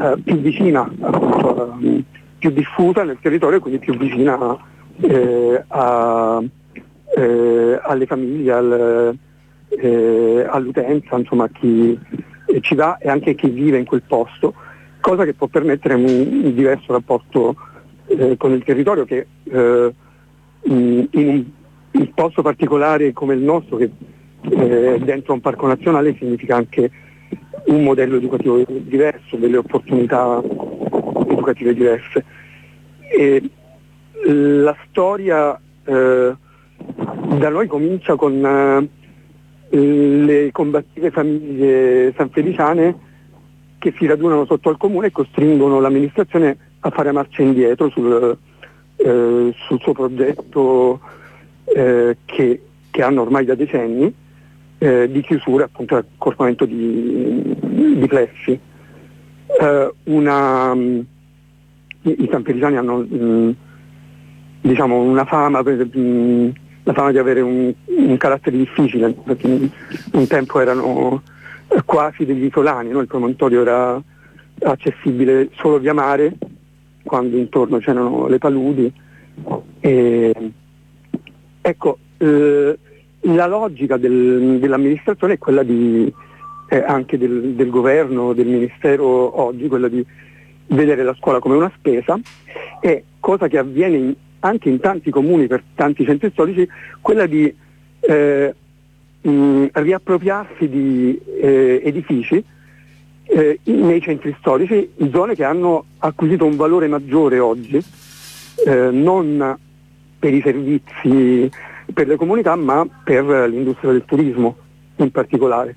eh, più vicina, appunto, eh, più diffusa nel territorio, quindi più vicina eh, a, eh, alle famiglie, al, eh, all'utenza, insomma a chi ci va e anche a chi vive in quel posto, cosa che può permettere un, un diverso rapporto eh, con il territorio che eh, in un, un posto particolare come il nostro, che eh, dentro un parco nazionale, significa anche un modello educativo diverso, delle opportunità educative diverse. E la storia eh, da noi comincia con eh, le combattive famiglie sanfeliciane che si radunano sotto al comune e costringono l'amministrazione a fare marcia indietro sul, eh, sul suo progetto eh, che, che hanno ormai da decenni eh, di chiusura, appunto, accorpamento di, di plessi. Eh, una, i sanfeliciani hanno mh, diciamo una fama per, mh, la fama di avere un, un carattere difficile, perché un tempo erano quasi degli isolani, no? Il promontorio era accessibile solo via mare, quando intorno c'erano le paludi. E, ecco, eh, la logica del, dell'amministrazione è quella di, eh, anche del, del governo, del ministero oggi, quella di vedere la scuola come una spesa, e cosa che avviene in, anche in tanti comuni, per tanti centri storici, quella di eh, mh, riappropriarsi di eh, edifici eh, nei centri storici, in zone che hanno acquisito un valore maggiore oggi, eh, non per i servizi per le comunità, ma per l'industria del turismo in particolare.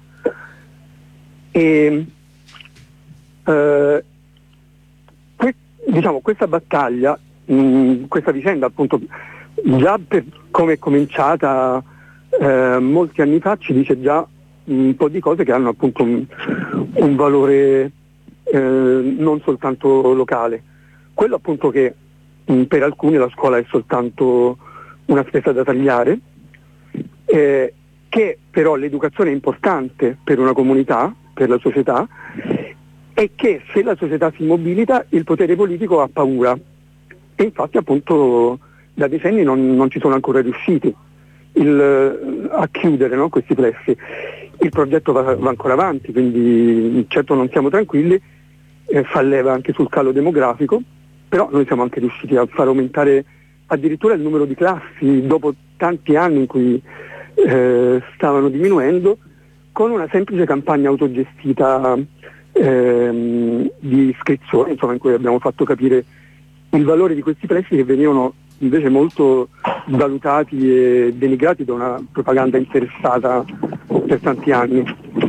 E, eh, que- diciamo, questa battaglia, mh, questa vicenda, appunto, già per come è cominciata eh, molti anni fa, ci dice già un po' di cose che hanno appunto un, un valore eh, non soltanto locale. Quello appunto che mh, per alcuni la scuola è soltanto una spesa da tagliare, eh, che però l'educazione è importante per una comunità, per la società, e che se la società si mobilita il potere politico ha paura, e infatti appunto da decenni non, non ci sono ancora riusciti il, a chiudere, no, questi plessi. Il progetto va, va ancora avanti, quindi certo non siamo tranquilli, eh, fa leva anche sul calo demografico, però noi siamo anche riusciti a far aumentare addirittura il numero di classi dopo tanti anni in cui eh, stavano diminuendo, con una semplice campagna autogestita ehm, di iscrizione, insomma, in cui abbiamo fatto capire il valore di questi plessi, che venivano invece molto valutati e denigrati da una propaganda interessata per tanti anni.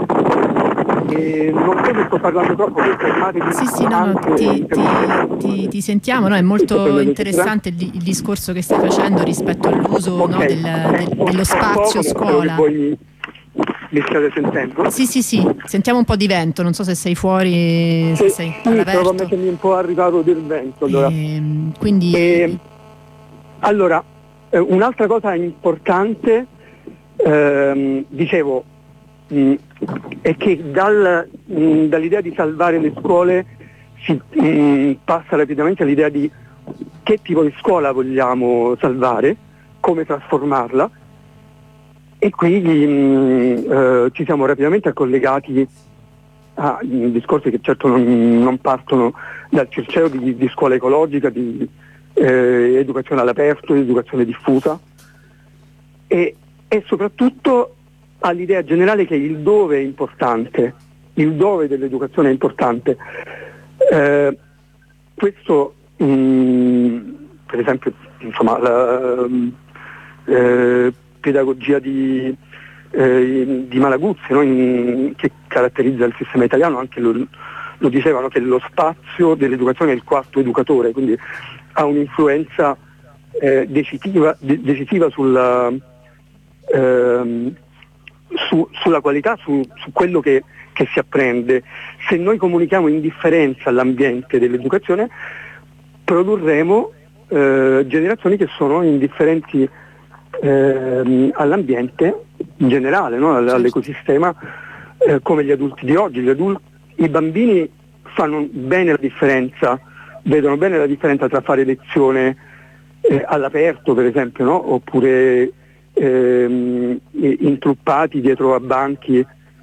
E non so se sto parlando troppo, per fermatevi. Sì, sì, no, ti, ti, ti, ti sentiamo, no? È molto interessante il, il discorso che stai facendo rispetto all'uso, okay, no, del, del, dello spazio scuola. Voi mi state sentendo? Sì, sì, sì, sentiamo un po' di vento, non so se sei fuori, se sì, sei sì, all'aperto. Provo a mettermi un po' al riparo del vento. Allora, e, quindi... e, allora eh, un'altra cosa importante, ehm, dicevo, mh, è che dal, mh, dall'idea di salvare le scuole si mh, passa rapidamente all'idea di che tipo di scuola vogliamo salvare, come trasformarla, e quindi mh, eh, ci siamo rapidamente collegati a discorsi che certo non, non partono dal Circeo di, di scuola ecologica, di eh, educazione all'aperto, di educazione diffusa, e, e soprattutto all'idea generale che il dove è importante, il dove dell'educazione è importante. Eh, questo mh, per esempio, insomma, la eh, pedagogia di, eh, di Malaguzzi, no? In, che caratterizza il sistema italiano, anche lo, lo dicevano, che lo spazio dell'educazione è il quarto educatore, quindi ha un'influenza eh, decisiva, de- decisiva sulla, ehm, su, sulla qualità, su, su quello che, che si apprende. Se noi comunichiamo indifferenza all'ambiente dell'educazione, produrremo eh, generazioni che sono indifferenti eh, all'ambiente in generale, no? All'ecosistema, eh, come gli adulti di oggi. Gli adulti, i bambini fanno bene la differenza, vedono bene la differenza tra fare lezione eh, all'aperto, per esempio, no? Oppure ehm, intruppati dietro a banchi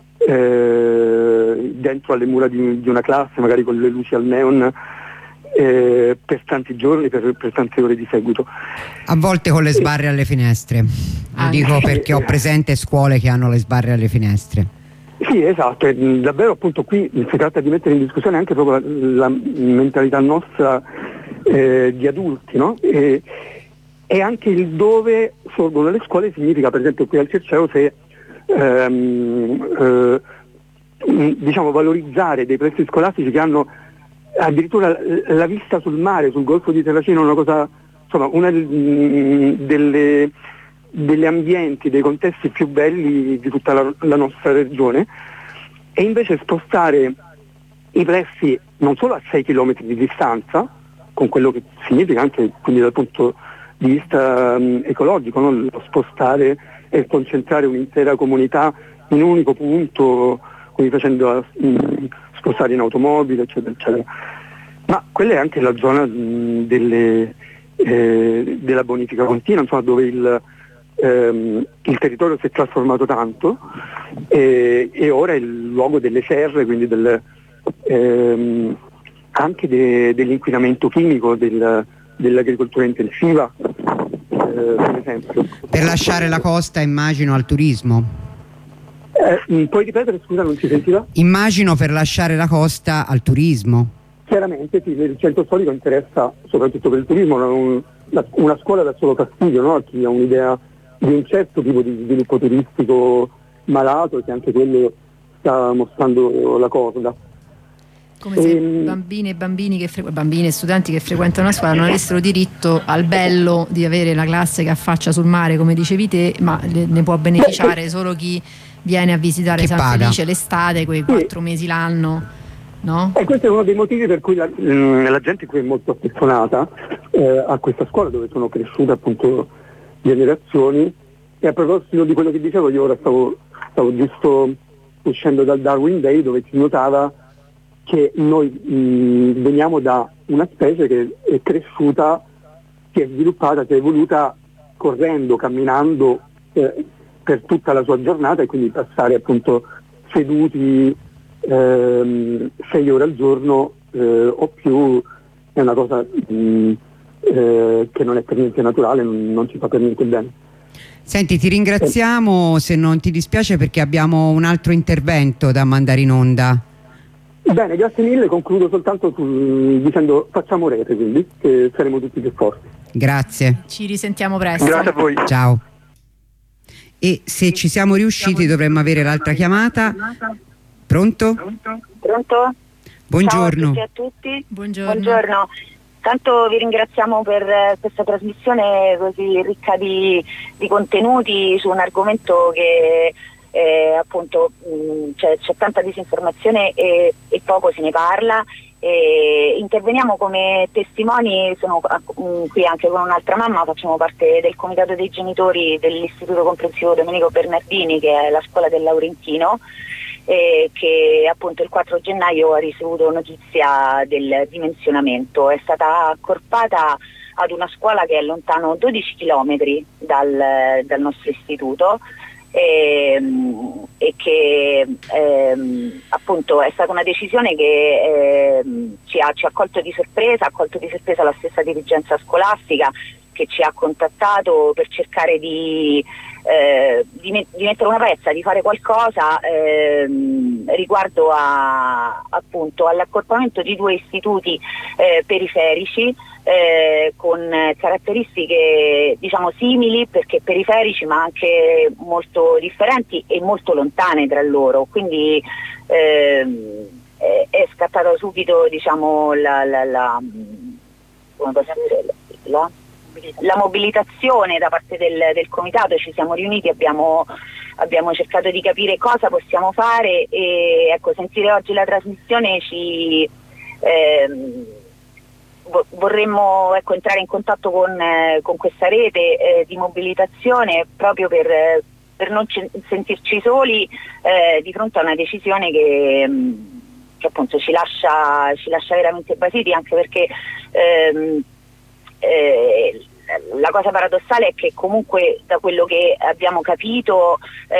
eh, dentro alle mura di, di una classe, magari con le luci al neon, eh, per tanti giorni, per, per tante ore di seguito. A volte con le sbarre alle finestre, lo dico perché ho presente scuole che hanno le sbarre alle finestre. Sì, esatto, e davvero appunto qui si tratta di mettere in discussione anche proprio la, la mentalità nostra eh, di adulti, no? E, e anche il dove sorgono le scuole significa, per esempio qui al Circeo, se ehm, eh, diciamo valorizzare dei plessi scolastici che hanno addirittura la vista sul mare, sul Golfo di Terracina, una cosa, insomma, una delle degli ambienti, dei contesti più belli di tutta la, la nostra regione, e invece spostare i plessi non solo a sei chilometri di distanza, con quello che significa anche quindi dal punto di vista um, ecologico, no? Lo spostare e concentrare un'intera comunità in un unico punto, quindi facendo um, spostare in automobile, eccetera, eccetera. Ma quella è anche la zona um, delle, eh, della bonifica continua, insomma, dove il Ehm, il territorio si è trasformato tanto e, e ora è il luogo delle serre, quindi del, ehm, anche de, dell'inquinamento chimico, del, dell'agricoltura intensiva, eh, per esempio. Per lasciare la costa, immagino, al turismo. Eh, puoi ripetere, scusa, non si sentiva? Immagino per lasciare la costa al turismo. Chiaramente sì, il centro storico interessa soprattutto per il turismo, una, una, una scuola dà solo fastidio, no? A chi ha un'idea di un certo tipo di sviluppo turistico malato, che anche quello sta mostrando la corda. Come se ehm, bambine e bambini che frequ- bambini e studenti che frequentano la scuola non avessero diritto al bello di avere la classe che affaccia sul mare, come dicevi te, ma le, ne può beneficiare solo chi viene a visitare San paga. Felice l'estate, quei quattro sì. mesi l'anno, no? E questo è uno dei motivi per cui la, la gente qui è molto affezionata eh, a questa scuola, dove sono cresciute appunto generazioni. E a proposito di quello che dicevo, io ora stavo, stavo giusto uscendo dal Darwin Day, dove si notava che noi mh, veniamo da una specie che è cresciuta, si è sviluppata, si è evoluta correndo, camminando eh, per tutta la sua giornata, e quindi passare appunto seduti ehm, sei ore al giorno eh, o più è una cosa mh, eh, che non è per niente naturale, non, non ci fa per niente bene. Senti, ti ringraziamo, se non ti dispiace, perché abbiamo un altro intervento da mandare in onda. Bene, grazie mille, concludo soltanto su, dicendo facciamo rete, quindi che saremo tutti più forti. Grazie. Ci risentiamo presto. Grazie a voi. Ciao. E se ci siamo riusciti dovremmo avere l'altra chiamata. Pronto? Pronto? Buongiorno. Ciao a tutti e a tutti. Buongiorno. Buongiorno. Tanto vi ringraziamo per questa trasmissione così ricca di, di contenuti su un argomento che eh, appunto mh, c'è, c'è tanta disinformazione e, e poco se ne parla. E interveniamo come testimoni, sono mh, qui anche con un'altra mamma, facciamo parte del comitato dei genitori dell'Istituto Comprensivo Domenico Bernardini, che è la scuola del Laurentino, eh, che appunto il quattro gennaio ha ricevuto notizia del dimensionamento. È stata accorpata ad una scuola che è lontano dodici chilometri dal, dal nostro istituto, e, e che ehm, appunto è stata una decisione che ehm, ci, ha, ci ha colto di sorpresa, ha colto di sorpresa la stessa dirigenza scolastica, che ci ha contattato per cercare di Eh, di, met- di mettere una pezza, di fare qualcosa ehm, riguardo a, appunto all'accorpamento di due istituti eh, periferici eh, con caratteristiche diciamo simili, perché periferici ma anche molto differenti e molto lontane tra loro, quindi ehm, è, è scattata subito diciamo la, la, la, come posso dire, la la mobilitazione da parte del, del comitato. Ci siamo riuniti, abbiamo, abbiamo cercato di capire cosa possiamo fare, e ecco, sentire oggi la trasmissione ci ehm, vorremmo ecco, entrare in contatto con, eh, con questa rete eh, di mobilitazione, proprio per, per non c- sentirci soli eh, di fronte a una decisione che, che che appunto ci lascia, ci lascia veramente basiti, anche perché ehm, eh, la cosa paradossale è che comunque da quello che abbiamo capito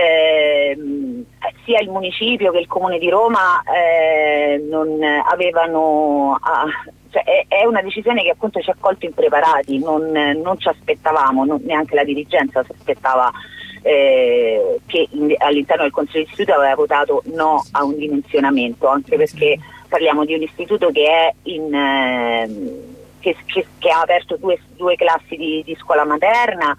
ehm, sia il municipio che il comune di Roma eh, non avevano ah, cioè è, è una decisione che appunto ci ha colto impreparati, non, non ci aspettavamo, non, neanche la dirigenza si aspettava eh, che all'interno del Consiglio di Istituto aveva votato no a un dimensionamento, anche perché parliamo di un istituto che è in eh, Che, che, che ha aperto due, due classi di, di scuola materna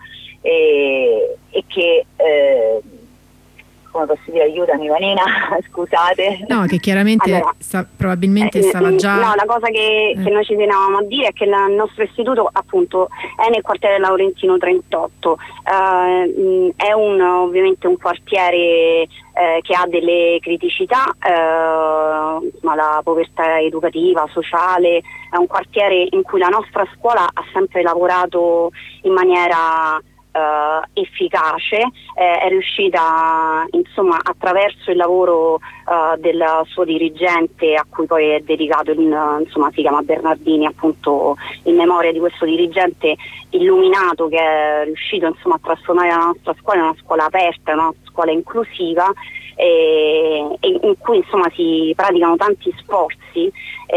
e, e che eh, come posso dire, aiutami Vanina, scusate. No, che chiaramente allora, sta, probabilmente eh, stava già... No, la cosa che, eh. che noi ci tenevamo a dire è che la, il nostro istituto appunto è nel quartiere Laurentino trentotto, uh, è un, ovviamente un quartiere eh, che ha delle criticità, uh, ma la povertà educativa, sociale, è un quartiere in cui la nostra scuola ha sempre lavorato in maniera Uh, efficace, eh, è riuscita insomma attraverso il lavoro uh, del suo dirigente, a cui poi è dedicato il, insomma si chiama Bernardini, appunto in memoria di questo dirigente illuminato, che è riuscito insomma a trasformare la nostra scuola in una scuola aperta, una scuola inclusiva e, e in cui insomma si praticano tanti sforzi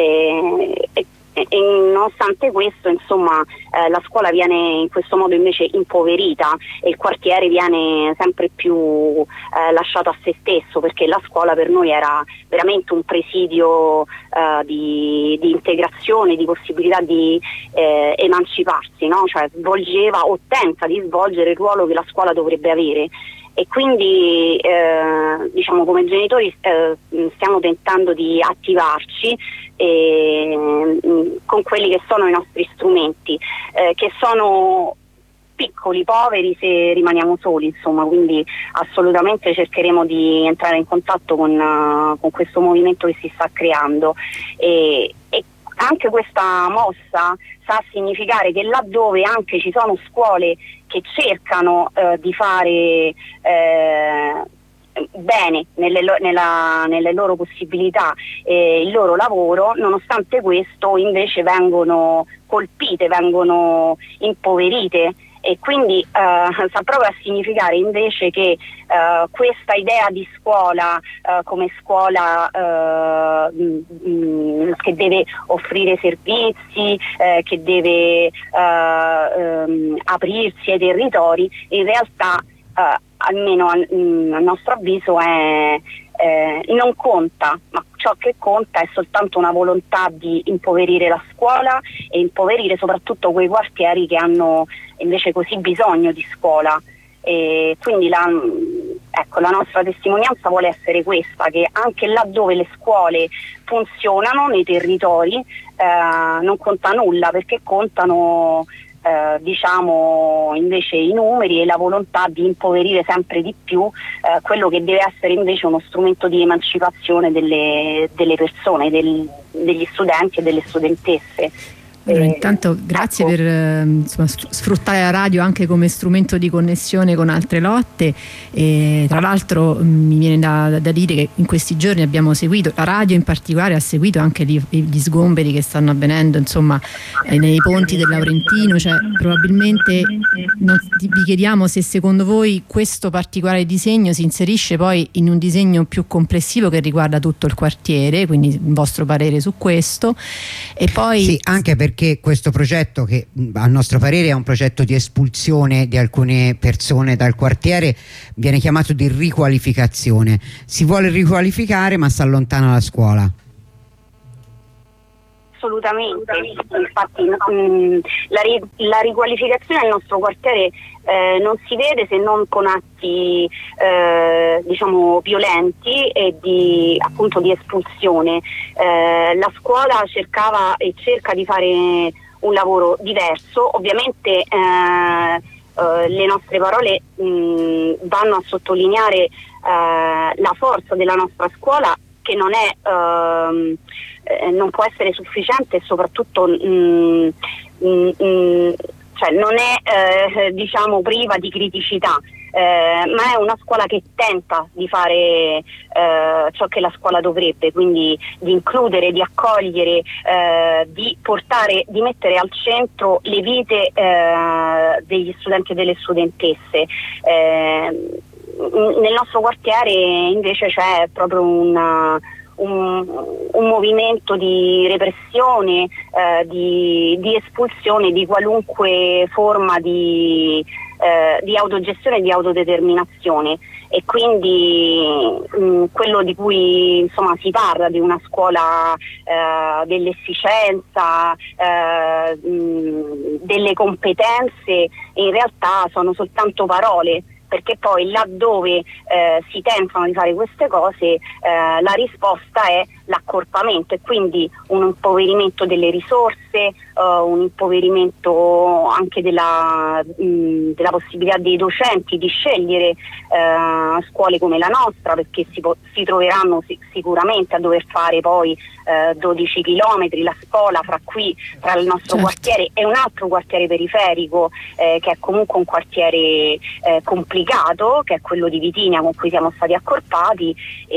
e, e E nonostante questo, insomma, eh, la scuola viene in questo modo invece impoverita e il quartiere viene sempre più eh, lasciato a se stesso, perché la scuola per noi era veramente un presidio eh, di, di integrazione, di possibilità di eh, emanciparsi, no? Cioè svolgeva o tenta di svolgere il ruolo che la scuola dovrebbe avere. E quindi eh, diciamo come genitori eh, stiamo tentando di attivarci eh, con quelli che sono i nostri strumenti, eh, che sono piccoli, poveri se rimaniamo soli, insomma, quindi assolutamente cercheremo di entrare in contatto con, uh, con questo movimento che si sta creando e, e anche questa mossa sta a significare che laddove anche ci sono scuole che cercano eh, di fare eh, bene nelle, lo- nella, nelle loro possibilità eh, il loro lavoro, nonostante questo invece vengono colpite, vengono impoverite. E quindi uh, sta proprio a significare invece che uh, questa idea di scuola uh, come scuola uh, mh, mh, che deve offrire servizi, uh, che deve uh, um, aprirsi ai territori, in realtà uh, almeno a, mh, a nostro avviso è Eh, non conta, ma ciò che conta è soltanto una volontà di impoverire la scuola e impoverire soprattutto quei quartieri che hanno invece così bisogno di scuola. E quindi la, ecco, la nostra testimonianza vuole essere questa, che anche laddove le scuole funzionano nei territori eh, non conta nulla, perché contano Eh, diciamo invece i numeri e la volontà di impoverire sempre di più eh, quello che deve essere invece uno strumento di emancipazione delle, delle persone, del, degli studenti e delle studentesse. Allora, intanto grazie ecco. per eh, insomma, sfruttare la radio anche come strumento di connessione con altre lotte e tra l'altro mh, mi viene da, da dire che in questi giorni abbiamo seguito, la radio in particolare ha seguito anche gli, gli sgomberi che stanno avvenendo insomma eh, nei ponti del Laurentino, cioè probabilmente non, vi chiediamo se secondo voi questo particolare disegno si inserisce poi in un disegno più complessivo che riguarda tutto il quartiere, quindi il vostro parere su questo. E poi sì, anche perché che questo progetto, che a nostro parere è un progetto di espulsione di alcune persone dal quartiere, viene chiamato di riqualificazione. Si vuole riqualificare ma si allontana la scuola. Assolutamente, infatti mh, la, ri- la riqualificazione del nostro quartiere eh, non si vede se non con atti eh, diciamo violenti e di, appunto di espulsione. Eh, la scuola cercava e cerca di fare un lavoro diverso, ovviamente eh, eh, le nostre parole mh, vanno a sottolineare eh, la forza della nostra scuola, che non è ehm, eh, non può essere sufficiente e soprattutto mh, mh, mh, cioè non è eh, diciamo priva di criticità. eh, ma è una scuola che tenta di fare eh, ciò che la scuola dovrebbe, quindi di includere, di accogliere, eh, di portare, di mettere al centro le vite eh, degli studenti e delle studentesse. Eh, nel nostro quartiere invece c'è proprio una Un, un movimento di repressione, eh, di, di espulsione di qualunque forma di, eh, di autogestione e di autodeterminazione, e quindi mh, quello di cui insomma si parla di una scuola eh, dell'efficienza, eh, mh, delle competenze, in realtà sono soltanto parole, perché poi laddove eh, si tentano di fare queste cose eh, la risposta è l'accorpamento, e quindi un impoverimento delle risorse, eh, un impoverimento anche della, mh, della possibilità dei docenti di scegliere eh, scuole come la nostra, perché si, po- si troveranno si- sicuramente a dover fare poi eh, dodici chilometri la scuola fra qui, tra il nostro certo. quartiere e un altro quartiere periferico eh, che è comunque un quartiere eh, complicato, che è quello di Vitinia, con cui siamo stati accorpati,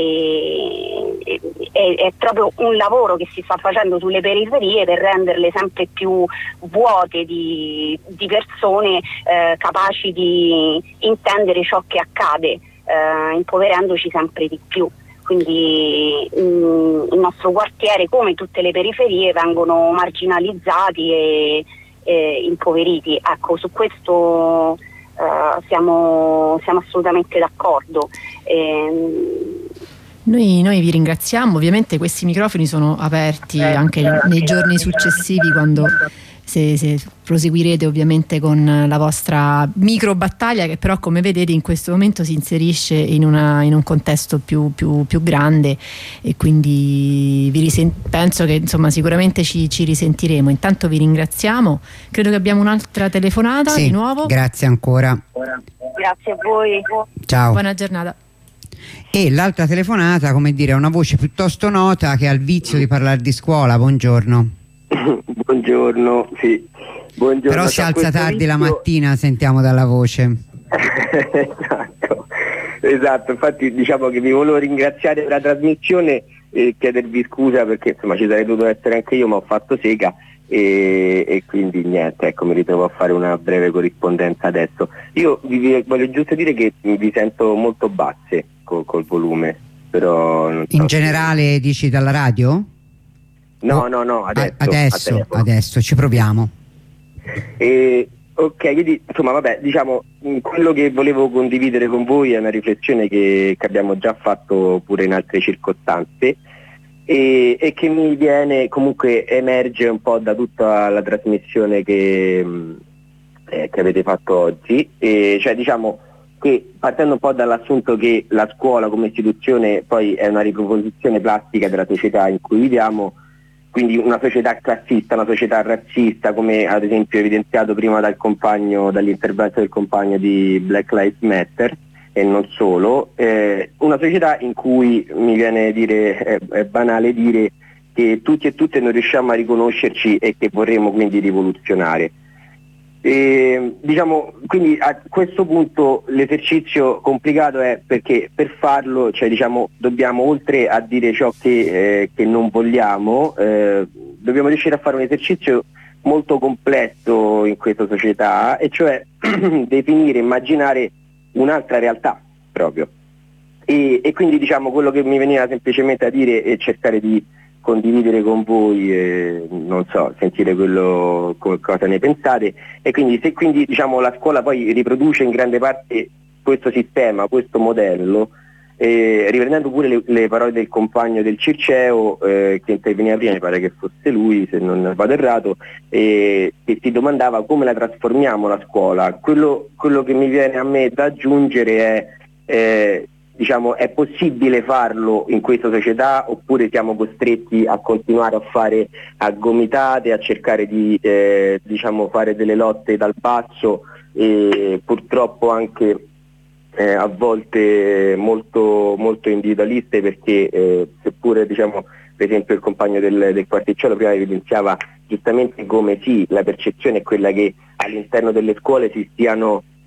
e, e, e è proprio un lavoro che si sta facendo sulle periferie per renderle sempre più vuote di, di persone eh, capaci di intendere ciò che accade, eh, impoverendoci sempre di più. Quindi mh, il nostro quartiere, come tutte le periferie, vengono marginalizzati e, e impoveriti. Ecco, su questo uh, siamo, siamo assolutamente d'accordo. E, Noi, noi vi ringraziamo, ovviamente questi microfoni sono aperti anche nei giorni successivi, quando se, se proseguirete ovviamente con la vostra micro battaglia, che però come vedete in questo momento si inserisce in, una, in un contesto più, più, più grande, e quindi vi risen- penso che insomma sicuramente ci, ci risentiremo. Intanto vi ringraziamo, credo che abbiamo un'altra telefonata sì, di nuovo. Grazie ancora. Grazie a voi. Ciao. Buona giornata. E l'altra telefonata, come dire, è una voce piuttosto nota che ha il vizio di parlare di scuola. Buongiorno. Buongiorno, sì. Buongiorno. Però si alza tardi vizio... la mattina, sentiamo dalla voce. esatto, esatto, infatti diciamo che vi volevo ringraziare per la trasmissione e chiedervi scusa perché insomma ci sarei dovuto essere anche io, ma ho fatto sega e, e quindi niente, ecco, mi ritrovo a fare una breve corrispondenza adesso. Io vi, vi voglio giusto dire che vi sento molto basse col, col volume, però non so. In generale dici dalla radio? No, no, no, adesso. Adesso, adesso ci proviamo. E, ok, quindi insomma vabbè, diciamo, quello che volevo condividere con voi è una riflessione che, che abbiamo già fatto pure in altre circostanze e, e che mi viene, comunque emerge un po' da tutta la trasmissione che, eh, che avete fatto oggi, e cioè diciamo che partendo un po' dall'assunto che la scuola come istituzione poi è una riproposizione plastica della società in cui viviamo, quindi una società classista, una società razzista, come ad esempio evidenziato prima dal compagno, dall'intervento del compagno di Black Lives Matter, e non solo, eh, una società in cui mi viene a dire, è, è banale dire che tutti e tutte non riusciamo a riconoscerci e che vorremmo quindi rivoluzionare. E, diciamo, quindi a questo punto l'esercizio complicato è perché per farlo, cioè, diciamo, dobbiamo, oltre a dire ciò che, eh, che non vogliamo, eh, dobbiamo riuscire a fare un esercizio molto complesso in questa società, e cioè definire, immaginare un'altra realtà proprio. E, e quindi diciamo quello che mi veniva semplicemente a dire è cercare di condividere con voi, eh, non so, sentire quello, co- cosa ne pensate, e quindi se quindi diciamo la scuola poi riproduce in grande parte questo sistema, questo modello, eh, riprendendo pure le, le parole del compagno del Circeo eh, che interveniva prima, mi pare che fosse lui se non vado errato, eh, che si domandava come la trasformiamo la scuola. Quello, quello che mi viene a me da aggiungere è eh, diciamo, è possibile farlo in questa società oppure siamo costretti a continuare a fare a gomitate, a cercare di eh, diciamo, fare delle lotte dal basso e purtroppo anche eh, a volte molto, molto individualiste, perché eh, seppure diciamo, per esempio il compagno del, del Quarticciolo prima evidenziava giustamente come sì, la percezione è quella che all'interno delle scuole si stiano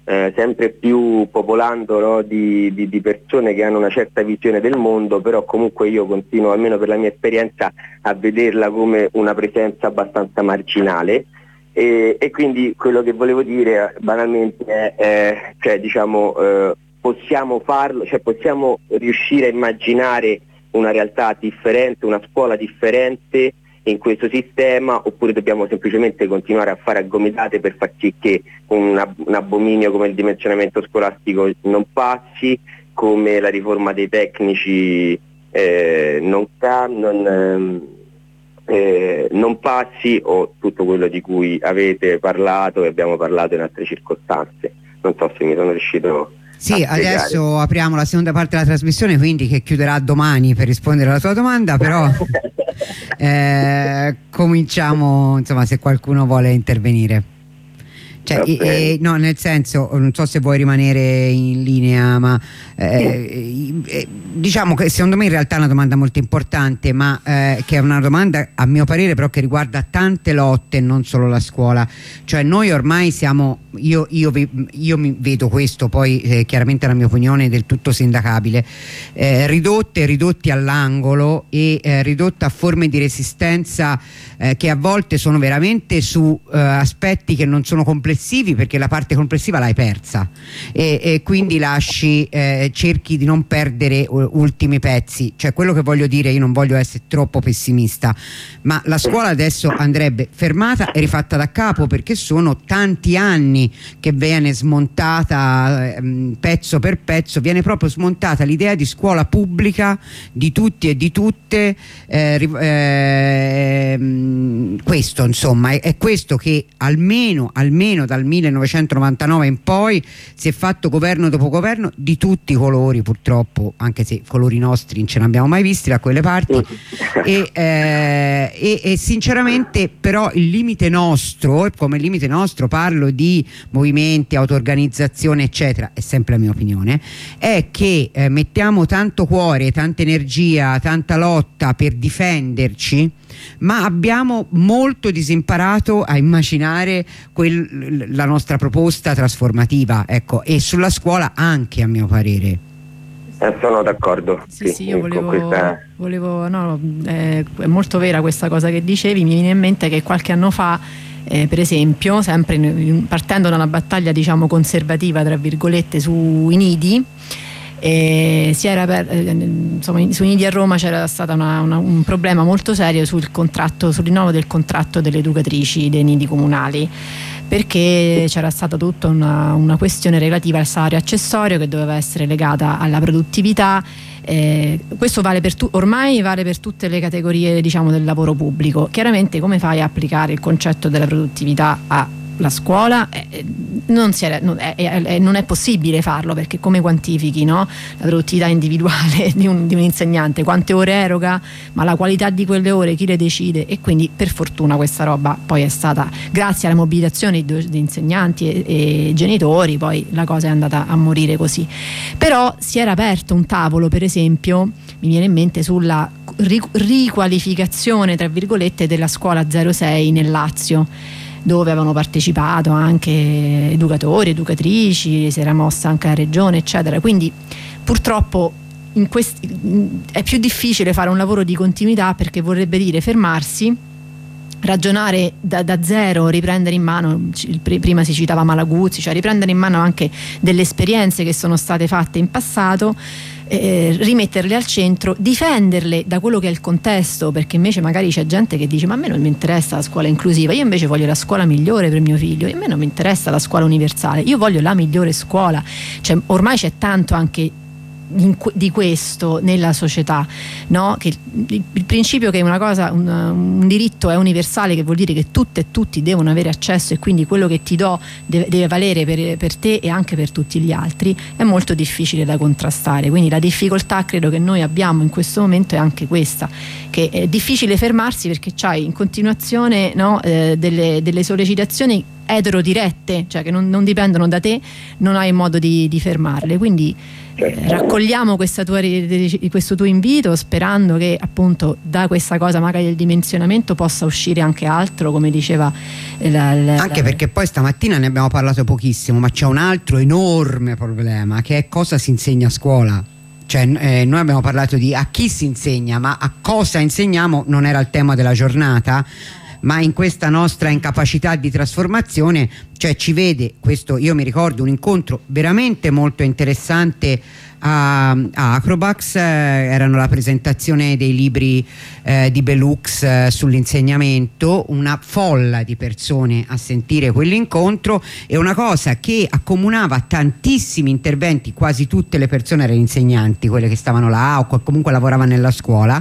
eh, sempre più popolando, no, di, di, di persone che hanno una certa visione del mondo, però comunque io continuo, almeno per la mia esperienza, a vederla come una presenza abbastanza marginale. E, e quindi quello che volevo dire banalmente è, è cioè, diciamo, eh, possiamo farlo, cioè possiamo riuscire a immaginare una realtà differente, una scuola differente in questo sistema, oppure dobbiamo semplicemente continuare a fare a gomitate per far sì che un, ab- un abominio come il dimensionamento scolastico non passi, come la riforma dei tecnici eh, non, ca- non ehm, Eh, non passi, o tutto quello di cui avete parlato e abbiamo parlato in altre circostanze. Non so se mi sono riuscito Sì, a spiegare. adesso apriamo la seconda parte della trasmissione, quindi che chiuderà domani per rispondere alla tua domanda, però eh, cominciamo, insomma, se qualcuno vuole intervenire. Cioè, eh, no, nel senso, non so se vuoi rimanere in linea, ma eh, eh, diciamo che secondo me in realtà è una domanda molto importante, ma eh, che è una domanda a mio parere però che riguarda tante lotte, non solo la scuola. Cioè noi ormai siamo, io, io, io mi vedo questo, poi eh, chiaramente la mia opinione è del tutto sindacabile, eh, ridotte, ridotti all'angolo e eh, ridotta a forme di resistenza eh, che a volte sono veramente su eh, aspetti che non sono complessi, perché la parte complessiva l'hai persa e, e quindi lasci eh, cerchi di non perdere uh, ultimi pezzi. Cioè, quello che voglio dire, io non voglio essere troppo pessimista, ma la scuola adesso andrebbe fermata e rifatta da capo, perché sono tanti anni che viene smontata eh, pezzo per pezzo, viene proprio smontata l'idea di scuola pubblica di tutti e di tutte, eh, eh, questo insomma è, è questo che almeno almeno dal millenovecentonovantanove in poi si è fatto governo dopo governo di tutti i colori, purtroppo, anche se colori nostri non ce ne abbiamo mai visti da quelle parti e, eh, e, e sinceramente però il limite nostro, e come limite nostro parlo di movimenti, auto-organizzazione eccetera, è sempre la mia opinione, è che eh, mettiamo tanto cuore, tanta energia, tanta lotta per difenderci, ma abbiamo molto disimparato a immaginare quel, la nostra proposta trasformativa, ecco, e sulla scuola anche, a mio parere. Eh, sono d'accordo. Sì, sì, sì, io volevo, questa... volevo no, eh, è molto vera questa cosa che dicevi. Mi viene in mente che qualche anno fa, eh, per esempio, sempre in, partendo da una battaglia diciamo conservativa tra virgolette sui nidi, e si era per, eh, insomma, sui nidi a Roma c'era stato una, una, un problema molto serio sul contratto, sul rinnovo del contratto delle educatrici dei nidi comunali, perché c'era stata tutta una, una questione relativa al salario accessorio che doveva essere legata alla produttività. Eh, questo vale per tu, ormai vale per tutte le categorie diciamo del lavoro pubblico. Chiaramente come fai a applicare il concetto della produttività a la scuola? Eh, non, si è, non, è, è, non è possibile farlo, perché come quantifichi, no? La produttività individuale di un, di un insegnante, quante ore eroga, ma la qualità di quelle ore chi le decide? E quindi per fortuna questa roba poi è stata, grazie alla mobilitazione di, di insegnanti e, e genitori, poi la cosa è andata a morire così. Però si era aperto un tavolo, per esempio mi viene in mente, sulla riqualificazione tra virgolette della scuola zero sei nel Lazio, dove avevano partecipato anche educatori, educatrici, si era mossa anche la regione eccetera. Quindi purtroppo in questi, è più difficile fare un lavoro di continuità, perché vorrebbe dire fermarsi, ragionare da, da zero, riprendere in mano, prima si citava Malaguzzi, cioè riprendere in mano anche delle esperienze che sono state fatte in passato, eh, rimetterle al centro, difenderle da quello che è il contesto, perché invece magari c'è gente che dice ma a me non mi interessa la scuola inclusiva, io invece voglio la scuola migliore per mio figlio, e a me non mi interessa la scuola universale, io voglio la migliore scuola. Cioè, ormai c'è tanto anche In, di questo nella società, no? Che il, il principio che una cosa, un, un diritto è universale, che vuol dire che tutte e tutti devono avere accesso, e quindi quello che ti do deve, deve valere per, per te e anche per tutti gli altri, è molto difficile da contrastare. Quindi la difficoltà credo che noi abbiamo in questo momento è anche questa, che è difficile fermarsi perché c'hai in continuazione, no, eh, delle, delle sollecitazioni eterodirette, cioè che non, non dipendono da te, non hai modo di, di fermarle. Quindi Eh, raccogliamo questa tua, questo tuo invito, sperando che appunto da questa cosa magari del dimensionamento possa uscire anche altro, come diceva la, la, anche la... perché poi stamattina ne abbiamo parlato pochissimo, ma c'è un altro enorme problema, che è cosa si insegna a scuola. Cioè, eh, noi abbiamo parlato di a chi si insegna, ma a cosa insegniamo non era il tema della giornata. Ma in questa nostra incapacità di trasformazione, cioè ci vede questo. Io mi ricordo un incontro veramente molto interessante a, a Acrobax, eh, erano la presentazione dei libri eh, di Belux eh, sull'insegnamento, una folla di persone a sentire quell'incontro, e una cosa che accomunava tantissimi interventi, quasi tutte le persone erano insegnanti, quelle che stavano là o comunque lavoravano nella scuola,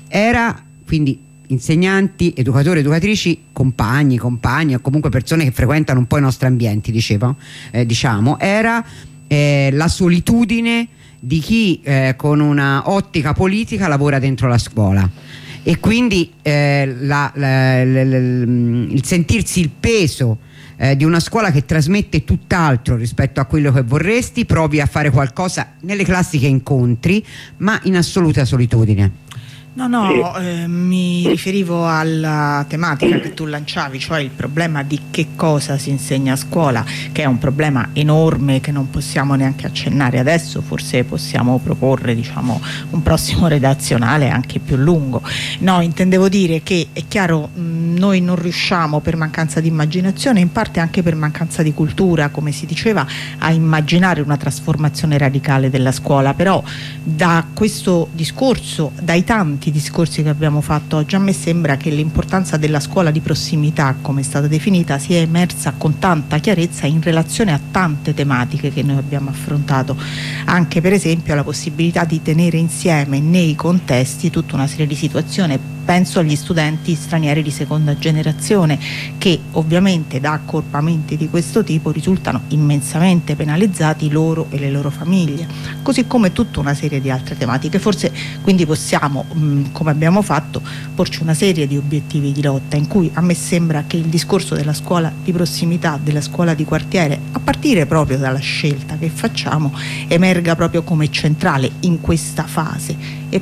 era quindi insegnanti, educatori, educatrici, compagni, compagni o comunque persone che frequentano un po' i nostri ambienti, dicevo, eh, diciamo, era eh, la solitudine di chi eh, con una ottica politica lavora dentro la scuola, e quindi eh, la, la, la, la, il sentirsi il peso eh, di una scuola che trasmette tutt'altro rispetto a quello che vorresti, provi a fare qualcosa nelle classi che incontri, ma in assoluta solitudine. No, no, eh, mi riferivo alla tematica che tu lanciavi, cioè il problema di che cosa si insegna a scuola, che è un problema enorme che non possiamo neanche accennare adesso. Forse possiamo proporre, diciamo, un prossimo redazionale anche più lungo. No, intendevo dire che è chiaro, mh, noi non riusciamo, per mancanza di immaginazione, in parte anche per mancanza di cultura, come si diceva, a immaginare una trasformazione radicale della scuola. Però da questo discorso, dai tanti discorsi che abbiamo fatto oggi, a me sembra che l'importanza della scuola di prossimità, come è stata definita, sia emersa con tanta chiarezza in relazione a tante tematiche che noi abbiamo affrontato, anche per esempio la possibilità di tenere insieme nei contesti tutta una serie di situazioni. Penso agli studenti stranieri di seconda generazione, che ovviamente da accorpamenti di questo tipo risultano immensamente penalizzati, loro e le loro famiglie, così come tutta una serie di altre tematiche. Forse quindi possiamo, mh, come abbiamo fatto, porci una serie di obiettivi di lotta, in cui a me sembra che il discorso della scuola di prossimità, della scuola di quartiere, a partire proprio dalla scelta che facciamo, emerga proprio come centrale in questa fase. E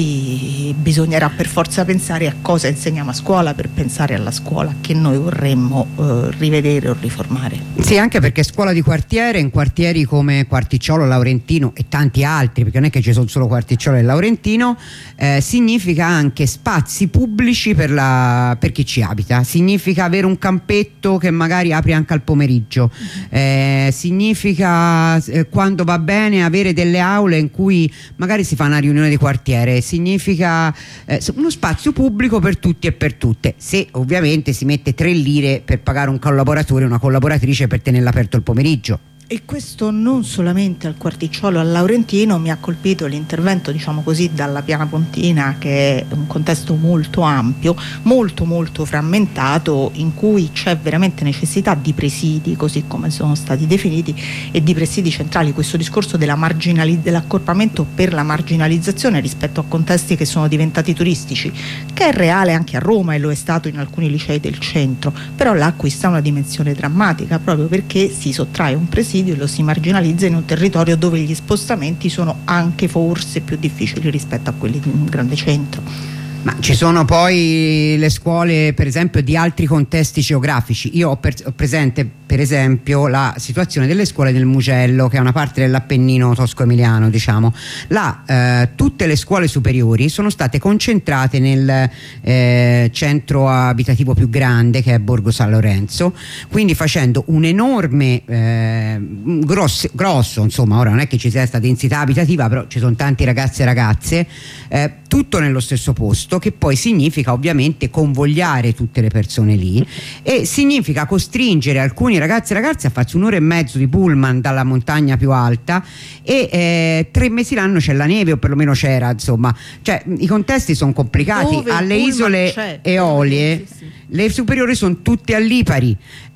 poi bisognerà per forza pensare a cosa insegniamo a scuola per pensare alla scuola che noi vorremmo eh, rivedere o riformare. Sì, anche perché scuola di quartiere, in quartieri come Quarticciolo, Laurentino e tanti altri, perché non è che ci sono solo Quarticciolo e Laurentino, eh, significa anche spazi pubblici per, la, per chi ci abita, significa avere un campetto che magari apri anche al pomeriggio, eh, significa eh, quando va bene avere delle aule in cui magari si fa una riunione di quartiere, significa eh, uno spazio pubblico per tutti e per tutte, se ovviamente si mette tre lire per pagare un collaboratore o una collaboratrice per tenerla aperto il pomeriggio. E questo non solamente al Quarticciolo, al Laurentino. Mi ha colpito l'intervento, diciamo così, dalla Piana Pontina, che è un contesto molto ampio, molto molto frammentato, in cui c'è veramente necessità di presidi, così come sono stati definiti, e di presidi centrali. Questo discorso della marginali- dell'accorpamento per la marginalizzazione rispetto a contesti che sono diventati turistici, che è reale anche a Roma e lo è stato in alcuni licei del centro, però là acquista una dimensione drammatica, proprio perché si sottrae un presidio e lo si marginalizza in un territorio dove gli spostamenti sono anche forse più difficili rispetto a quelli di un grande centro. Ma ci sono poi le scuole, per esempio, di altri contesti geografici. Io ho, per, ho presente per esempio la situazione delle scuole del Mugello, che è una parte dell'Appennino tosco-emiliano, diciamo. Là eh, tutte le scuole superiori sono state concentrate nel eh, centro abitativo più grande, che è Borgo San Lorenzo, quindi facendo un enorme eh, grosso, grosso insomma, ora non è che ci sia questa densità abitativa, però ci sono tanti ragazzi e ragazze, eh, tutto nello stesso posto, che poi significa ovviamente convogliare tutte le persone lì, e significa costringere alcuni ragazzi e ragazze a farsi un'ora e mezzo di pullman dalla montagna più alta, e eh, tre mesi l'anno c'è la neve, o perlomeno c'era, insomma, cioè i contesti sono complicati. Dove alle isole c'è, Eolie sì, sì. Le superiori sono tutte a Lipari,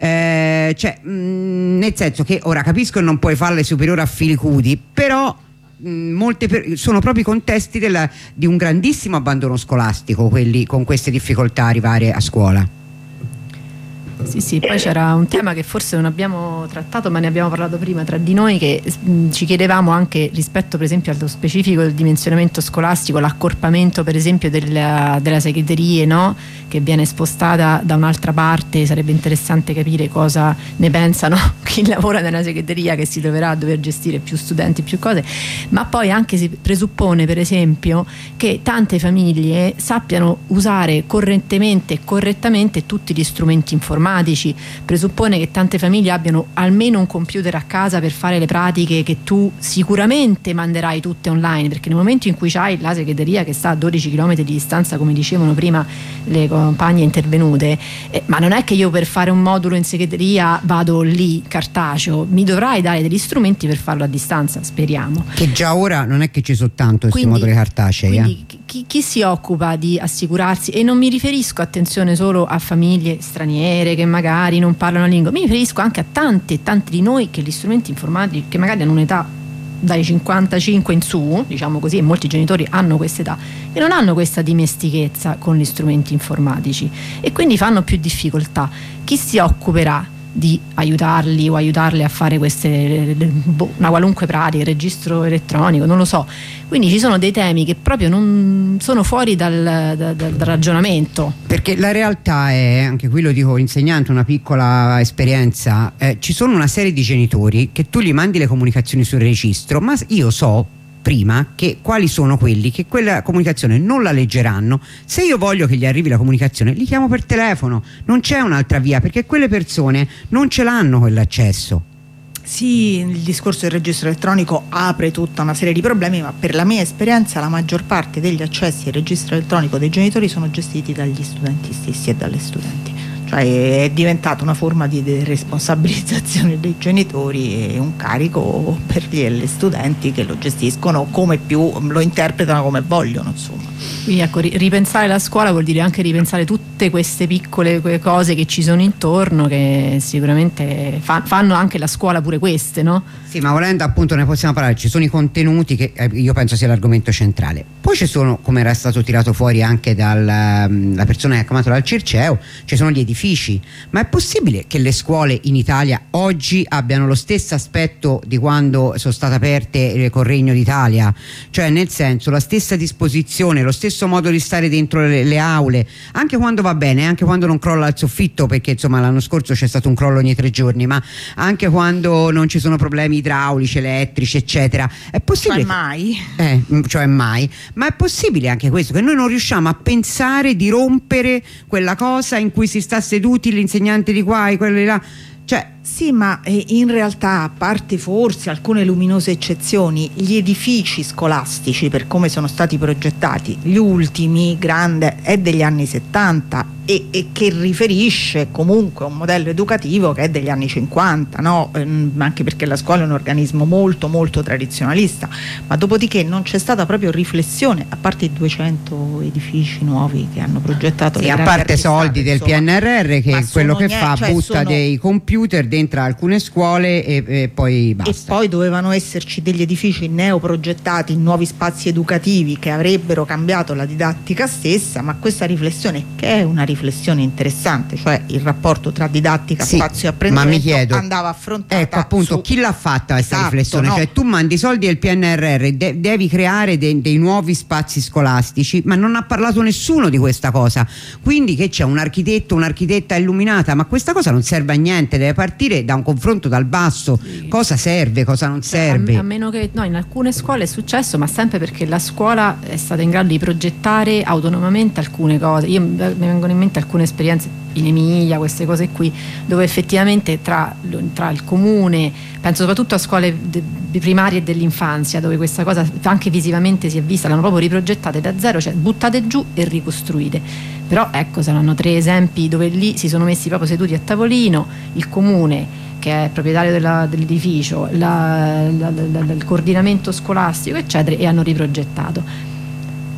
eh, cioè mh, nel senso che ora capisco che non puoi fare le superiori a Filicudi, però molte per, sono proprio i contesti della, di un grandissimo abbandono scolastico, quelli con queste difficoltà arrivare a scuola. Sì, sì, poi c'era un tema che forse non abbiamo trattato, ma ne abbiamo parlato prima tra di noi, che mh, ci chiedevamo anche rispetto per esempio allo specifico del dimensionamento scolastico, l'accorpamento per esempio della, della segreteria, no? Che viene spostata da un'altra parte. Sarebbe interessante capire cosa ne pensano chi lavora nella segreteria, che si troverà a dover gestire più studenti, più cose, ma poi anche si presuppone per esempio che tante famiglie sappiano usare correntemente e correttamente tutti gli strumenti informatici. Presuppone che tante famiglie abbiano almeno un computer a casa per fare le pratiche che tu sicuramente manderai tutte online, perché nel momento in cui c'hai la segreteria che sta a dodici chilometri di distanza, come dicevano prima le compagne intervenute, eh, ma non è che io per fare un modulo in segreteria vado lì cartaceo, mi dovrai dare degli strumenti per farlo a distanza, speriamo. Che già ora non è che ci sono tanto questi Quindi- moduli cartacei. Quindi eh. chi, chi si occupa di assicurarsi, e non mi riferisco, attenzione, solo a famiglie straniere che magari non parlano la lingua, mi riferisco anche a tanti e tanti di noi che gli strumenti informatici, che magari hanno un'età dai cinquantacinque in su, diciamo così, e molti genitori hanno quest'età, e non hanno questa dimestichezza con gli strumenti informatici e quindi fanno più difficoltà. Chi si occuperà di aiutarli o aiutarle a fare queste, boh, una qualunque pratica, il registro elettronico, non lo so. Quindi ci sono dei temi che proprio non sono fuori dal, dal, dal ragionamento. Perché la realtà è, anche qui lo dico insegnante, una piccola esperienza, eh, ci sono una serie di genitori che tu gli mandi le comunicazioni sul registro, ma io so prima che quali sono quelli che quella comunicazione non la leggeranno. Se io voglio che gli arrivi la comunicazione, li chiamo per telefono, non c'è un'altra via, perché quelle persone non ce l'hanno quell'accesso. Sì, il discorso del registro elettronico apre tutta una serie di problemi, ma per la mia esperienza la maggior parte degli accessi al registro elettronico dei genitori sono gestiti dagli studenti stessi e dalle studenti. Cioè è diventata una forma di responsabilizzazione dei genitori e un carico per gli, gli studenti che lo gestiscono come più, lo interpretano come vogliono, insomma. Quindi ecco, ri- ripensare la scuola vuol dire anche ripensare tutte queste piccole que- cose che ci sono intorno, che sicuramente fa- fanno anche la scuola pure queste, no? Sì, ma volendo appunto ne possiamo parlare, ci sono i contenuti che eh, io penso sia l'argomento centrale. Poi ci sono, come era stato tirato fuori anche dalla persona che ha chiamato dal Circeo, ci sono gli edifici. Ma è possibile che le scuole in Italia oggi abbiano lo stesso aspetto di quando sono state aperte eh, col Regno d'Italia? Cioè nel senso, la stessa disposizione, lo stesso modo di stare dentro le, le aule, anche quando va bene, anche quando non crolla il soffitto, perché insomma l'anno scorso c'è stato un crollo ogni tre giorni, ma anche quando non ci sono problemi idraulici, elettrici, eccetera. È possibile? Cioè mai? Eh, cioè mai. Ma è possibile anche questo, che noi non riusciamo a pensare di rompere quella cosa in cui si sta seduti l'insegnante di qua e quello di là? Cioè, sì, ma eh, in realtà, a parte forse alcune luminose eccezioni, gli edifici scolastici, per come sono stati progettati, gli ultimi, grande, è degli anni settanta e, e che riferisce comunque a un modello educativo che è degli anni cinquanta, no? Ehm, anche perché la scuola è un organismo molto molto tradizionalista, ma dopodiché non c'è stata proprio riflessione, a parte i duecento edifici nuovi che hanno progettato, sì, le a grandi parte soldi archistate, del insomma. P N R R, che Ma è quello sono che niente, fa, cioè butta sono- dei computer dentro alcune scuole e, e poi basta. E poi dovevano esserci degli edifici neoprogettati in nuovi spazi educativi che avrebbero cambiato la didattica stessa, ma questa riflessione, che è una riflessione interessante, cioè il rapporto tra didattica, Sì, spazio e ma mi apprendimento, chiedo, andava affrontata ecco appunto su- chi l'ha fatta questa Esatto, riflessione, no? cioè tu mandi soldi del P N R R, de- devi creare de- dei nuovi spazi scolastici, ma non ha parlato nessuno di questa cosa, quindi che c'è un architetto, un'architetta illuminata, ma questa cosa non serve a niente, deve partire da un confronto dal basso, sì. Cosa serve, cosa non Cioè, serve. a, a meno che no, in alcune scuole è successo, ma sempre perché la scuola è stata in grado di progettare autonomamente alcune cose. Io mi vengono in mente alcune esperienze in Emilia, queste cose qui, dove effettivamente tra, tra il comune, penso soprattutto a scuole de, de primarie e dell'infanzia, dove questa cosa anche visivamente si è vista, l'hanno proprio riprogettate da zero, cioè buttate giù e ricostruite. Però ecco, saranno tre esempi dove lì si sono messi proprio seduti a tavolino, il comune che è proprietario della, dell'edificio, la, la, la, la, il coordinamento scolastico, eccetera, e hanno riprogettato.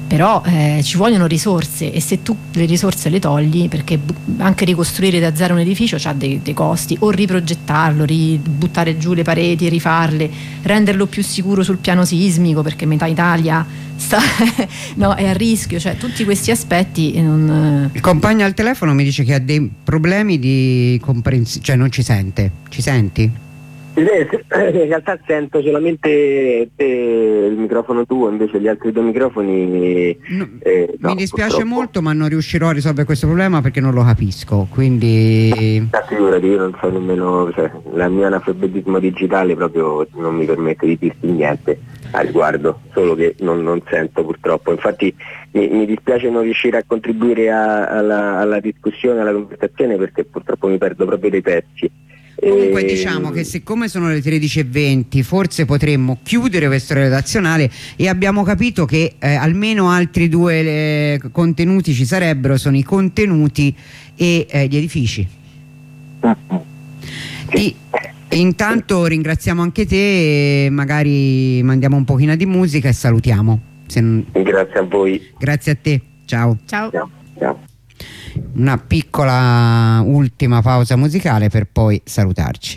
però eh, ci vogliono risorse, e se tu le risorse le togli, perché bu- anche ricostruire da zero un edificio ha dei, dei costi, o riprogettarlo, ri- buttare giù le pareti, rifarle, renderlo più sicuro sul piano sismico, perché metà Italia sta no, è a rischio, cioè tutti questi aspetti non... Il compagno al telefono mi dice che ha dei problemi di comprensione, cioè non ci sente. Ci senti? In realtà sento solamente te, il microfono tuo, invece gli altri due microfoni no, eh, no, mi dispiace purtroppo. molto, ma non riuscirò a risolvere questo problema perché non lo capisco, quindi Figurati, io non so nemmeno, cioè, il mio analfabetismo digitale proprio non mi permette di dirti niente a riguardo, solo che non, non sento purtroppo. Infatti mi, mi dispiace non riuscire a contribuire a, alla, alla discussione, alla conversazione, perché purtroppo mi perdo proprio dei pezzi. Comunque E... diciamo che siccome sono le tredici e venti forse potremmo chiudere questo redazionale, e abbiamo capito che eh, almeno altri due eh, contenuti ci sarebbero, sono i contenuti e eh, gli edifici. E, e intanto ringraziamo anche te, e magari mandiamo un pochino di musica e salutiamo. Se non... Grazie a voi. Grazie a te, ciao. Ciao. Ciao. Ciao. Una piccola ultima pausa musicale per poi salutarci.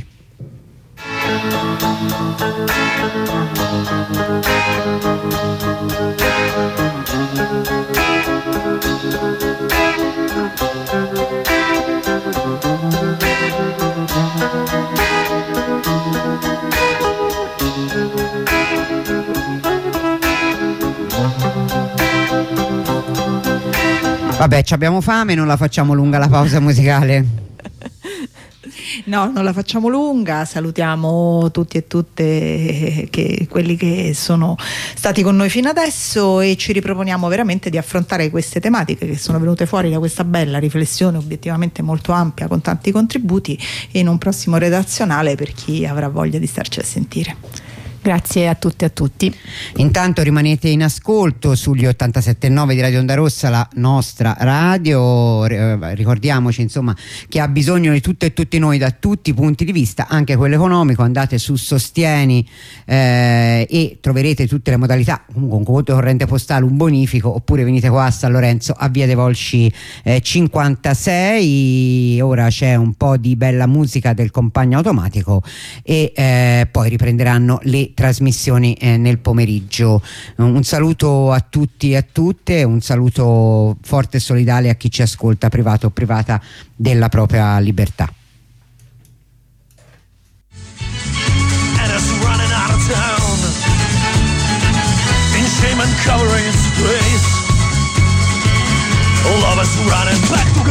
Vabbè, ci abbiamo fame, non la facciamo lunga la pausa musicale. No, non la facciamo lunga, salutiamo tutti e tutte che, quelli che sono stati con noi fino adesso, e ci riproponiamo veramente di affrontare queste tematiche che sono venute fuori da questa bella riflessione obiettivamente molto ampia con tanti contributi, in un prossimo redazionale per chi avrà voglia di starci a sentire. Grazie a tutte e a tutti. Intanto rimanete in ascolto sugli ottantasette virgola nove di Radio Onda Rossa, la nostra radio. Ricordiamoci insomma che ha bisogno di tutte e tutti noi da tutti i punti di vista, anche quello economico. Andate su Sostieni eh, e troverete tutte le modalità, comunque un conto corrente postale, un bonifico, oppure venite qua a San Lorenzo a Via dei Volsci eh, cinquantasei. Ora c'è un po' di bella musica del Compagno Automatico e eh, poi riprenderanno le trasmissioni eh, nel pomeriggio. Un saluto a tutti e a tutte, un saluto forte e solidale a chi ci ascolta, privato o privata della propria libertà. And it's running out of town, in shame and covering its grace. All of us running back to